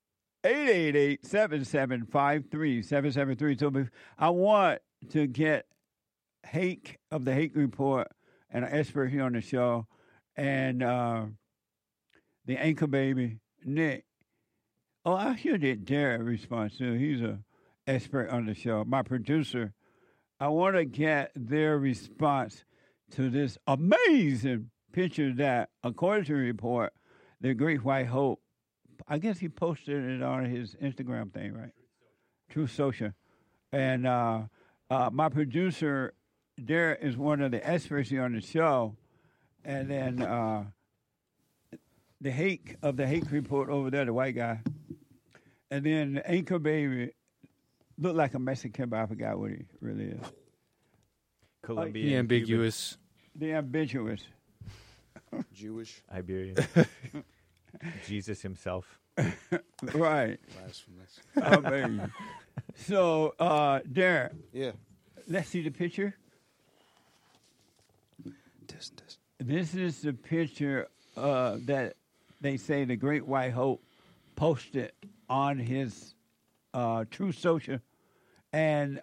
888-7753-773. So I want to get Hake of the Hake Report and an expert here on the show, and the Anchor Baby, Nick. Oh, I should get Derek response too. He's an expert on the show. My producer. I want to get their response to this amazing picture that, according to the report, the Great White Hope, I guess he posted it on his Instagram thing, right? Truth Social. And my producer, Derek, is one of the experts here on the show. And then the Hake of the Hake Report over there, the white guy. And then the Anchor Baby looked like a Mexican, but I forgot what he really is. Colombian. The ambiguous. The ambiguous. Jewish. Iberian. Jesus himself. Right. Blasphemous. Amazing. So, Darren. Yeah. Let's see the picture. This is the picture that they say the Great White Hope posted on his Truth Social. And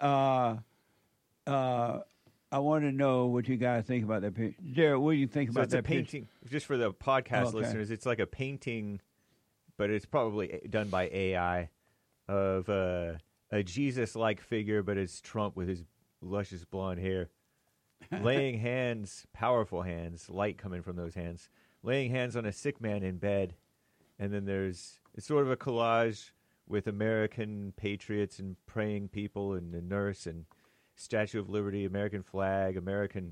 I want to know what you guys think about that picture. Jared, what do you think about it's that a painting. picture? Just for the podcast Okay. listeners, it's like a painting, but it's probably done by AI of a Jesus-like figure, but it's Trump with his luscious blonde hair. Laying hands, powerful hands, light coming from those hands. Laying hands on a sick man in bed. And then it's sort of a collage with American patriots and praying people and a nurse and Statue of Liberty, American flag, American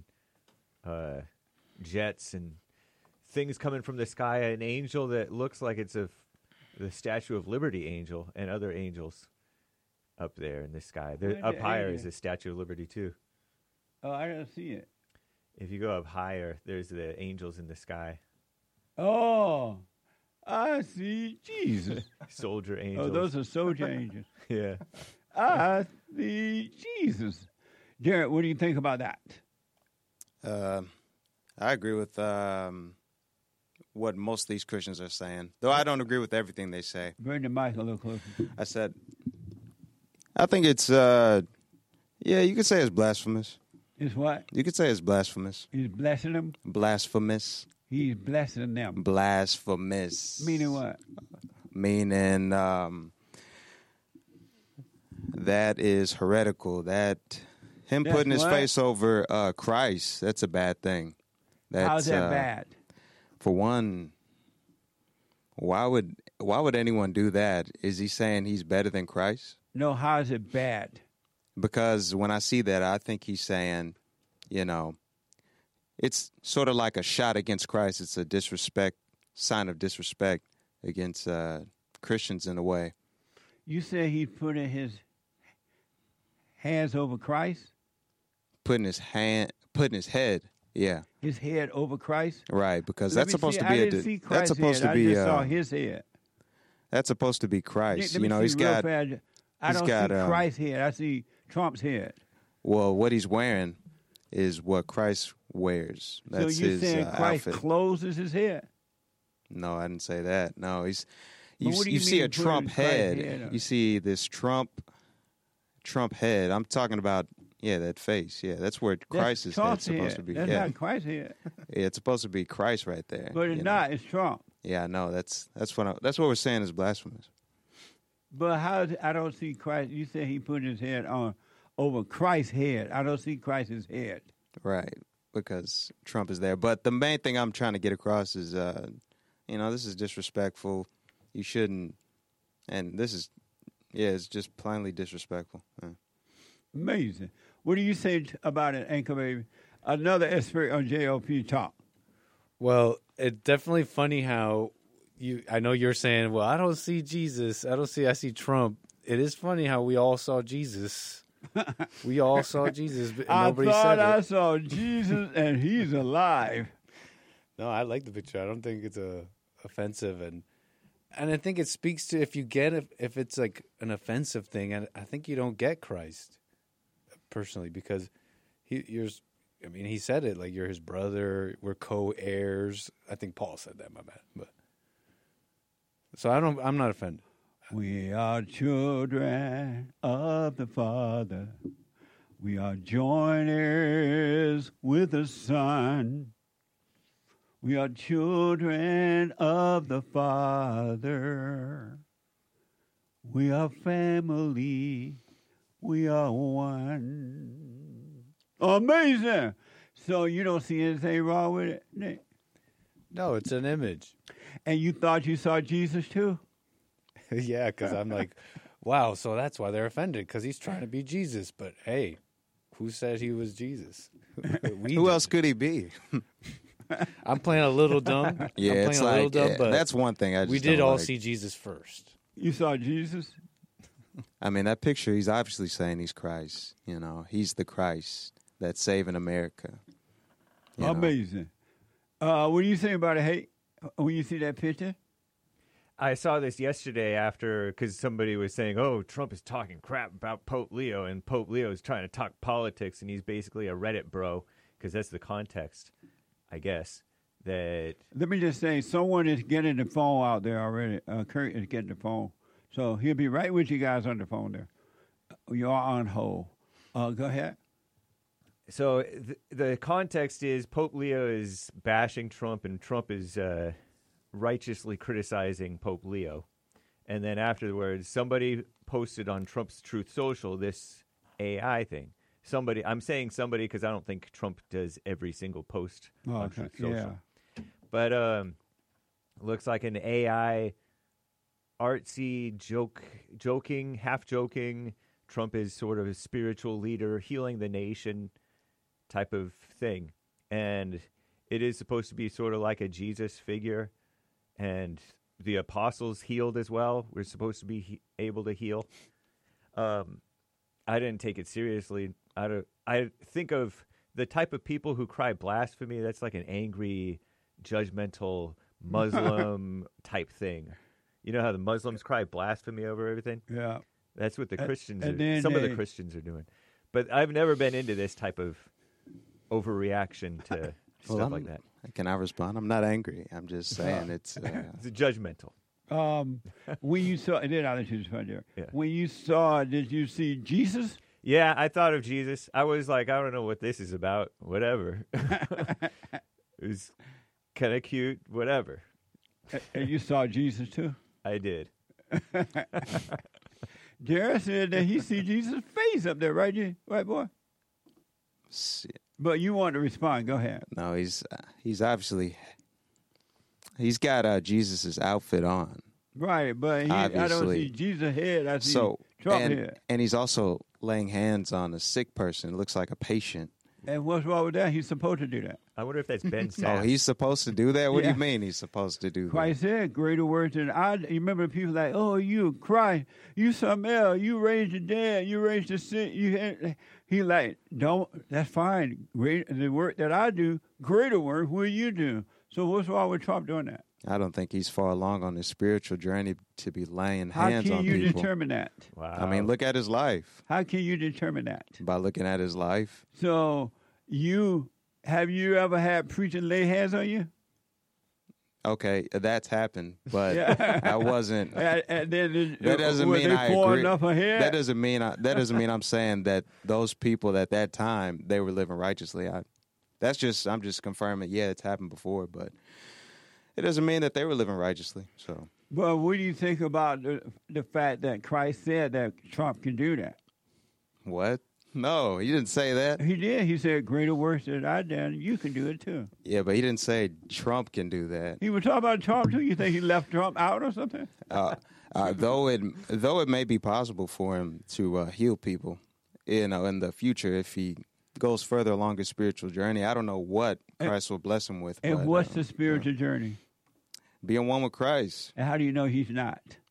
jets and things coming from the sky. An angel that looks like it's the Statue of Liberty angel and other angels up there in the sky. Up higher is the Statue of Liberty too. Oh, I don't see it. If you go up higher, there's the angels in the sky. Oh, I see Jesus. Soldier angels. Oh, those are soldier angels. Yeah. I see Jesus. Jared, what do you think about that? I agree with what most of these Christians are saying, though I don't agree with everything they say. Bring the mic a little closer. I think it's, yeah, you could say it's blasphemous. It's what? You could say it's blasphemous. He's blessing them? Blasphemous. He's blessing them. Blasphemous. Meaning what? Meaning that is heretical. That's putting his face over Christ, that's a bad thing. How's that bad? For one, why would anyone do that? Is he saying he's better than Christ? No, how is it bad? Because when I see that, I think he's saying, it's sort of like a shot against Christ. It's a sign of disrespect against Christians in a way. You say he's putting his hands over Christ? Putting his head, yeah. His head over Christ? Right, because Let that's me supposed see. to be I didn't see Christ's head. I just saw his head. That's supposed to be Christ. Let me he's see real got. fast. I don't see Christ's head. I see Trump's head. Well, what he's wearing is what Christ wears. That's so you're his saying Christ's outfit. clothes is his head? No, I didn't say that. No, he's. But what do you see mean a Trump putting Christ's head. head on? You see this Trump head. I'm talking about that face. Yeah, that's where Christ's head's supposed to be. That's yeah. not Christ's head. Yeah, it's supposed to be Christ right there. But it's not. It's Trump. Yeah, no, that's what we're saying is blasphemous. But I don't see Christ. You said he put his head on over Christ's head. I don't see Christ's head. Right, because Trump is there. But the main thing I'm trying to get across is, this is disrespectful. You shouldn't, and this is, it's just plainly disrespectful. Yeah. Amazing. What do you say about it, Anchor Baby? Another expert on JLP Talk. Well, it's definitely funny how I know you're saying, well, I don't see Jesus. I see Trump. It is funny how we all saw Jesus We all saw Jesus, but I nobody thought said I it. saw Jesus and he's alive. No, I like the picture. I don't think it's offensive, and I think it speaks to if it's like an offensive thing, and I think you don't get Christ personally because he said it like you're his brother, we're co-heirs. I think Paul said that, my bad. But so I'm not offended. We are children of the Father. We are joint heirs with the Son. We are children of the Father. We are family. We are one. Amazing. So you don't see anything wrong with it, Nick? No, it's an image. And you thought you saw Jesus too? Yeah, because I'm like, wow, so that's why they're offended, because he's trying to be Jesus. But hey, who said he was Jesus? Who else could he be? I'm playing a little dumb. Yeah, I'm it's playing a little like dumb, but that's one thing I just we did don't all like. see Jesus first. You saw Jesus? I mean, that picture, he's obviously saying he's Christ. You know, he's the Christ that's saving America. You know? Amazing. What do you think about it, Hey? When you see that picture? I saw this yesterday because somebody was saying, oh, Trump is talking crap about Pope Leo, and Pope Leo is trying to talk politics, and he's basically a Reddit bro, because that's the context, I guess, that... Let me just say, someone is getting the phone out there already. Kurt is getting the phone. So he'll be right with you guys on the phone there. You are on hold. Go ahead. So the context is Pope Leo is bashing Trump, and Trump is... righteously criticizing Pope Leo. And then afterwards, somebody posted on Trump's Truth Social this AI thing. I'm saying somebody because I don't think Trump does every single post on Truth Social. Yeah. But looks like an AI artsy joking, half joking. Trump is sort of a spiritual leader, healing the nation type of thing. And it is supposed to be sort of like a Jesus figure. And the apostles healed as well. We're supposed to be able to heal. I didn't take it seriously. I think of the type of people who cry blasphemy. That's like an angry, judgmental Muslim type thing. You know how the Muslims cry blasphemy over everything? Yeah. That's what the Christians and are. then Some of the Christians are doing. But I've never been into this type of overreaction to stuff like that. Can I respond? I'm not angry. I'm just saying it's judgmental. When you saw, and then I'll let you respond there. Yeah. When you saw, did you see Jesus? Yeah, I thought of Jesus. I was like, I don't know what this is about. Whatever. It was kind of cute. Whatever. And you saw Jesus too? I did. Jared said that he see Jesus' face up there, right, boy? But you want to respond. Go ahead. No, he's obviously he's got Jesus' outfit on. Right, but I don't see Jesus' head. I see Trump head. And he's also laying hands on a sick person. It looks like a patient. And what's wrong with that? He's supposed to do that. I wonder if that's Ben Sass. Oh, he's supposed to do that? What do you mean he's supposed to do that? Christ said, greater words than I. You remember people like, oh, you Christ, you something else. You raised the dead. You raised the sick. He like, don't, that's fine. The work that I do, greater work will you do. So what's wrong with Trump doing that? I don't think he's far along on his spiritual journey to be laying hands on people. How can you determine that? Wow. I mean, look at his life. How can you determine that? By looking at his life. So have you ever had preacher lay hands on you? Okay, that's happened, but I wasn't. And then that doesn't mean I agree. That doesn't mean I'm saying that those people at that time they were living righteously. I'm just confirming. Yeah, it's happened before, but it doesn't mean that they were living righteously. So, well, what do you think about the fact that Christ said that Trump can do that? What? No, he didn't say that. He did. He said, greater works than I done, you can do it too. Yeah, but he didn't say Trump can do that. He was talking about Trump too. You think he left Trump out or something? Though it may be possible for him to heal people, in the future if he goes further along his spiritual journey. I don't know what Christ will bless him with. And what's the spiritual journey? Being one with Christ. And how do you know he's not?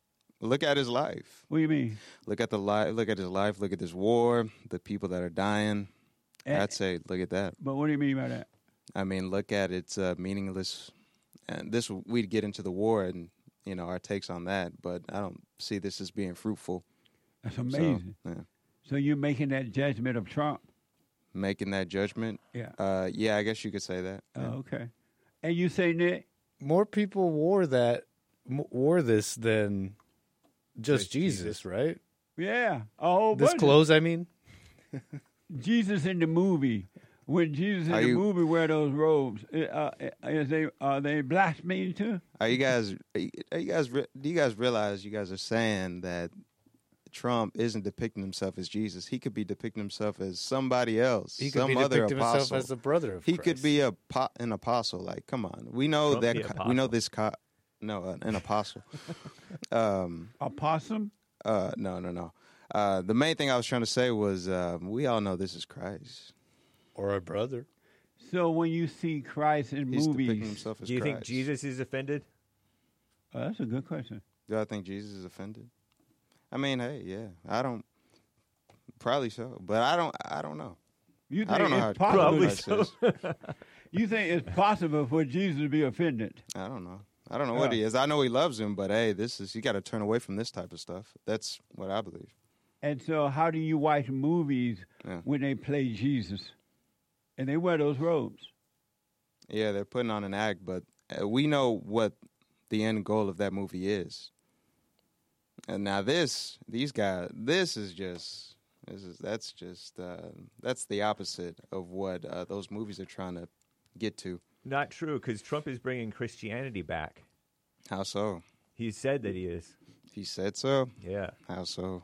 Look at his life. What do you mean? Look at the Look at his life. Look at this war. The people that are dying. I'd say, look at that. But what do you mean by that? I mean, look at it's meaningless. And this, we'd get into the war and our takes on that. But I don't see this as being fruitful. That's amazing. So you're making that judgment of Trump? Making that judgment? Yeah. Yeah, I guess you could say that. Oh, okay. And you say, Nick? More people wore this than just Jesus, right? Yeah. Oh, this clothes, I mean. Jesus in the movie. When Jesus in the movie wear those robes, are they blaspheming too? Do you guys realize you guys are saying that Trump isn't depicting himself as Jesus? He could be depicting himself as somebody else. He could some be other depicting apostle. himself as the brother of Christ. He could be an apostle. Like, come on, we know Trump that. We know this. An apostle. Opossum? No. The main thing I was trying to say was we all know this is Christ. Or a brother. So when you see Christ in He's movies, depicting himself as do you Christ. think Jesus is offended? That's a good question. Do I think Jesus is offended? I mean, hey, yeah, I don't. Probably so, but I don't know. You think I don't know it's how possible? so. You think it's possible for Jesus to be offended? I don't know. I don't know what he is. I know he loves him, but hey, you got to turn away from this type of stuff. That's what I believe. And so, how do you watch movies when they play Jesus, and they wear those robes? Yeah, they're putting on an act, but we know what the end goal of that movie is. And now that's the opposite of what those movies are trying to get to. Not true, because Trump is bringing Christianity back. How so? He said that he is. He said so? Yeah. How so?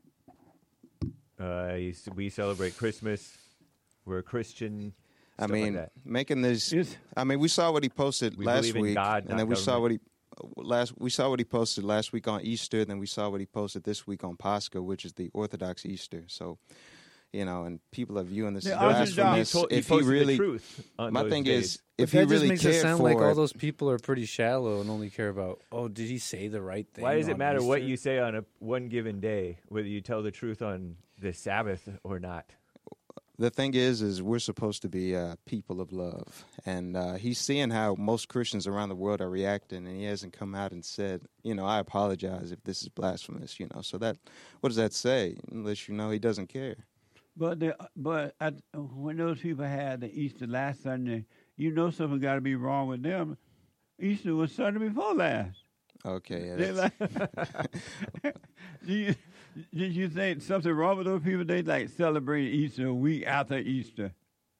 We celebrate Christmas. We're a Christian. I mean, like making this. I mean, we saw what he posted last week, God, and then we saw what he posted last week on Easter. Then we saw what he posted this week on Pascha, which is the Orthodox Easter. So, and people are viewing this as blasphemous. If he really, my thing is, if he really makes cared it sound for like all those people are pretty shallow and only care about, did he say the right thing? Why does it matter Easter? what you say on one given day, whether you tell the truth on the Sabbath or not? The thing is we're supposed to be people of love, and he's seeing how most Christians around the world are reacting, and he hasn't come out and said, I apologize if this is blasphemous, So that, what does that say? Unless he doesn't care. But when those people had the Easter last Sunday, something got to be wrong with them. Easter was Sunday before last. Okay. Yeah, did you think something wrong with those people? They celebrate Easter a week after Easter.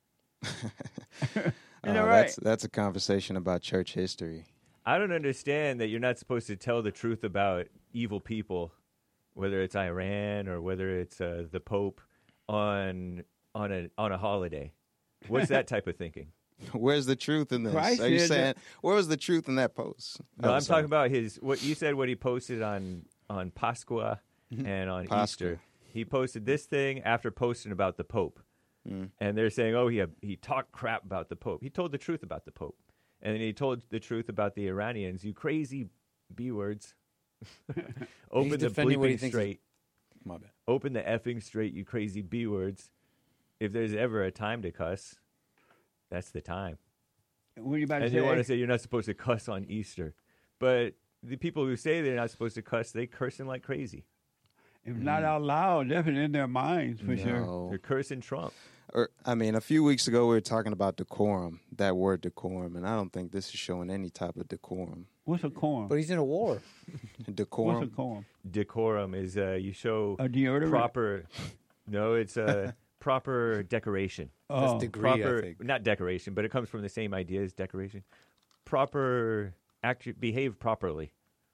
Right? That's a conversation about church history. I don't understand that you're not supposed to tell the truth about evil people, whether it's Iran or whether it's the Pope on a holiday. What's that type of thinking? Where's the truth in this? Christ Are you saying where was the truth in that post? No, I'm talking about what you said. What he posted on Pascua and on Easter. He posted this thing after posting about the Pope, and they're saying, he talked crap about the Pope. He told the truth about the Pope, and then he told the truth about the Iranians. You crazy B words. Open the bleeping straight. My bad. Open the effing straight, you crazy B words. If there's ever a time to cuss, that's the time. What are you about to and say? you want to say you're not supposed to cuss on Easter. But the people who say they're not supposed to cuss, they cursing like crazy. If not out loud, definitely in their minds, for sure. They're cursing Trump. A few weeks ago, we were talking about decorum, that word decorum, and I don't think this is showing any type of decorum. What's a quorum? But he's in a war. Decorum. What's a quorum? Decorum is you show a deodorant? Proper. No, it's a proper decoration. That's degree, I think. Not decoration, but it comes from the same idea as decoration. Proper, behave properly.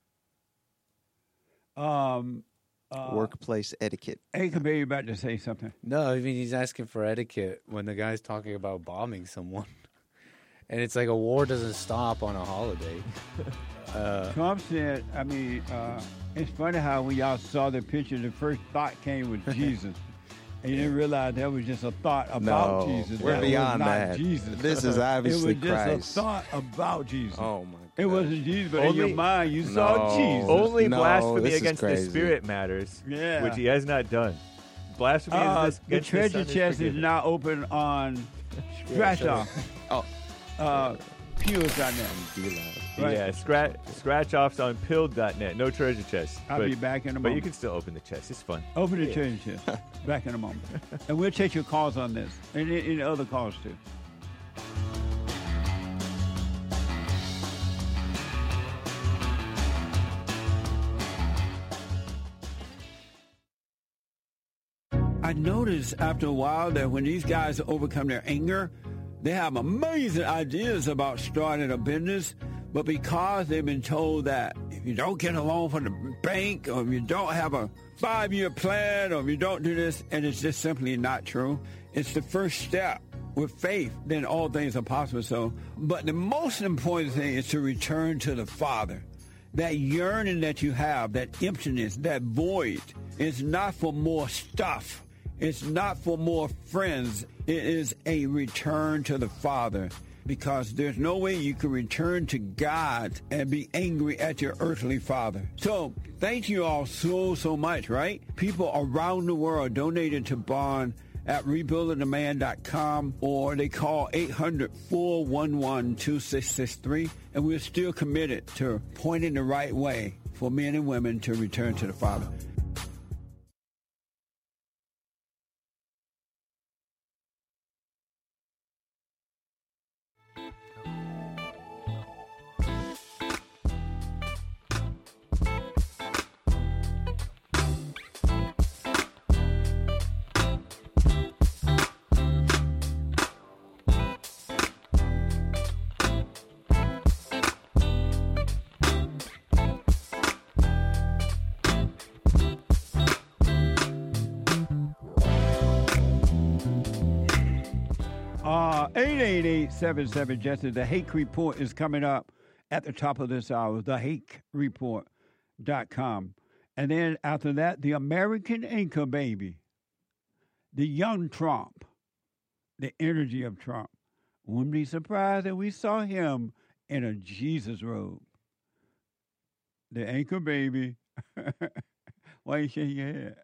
Workplace etiquette. Hey, Kabir, you about to say something? No, I mean, he's asking for etiquette when the guy's talking about bombing someone. And it's like a war doesn't stop on a holiday. Trump said, it's funny how when y'all saw the picture, the first thought came with Jesus. And you didn't realize that was just a thought about Jesus. We're beyond was not that. Jesus. This is obviously It was just Christ. a thought about Jesus. Oh, my It wasn't Jesus, but in your Only- mind, you saw Jesus. Only No, blasphemy this is against the crazy. Spirit matters, Yeah. which he has not done. Blasphemy The against the treasure Son chest is forgiven. now open on Scratch Off. Pews.net. Right. Yeah, scratch offs on pilled.net. No treasure chest. I'll be back in a But moment. you can still open the chest. It's fun. Open the Yeah. treasure chest. Back in a moment. And we'll take your calls on this and any other calls too. I noticed after a while that when these guys overcome their anger, they have amazing ideas about starting a business, but because they've been told that if you don't get a loan from the bank, or if you don't have a 5-year plan, or if you don't do this, and it's just simply not true, it's the first step. With faith, then all things are possible. So, but the most important thing is to return to the Father. That yearning that you have, that emptiness, that void, is not for more stuff. It's not for more friends. It is a return to the Father, because there's no way you can return to God and be angry at your earthly father. So thank you all so much, right? People around the world donated to Bond at rebuildingtheman.com, or they call 800-411-2663, and we're still committed to pointing the right way for men and women to return to the Father. Uh, 888-77-JESSE. The Hake Report is coming up at the top of this hour, thehakereport.com. And then after that, the American Anchor Baby, the young Trump, the energy of Trump. Wouldn't be surprised that we saw him in a Jesus robe. The Anchor Baby. Why are you shaking your head?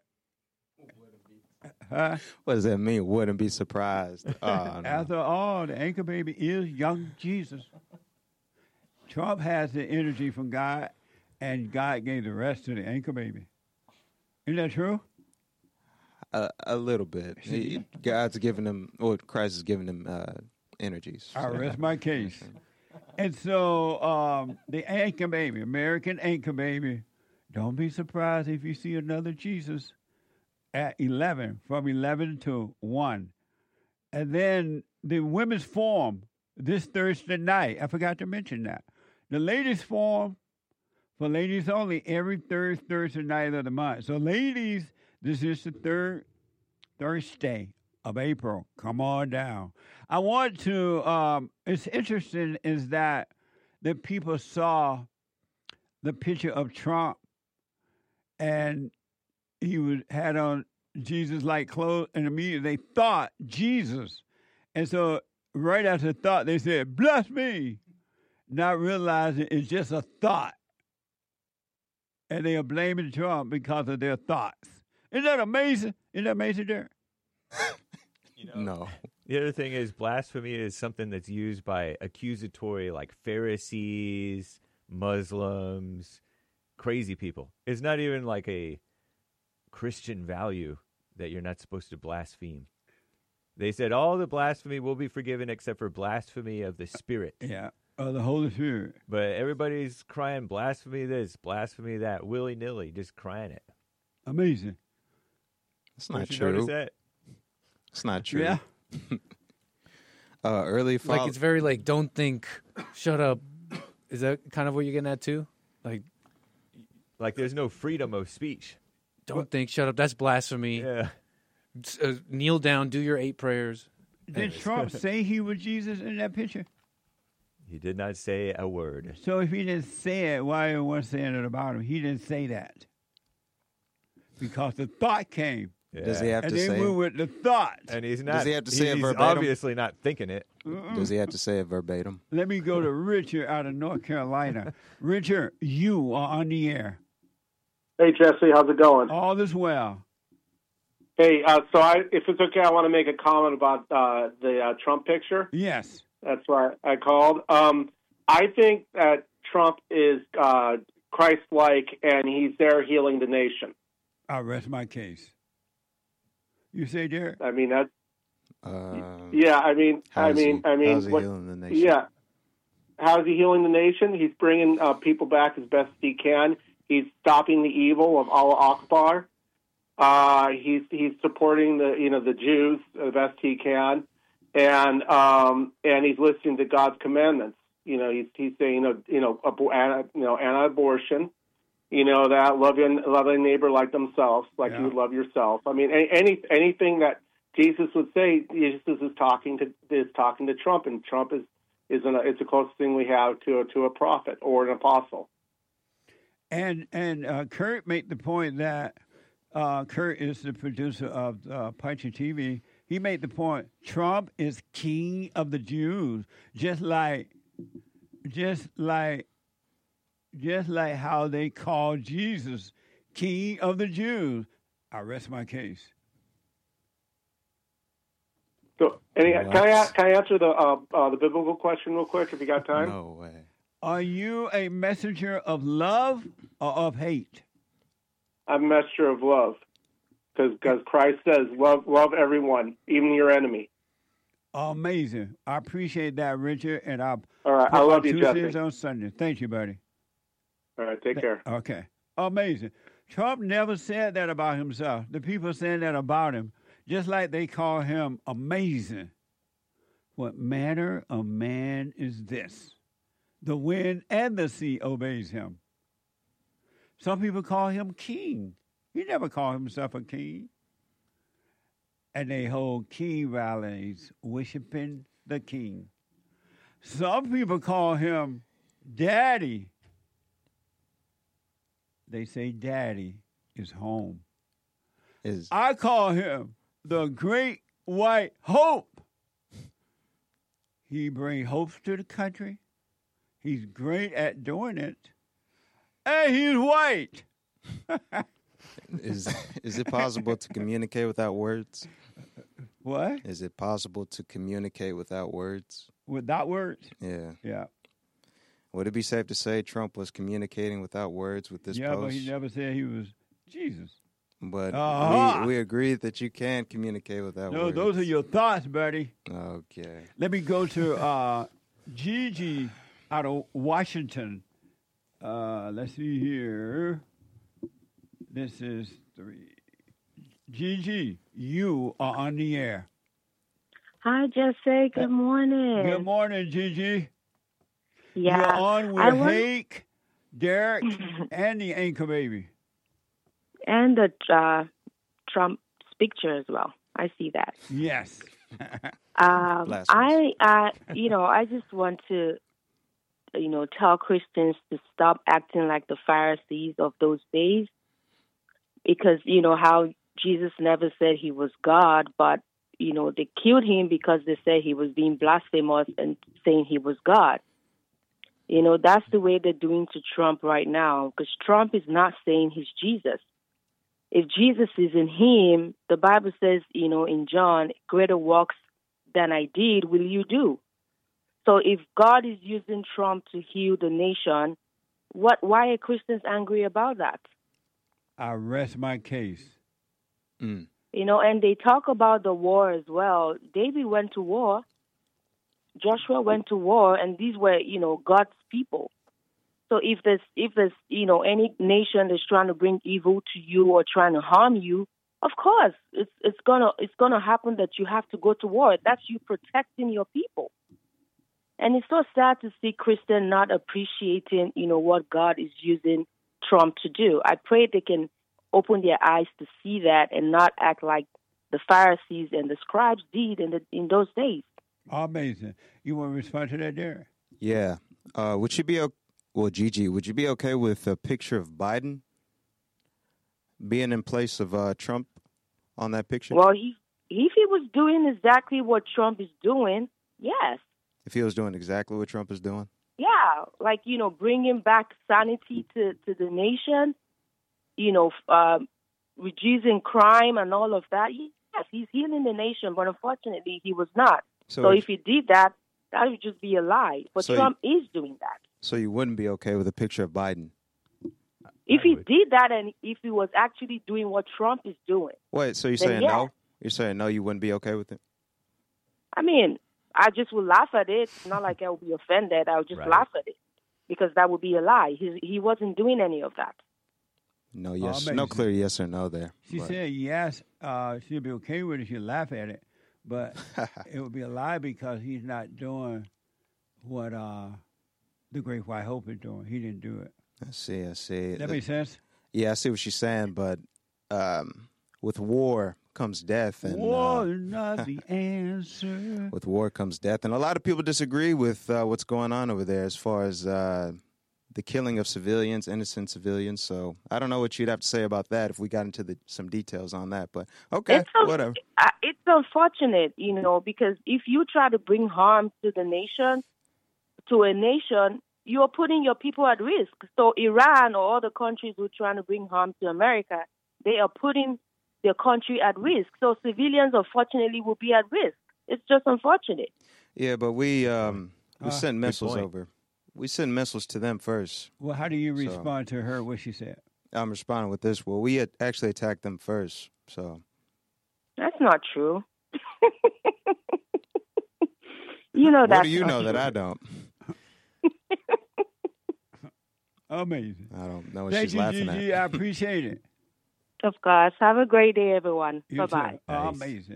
Huh? What does that mean? Wouldn't be surprised. Oh, no. After all, the Anchor Baby is young Jesus. Trump has the energy from God, and God gave the rest to the Anchor Baby. Isn't that true? A little bit. God's giving him, or Christ is giving him energies. I rest my case. And so the Anchor Baby, American Anchor Baby, don't be surprised if you see another Jesus at 11, from 11 to 1. And then the Women's Forum this Thursday night. I forgot to mention that. The Ladies Forum for ladies only every third Thursday night of the month. So ladies, this is the third Thursday of April. Come on down. I want to, it's interesting is that the people saw the picture of Trump, and he had on Jesus-like clothes, and immediately they thought Jesus. And so right after the thought, they said, bless me, not realizing it's just a thought. And they are blaming Trump because of their thoughts. Isn't that amazing? Isn't that amazing, Derek? No. The other thing is blasphemy is something that's used by accusatory, like Pharisees, Muslims, crazy people. It's not even like a Christian value that you're not supposed to blaspheme. They said all the blasphemy will be forgiven except for blasphemy of the Spirit. Yeah, of the Holy Spirit. But everybody's crying blasphemy this, blasphemy that, willy-nilly, just crying it. Amazing. It's not Don't you true. notice that? It's not true. Yeah. Early fall. Like, it's very like, don't think, shut up. Is that kind of what you're getting at too? Like there's no freedom of speech. Don't think, shut up. That's blasphemy. Yeah. Kneel down, do your 8 prayers. Did Trump say he was Jesus in that picture? He did not say a word. So if he didn't say it, why was saying it about him? He didn't say that. Because the thought came Does he have and to they say went it? with the thought. And he's not. Does he have to say it he's verbatim? obviously not thinking it. Does he have to say it verbatim? Let me go to Richard out of North Carolina. Richard, you are on the air. Hey, Jesse, how's it going? All is well. Hey, if it's okay, I want to make a comment about the Trump picture. Yes. That's why I called. I think that Trump is Christ-like, and he's there healing the nation. I'll rest my case. You say, Derek? I mean, that's... Yeah, I mean, how's he what, healing the nation? Yeah. How is he healing the nation? He's bringing people back as best he can. He's stopping the evil of Allah Akbar. He's supporting the Jews the best he can, and he's listening to God's commandments. He's saying anti-abortion. That love your neighbor like themselves, like you would love yourself. I mean, anything that Jesus would say, Jesus is talking to Trump, and Trump it's the closest thing we have to a prophet or an apostle. And Kurt made the point that Kurt is the producer of Punch TV. He made the point Trump is king of the Jews, just like how they call Jesus king of the Jews. I rest my case. So, can I answer the biblical question real quick if you got time? No way. Are you a messenger of love or of hate? I'm a messenger of love, because Christ says, love everyone, even your enemy. Amazing. I appreciate that, Richard, and all right, I love you, Tuesdays Jesse. on Sunday. Thank you, buddy. All right, take care. Okay. Amazing. Trump never said that about himself. The people saying that about him, just like they call him amazing. What manner of man is this? The wind and the sea obeys him. Some people call him king. He never called himself a king. And they hold king rallies worshiping the king. Some people call him daddy. They say daddy is home. I call him the great white hope. He brings hope to the country. He's great at doing it. And he's white. Is it possible to communicate without words? What? Is it possible to communicate without words? Without words? Yeah. Yeah. Would it be safe to say Trump was communicating without words with this post? But he never said he was Jesus. But we agreed that you can communicate without words. No, those are your thoughts, buddy. Okay. Let me go to Gigi out of Washington. Let's see here. This is 3. Gigi, you are on the air. Hi, Jesse. Good morning. Good morning, Gigi. Yeah. You're on with Hake, Derek, and the Anchor Baby. And the Trump picture as well. I see that. Yes. I just want to, tell Christians to stop acting like the Pharisees of those days. Because, how Jesus never said he was God, but, they killed him because they said he was being blasphemous and saying he was God. That's the way they're doing to Trump right now, because Trump is not saying he's Jesus. If Jesus is in him, the Bible says, in John, greater works than I did will you do. So if God is using Trump to heal the nation, why are Christians angry about that? I rest my case. And they talk about the war as well. David went to war. Joshua went to war, and these were, God's people. So if there's any nation that's trying to bring evil to you or trying to harm you, of course it's gonna happen that you have to go to war. That's you protecting your people. And it's so sad to see Christians not appreciating, what God is using Trump to do. I pray they can open their eyes to see that and not act like the Pharisees and the scribes did in those days. Amazing. You want to respond to that, Derek? Yeah. Would you be Gigi, would you be okay with a picture of Biden being in place of Trump on that picture? Well, if he was doing exactly what Trump is doing, yes. If he was doing exactly what Trump is doing? Yeah, like, bringing back sanity to the nation, reducing crime and all of that. Yes, he's healing the nation, but unfortunately he was not. So if he did that, that would just be a lie. But Trump is doing that. So you wouldn't be okay with a picture of Biden? If he did that and if he was actually doing what Trump is doing. Wait, so you're saying no? You're saying no, you wouldn't be okay with it? I mean, I just would laugh at it. It's not like I would be offended. I would just laugh at it because that would be a lie. He wasn't doing any of that. No, yes, no clear yes or no there. She said yes, she'd be okay with it. She'd laugh at it, but it would be a lie because he's not doing what the Great White Hope is doing. He didn't do it. I see. That makes sense? Yeah, I see what she's saying, but with war comes death. And war is not the answer. With war comes death. And a lot of people disagree with what's going on over there as far as the killing of civilians, innocent civilians. So I don't know what you'd have to say about that if we got into some details on that. But okay, whatever. It's unfortunate, because if you try to bring harm to a nation, you're putting your people at risk. So Iran or other countries who are trying to bring harm to America, they are putting their country at risk. So civilians, unfortunately, will be at risk. It's just unfortunate. Yeah, but we send missiles over. We send missiles to them first. Well, how do you respond to her, what she said? I'm responding with this. Well, we had actually attacked them first, so. That's not true. What do you know that I don't? Amazing. I don't know what she's laughing at. I appreciate it. Of course. Have a great day, everyone. Bye-bye. Nice. Amazing.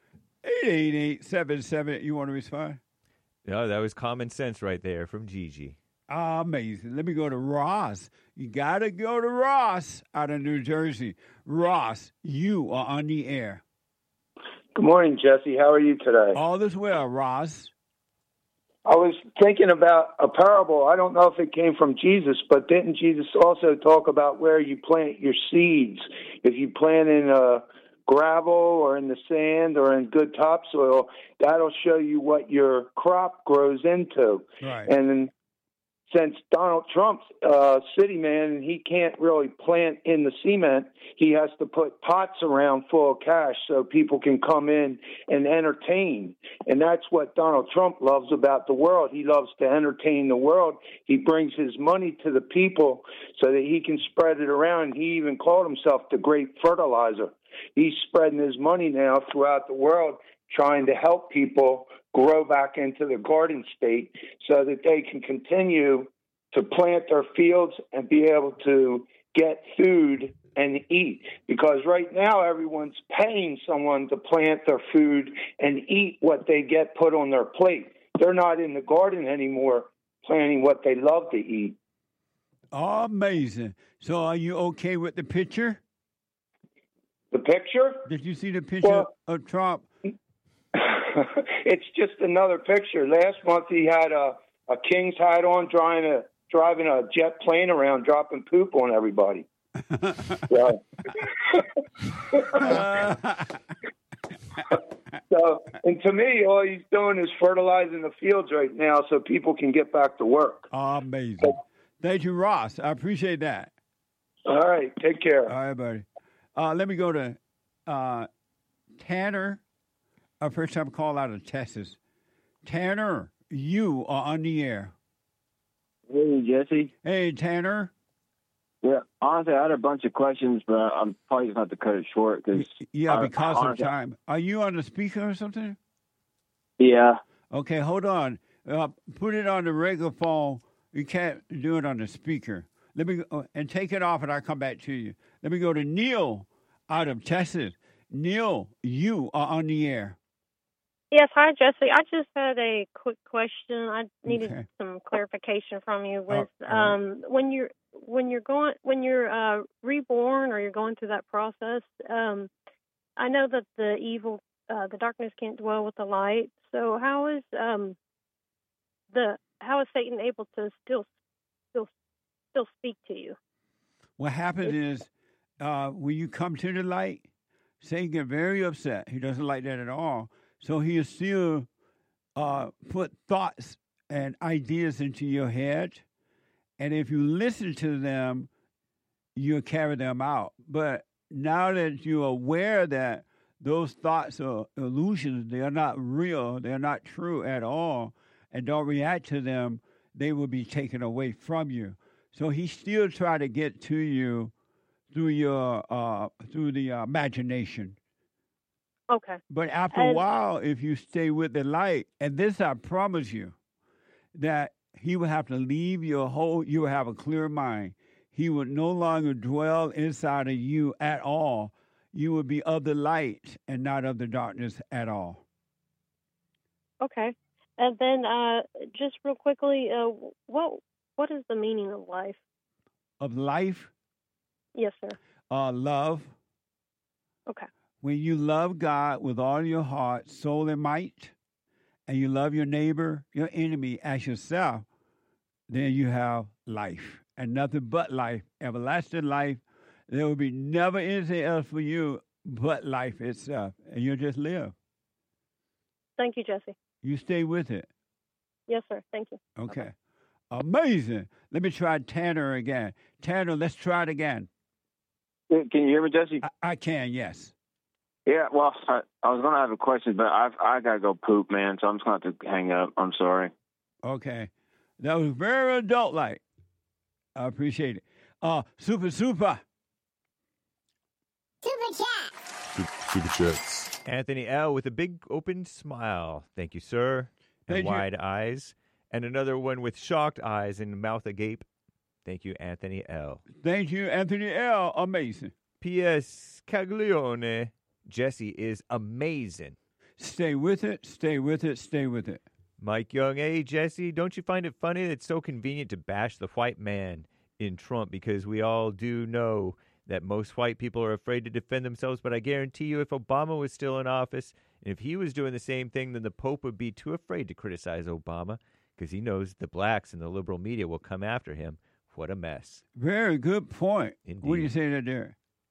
888-77. You want to respond? No, that was common sense right there from Gigi. Amazing. Let me go to Ross. You got to go to Ross out of New Jersey. Ross, you are on the air. Good morning, Jesse. How are you today? All is well, Ross. I was thinking about a parable. I don't know if it came from Jesus, but didn't Jesus also talk about where you plant your seeds? If you plant in gravel or in the sand or in good topsoil, that'll show you what your crop grows into. Right. And since Donald Trump's city man and he can't really plant in the cement, he has to put pots around full of cash so people can come in and entertain. And that's what Donald Trump loves about the world. He loves to entertain the world. He brings his money to the people so that he can spread it around. He even called himself the great fertilizer. He's spreading his money now throughout the world, trying to help people grow back into the garden state so that they can continue to plant their fields and be able to get food and eat. Because right now everyone's paying someone to plant their food and eat what they get put on their plate. They're not in the garden anymore planting what they love to eat. Amazing. So are you okay with the picture? The picture? Did you see the picture of Trump? It's just another picture. Last month he had a king's hat on, driving a jet plane around, dropping poop on everybody. So, and to me, all he's doing is fertilizing the fields right now so people can get back to work. Amazing. Thank you, Ross. I appreciate that. All right. Take care. All right, buddy. Let me go to Tanner. Our first time call out of Texas. Tanner, you are on the air. Hey, Jesse. Hey, Tanner. Yeah, honestly, I had a bunch of questions, but I'm probably going to have to cut it short. Because of time. Are you on the speaker or something? Yeah. Okay, hold on. Put it on the regular phone. You can't do it on the speaker. Let me and take it off, and I'll come back to you. Let me go to Neil out of Texas. Neil, you are on the air. Yes, hi, Jesse. I just had a quick question. I needed some clarification from you. When you're reborn or you're going through that process, I know that the darkness can't dwell with the light. So how is Satan able to still speak to you? What happens is when you come to the light, Satan get very upset. He doesn't like that at all. So he'll still put thoughts and ideas into your head. And if you listen to them, you'll carry them out. But now that you're aware that those thoughts are illusions, they are not real, they're not true at all, and don't react to them, they will be taken away from you. So he still try to get to you through the imagination. Okay. But after a while, if you stay with the light, and this I promise you, that he will have to leave you will have a clear mind. He would no longer dwell inside of you at all. You would be of the light and not of the darkness at all. Okay. And then just real quickly, what is the meaning of life? Of life? Yes, sir. Love. Okay. When you love God with all your heart, soul, and might, and you love your neighbor, your enemy, as yourself, then you have life, and nothing but life, everlasting life. There will be never anything else for you but life itself, and you'll just live. Thank you, Jesse. You stay with it. Yes, sir. Thank you. Okay. Amazing. Let me try Tanner again. Tanner, let's try it again. Can you hear me, Jesse? I can, yes. Yeah, well, I was going to have a question, but I got to go poop, man, so I'm just going to have to hang up. I'm sorry. Okay. That was very adult-like. I appreciate it. Super. Super chat. Super chats. Anthony L. with a big open smile. Thank you, sir. And wide eyes. And another one with shocked eyes and mouth agape. Thank you, Anthony L. Thank you, Anthony L. Amazing. P.S. Caglione. Jesse is amazing. Stay with it, stay with it, stay with it. Mike Young, hey, Jesse, don't you find it funny that it's so convenient to bash the white man in Trump? Because we all do know that most white people are afraid to defend themselves. But I guarantee you, if Obama was still in office, and if he was doing the same thing, then the Pope would be too afraid to criticize Obama because he knows the blacks and the liberal media will come after him. What a mess. Very good point. Indeed. What do you say to there?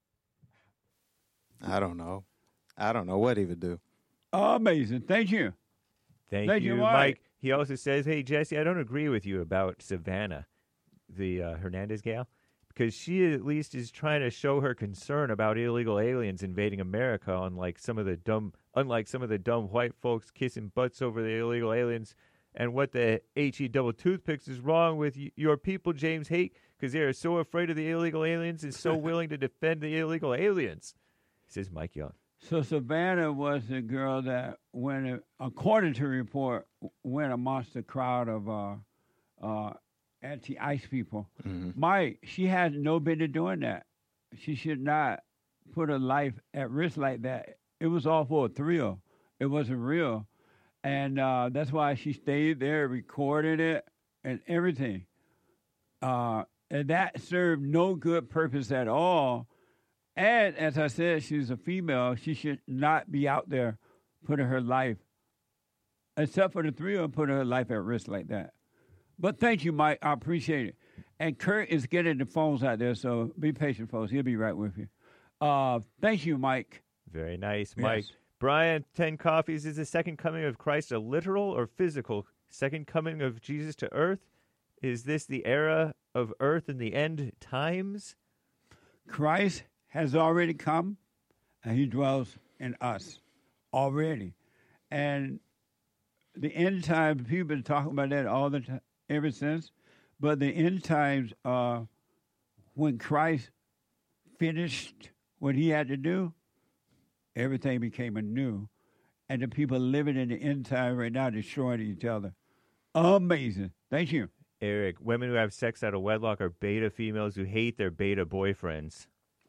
I don't know. I don't know what he would do. Amazing. Thank you. Thank you, Mike. He also says, hey, Jesse, I don't agree with you about Savannah, the Hernandez gal, because she at least is trying to show her concern about illegal aliens invading America, unlike some of the dumb white folks kissing butts over the illegal aliens. And what the HE double toothpicks is wrong with your people, James Haight, because they are so afraid of the illegal aliens and so willing to defend the illegal aliens, says Mike Young. So Savannah was the girl that, according to the report, went amongst the crowd of anti-ICE people. Mm-hmm. Mike, she has no business doing that. She should not put her life at risk like that. It was all for a thrill. It wasn't real. And that's why she stayed there, recorded it, and everything. And that served no good purpose at all. And as I said, she's a female. She should not be out there putting her life, except for the thrill, putting her life at risk like that. But thank you, Mike. I appreciate it. And Kurt is getting the phones out there, so be patient, folks. He'll be right with you. Thank you, Mike. Very nice, Yes. Mike. Brian, 10 Coffees, is the second coming of Christ a literal or physical second coming of Jesus to earth? Is this the era of earth in the end times? Christ has already come, and he dwells in us already. And the end times, people have been talking about that all the time, ever since. But the end times are when Christ finished what he had to do, everything became anew. And the people living in the end time right now destroying each other. Amazing. Thank you. Eric, women who have sex out of wedlock are beta females who hate their beta boyfriends.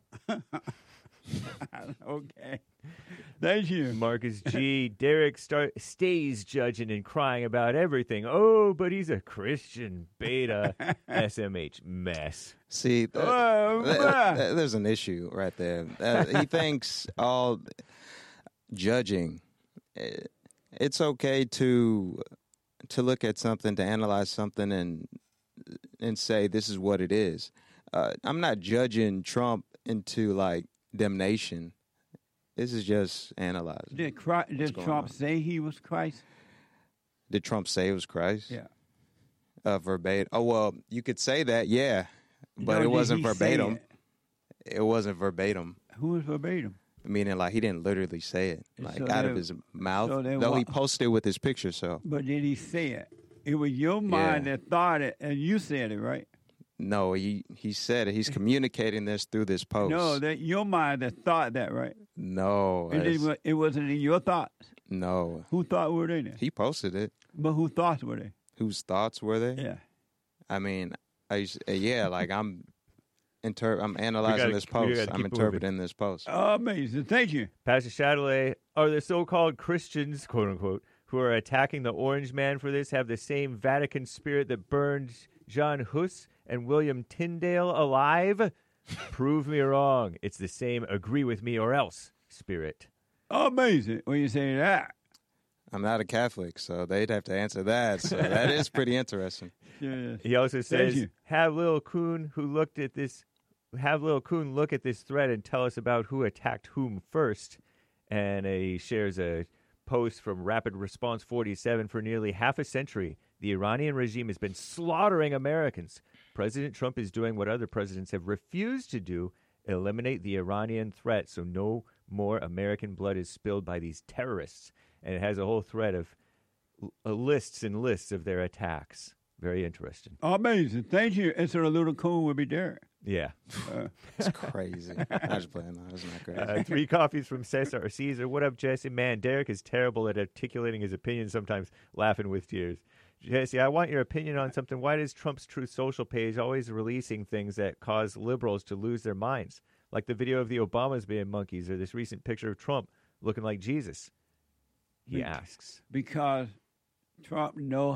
Okay. Thank you. Marcus G. Derek stays judging and crying about everything. Oh, but he's a Christian beta SMH mess. See, there's an issue right there. He thinks all judging, it's okay to look at something, to analyze something and say this is what it is. I'm not judging Trump into like damnation. This is just analyzing. Did going Trump on. say he was Christ? Did Trump say it was Christ? Yeah. Verbatim. Oh, well, you could say that, yeah, but No, it did wasn't he say verbatim. It wasn't verbatim. Who was verbatim? Meaning, like, he didn't literally say it, like, So out they- of his mouth. so they Though he wa- posted it with his picture, so. But did he say it? It was your mind that thought it, and you said it, right? No, he said it. He's communicating this through this post. No, that your mind that thought that, right? No. And it wasn't in your thoughts. No. Who thought were they then? He posted it. But whose thoughts were they? Whose thoughts were they? Yeah. I mean, like I'm analyzing gotta- this we post. gotta I'm keep interpreting this post. Amazing. Thank you. Pastor Chatelet, are the so-called Christians, quote unquote, who are attacking the Orange Man for this have the same Vatican spirit that burned John Hus and William Tyndale alive? Prove me wrong. It's the same agree with me or else spirit. Amazing. When you say that. I'm not a Catholic, so they'd have to answer that. So that is pretty interesting. Yes. He also Thank says, you. have Lil Coon look at this thread and tell us about who attacked whom first. And he shares a post from Rapid Response 47. For nearly half a century, the Iranian regime has been slaughtering Americans. President Trump is doing what other presidents have refused to do, eliminate the Iranian threat so no more American blood is spilled by these terrorists. And it has a whole thread of lists and lists of their attacks. Very interesting. Amazing. Thank you. And so the little coon will be there. Yeah. It's crazy. I was playing that. It's not crazy. 3 coffees from Cesar or Caesar. What up, Jesse? Man, Derek is terrible at articulating his opinion, sometimes laughing with tears. Jesse, I want your opinion on something. Why does Trump's Truth Social page always releasing things that cause liberals to lose their minds? Like the video of the Obamas being monkeys or this recent picture of Trump looking like Jesus? He asks. Because Trump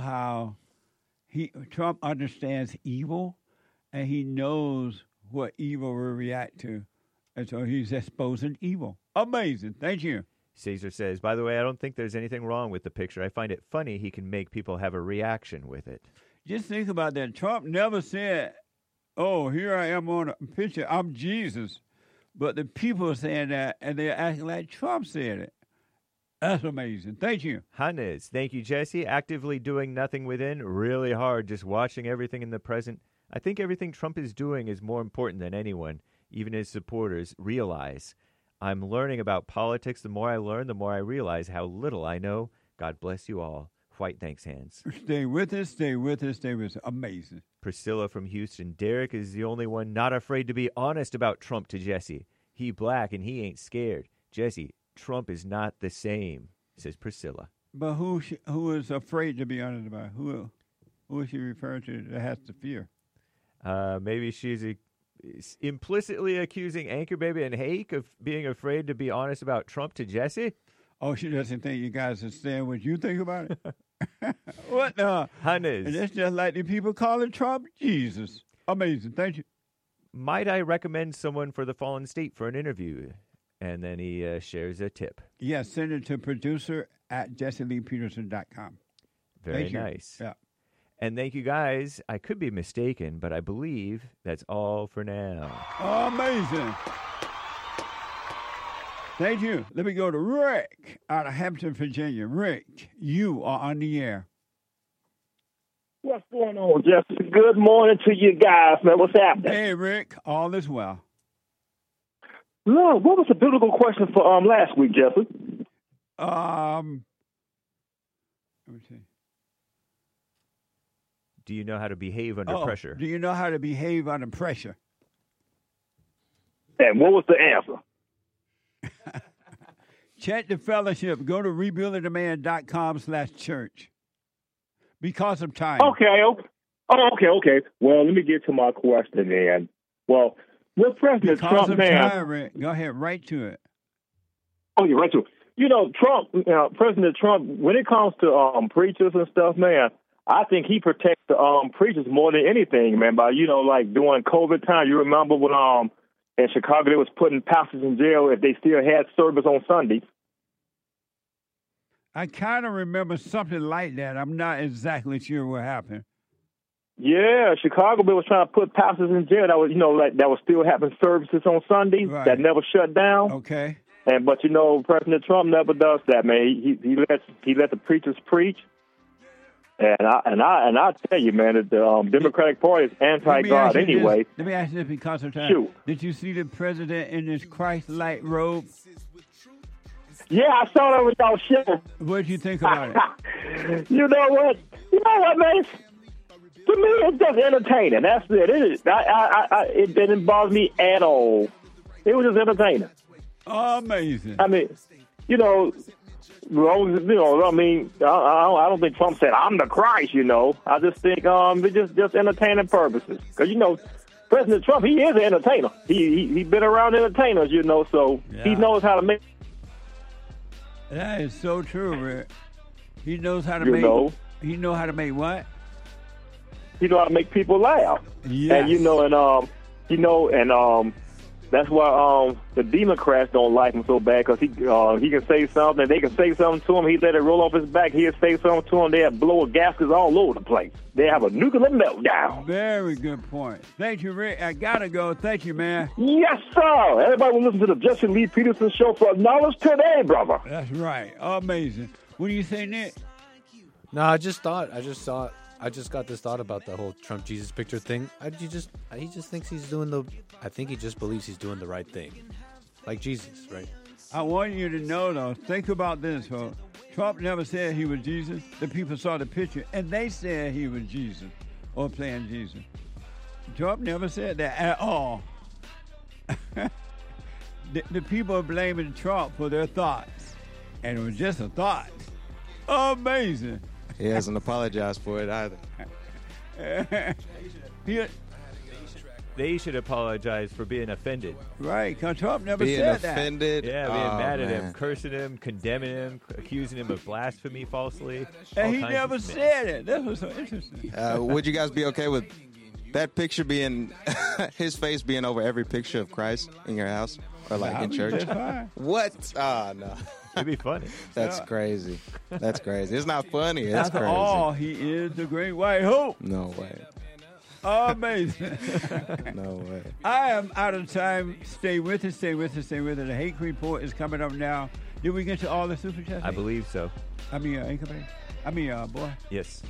Trump understands evil, and he knows what evil will react to. And so he's exposing evil. Amazing. Thank you. Caesar says, by the way, I don't think there's anything wrong with the picture. I find it funny he can make people have a reaction with it. Just think about that. Trump never said, oh, here I am on a picture. I'm Jesus. But the people are saying that, and they're acting like Trump said it. That's amazing. Thank you. Hannes, thank you, Jesse. Actively doing nothing within, really hard, just watching everything in the present. I think everything Trump is doing is more important than anyone, even his supporters, realize. I'm learning about politics. The more I learn, the more I realize how little I know. God bless you all. White thanks hands. Stay with us, stay with us, stay with us. Amazing. Priscilla from Houston. Derek is the only one not afraid to be honest about Trump to Jesse. He black and he ain't scared. Jesse, Trump is not the same, says Priscilla. But who is afraid to be honest about it? Who is she referring to that has to fear? Maybe she's implicitly accusing Anchor Baby and Hake of being afraid to be honest about Trump to Jesse. Oh, she doesn't think you guys understand what you think about it? What the? Hannes. And it's just like the people calling Trump Jesus. Amazing. Thank you. Might I recommend someone for the Fallen State for an interview? And then he shares a tip. Yes, send it to producer@jesseleepeterson.com. Very Thank you. nice. Yeah. And thank you, guys. I could be mistaken, but I believe that's all for now. Amazing. Thank you. Let me go to Rick out of Hampton, Virginia. Rick, you are on the air. What's going on, Jesse? Good morning to you guys, man. What's happening? Hey, Rick. All is well. Look, what was the biblical question for last week, Jesse? Let me see. Do you know how to behave under pressure? Do you know how to behave under pressure? And what was the answer? Check the fellowship. Go to rebuildingtheman.com/church. Because of time. Okay. Okay. Well, let me get to my question then. Well, with President Because Trump, of man. time, Rick. Go ahead, right to it. Oh, you're right, too. You know, Trump, President Trump, when it comes to preachers and stuff, man, I think he protects the preachers more than anything, man. By, like during COVID time, you remember when in Chicago they was putting pastors in jail if they still had service on Sundays. I kind of remember something like that. I'm not exactly sure what happened. Yeah, Chicago was trying to put pastors in jail that was, that was still having services on Sundays that never shut down. Okay. But President Trump never does that, man. He let the preachers preach. And I tell you, man, that the Democratic Party is anti-God anyway. Let me ask you this because of time. Shoot. Did you see the president in his Christ-like robe? Yeah, I saw that with y'all show. What did you think about it? You know what, man? To me, it's just entertaining. That's it. It didn't bother me at all. It was just entertaining. Amazing. I mean, I don't think Trump said, I'm the Christ, I just think it's just entertaining purposes. Because, President Trump, he is an entertainer. He been around entertainers, so he knows how to make. That is so true, Rick. He knows how to He know how to make what? He know how to make people laugh. Yes. And that's why the Democrats don't like him so bad, because he can say something, they can say something to him, he let it roll off his back, he'll say something to him, they'll blow gaskets all over the place. They have a nuclear meltdown. Very good point. Thank you, Rick. I gotta go. Thank you, man. Yes, sir. Everybody will listen to the Jesse Lee Peterson Show for knowledge today, brother. That's right. Amazing. What do you say, Nick? No, I just got this thought about the whole Trump Jesus picture thing. He just thinks he's doing I think he just believes he's doing the right thing. Like Jesus, right? I want you to know, though, think about this, folks. Trump never said he was Jesus. The people saw the picture, and they said he was Jesus or playing Jesus. Trump never said that at all. The people are blaming Trump for their thoughts, and it was just a thought. Amazing. He hasn't apologized for it either. They should apologize for being offended. Right, because Trump never said that. Being offended? Yeah, being mad at him, cursing him, condemning him, accusing him of blasphemy falsely. And he never said it. That was so interesting. Would you guys be okay with that picture being, his face being over every picture of Christ in your house or in church? What? Oh, no. It'd be funny. That's crazy. That's crazy. It's not funny. It's That's crazy. all. He is the great white hope. No way. Amazing. No way. I am out of time. Stay with us. The Hake Report is coming up now. Did we get to all the super chats? I believe so. Boy. Yes.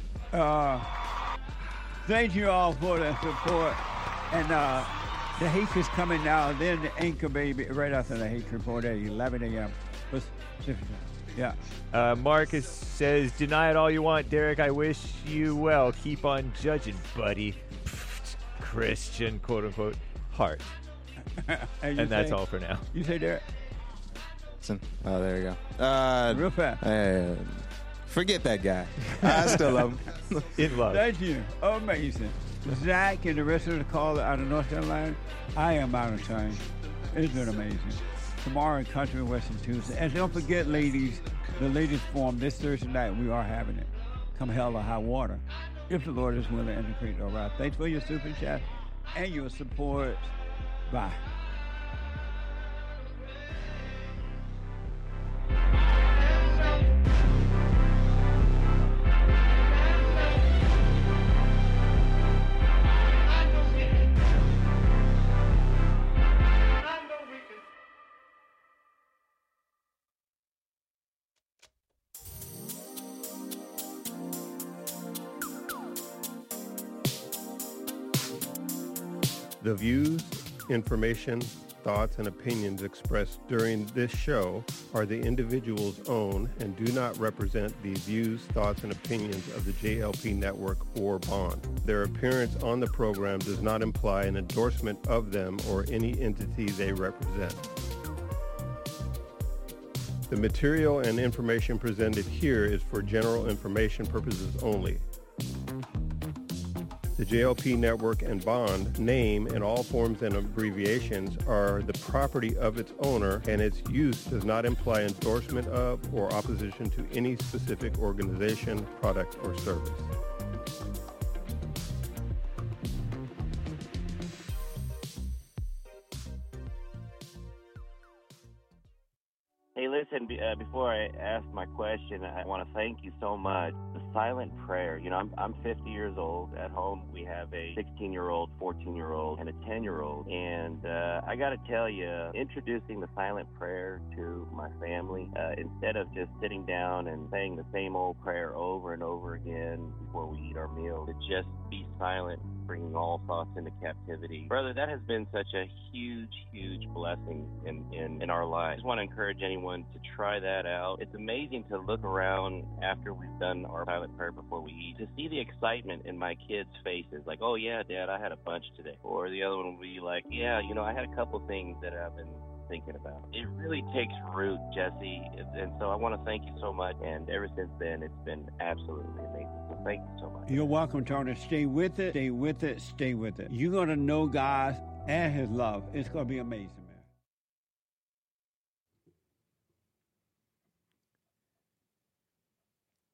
Thank you all for the support. And the Hake is coming now. Then the Anchor Baby right after the Hake Report at 11 a.m. Yeah. Marcus says, deny it all you want, Derek. I wish you well. Keep on judging, buddy. Christian, quote unquote, heart. and that's all for now. You say, Derek? Oh, there you go. Real fast. Forget that guy. I still love him. In love. Thank you. Amazing. Zach and the rest of the caller out of North Carolina, I am out of time. It's been amazing. Tomorrow in Country and Western Tuesday. And don't forget, ladies, the ladies' forum this Thursday night, we are having it. Come hell or high water. If the Lord is willing and the creek all right. Thanks for your super chat and your support. Bye. The views, information, thoughts, and opinions expressed during this show are the individual's own and do not represent the views, thoughts, and opinions of the JLP Network or Bond. Their appearance on the program does not imply an endorsement of them or any entity they represent. The material and information presented here is for general information purposes only. The JLP Network and Bond name and all forms and abbreviations are the property of its owner, and its use does not imply endorsement of or opposition to any specific organization, product, or service. Hey, listen, before ask my question, I want to thank you so much. The silent prayer, you know, I'm 50 years old. At home, we have a 16-year-old, 14-year-old, and a 10-year-old. And I got to tell you, introducing the silent prayer to my family, instead of just sitting down and saying the same old prayer over and over again before we eat our meal, to just be silent, bringing all thoughts into captivity. Brother, that has been such a huge, huge blessing in our lives. I just want to encourage anyone to try that out. It's amazing to look around after we've done our silent prayer before we eat, to see the excitement in my kids' faces, like, oh yeah, Dad, I had a bunch today. Or the other one will be like, yeah, you know, I had a couple things that I've been thinking about. It really takes root, Jesse, and so I want to thank you so much. And ever since then, it's been absolutely amazing. So thank you so much. You're welcome, Tony. Stay with it, stay with it, stay with it. You're going to know God and His love. It's going to be amazing.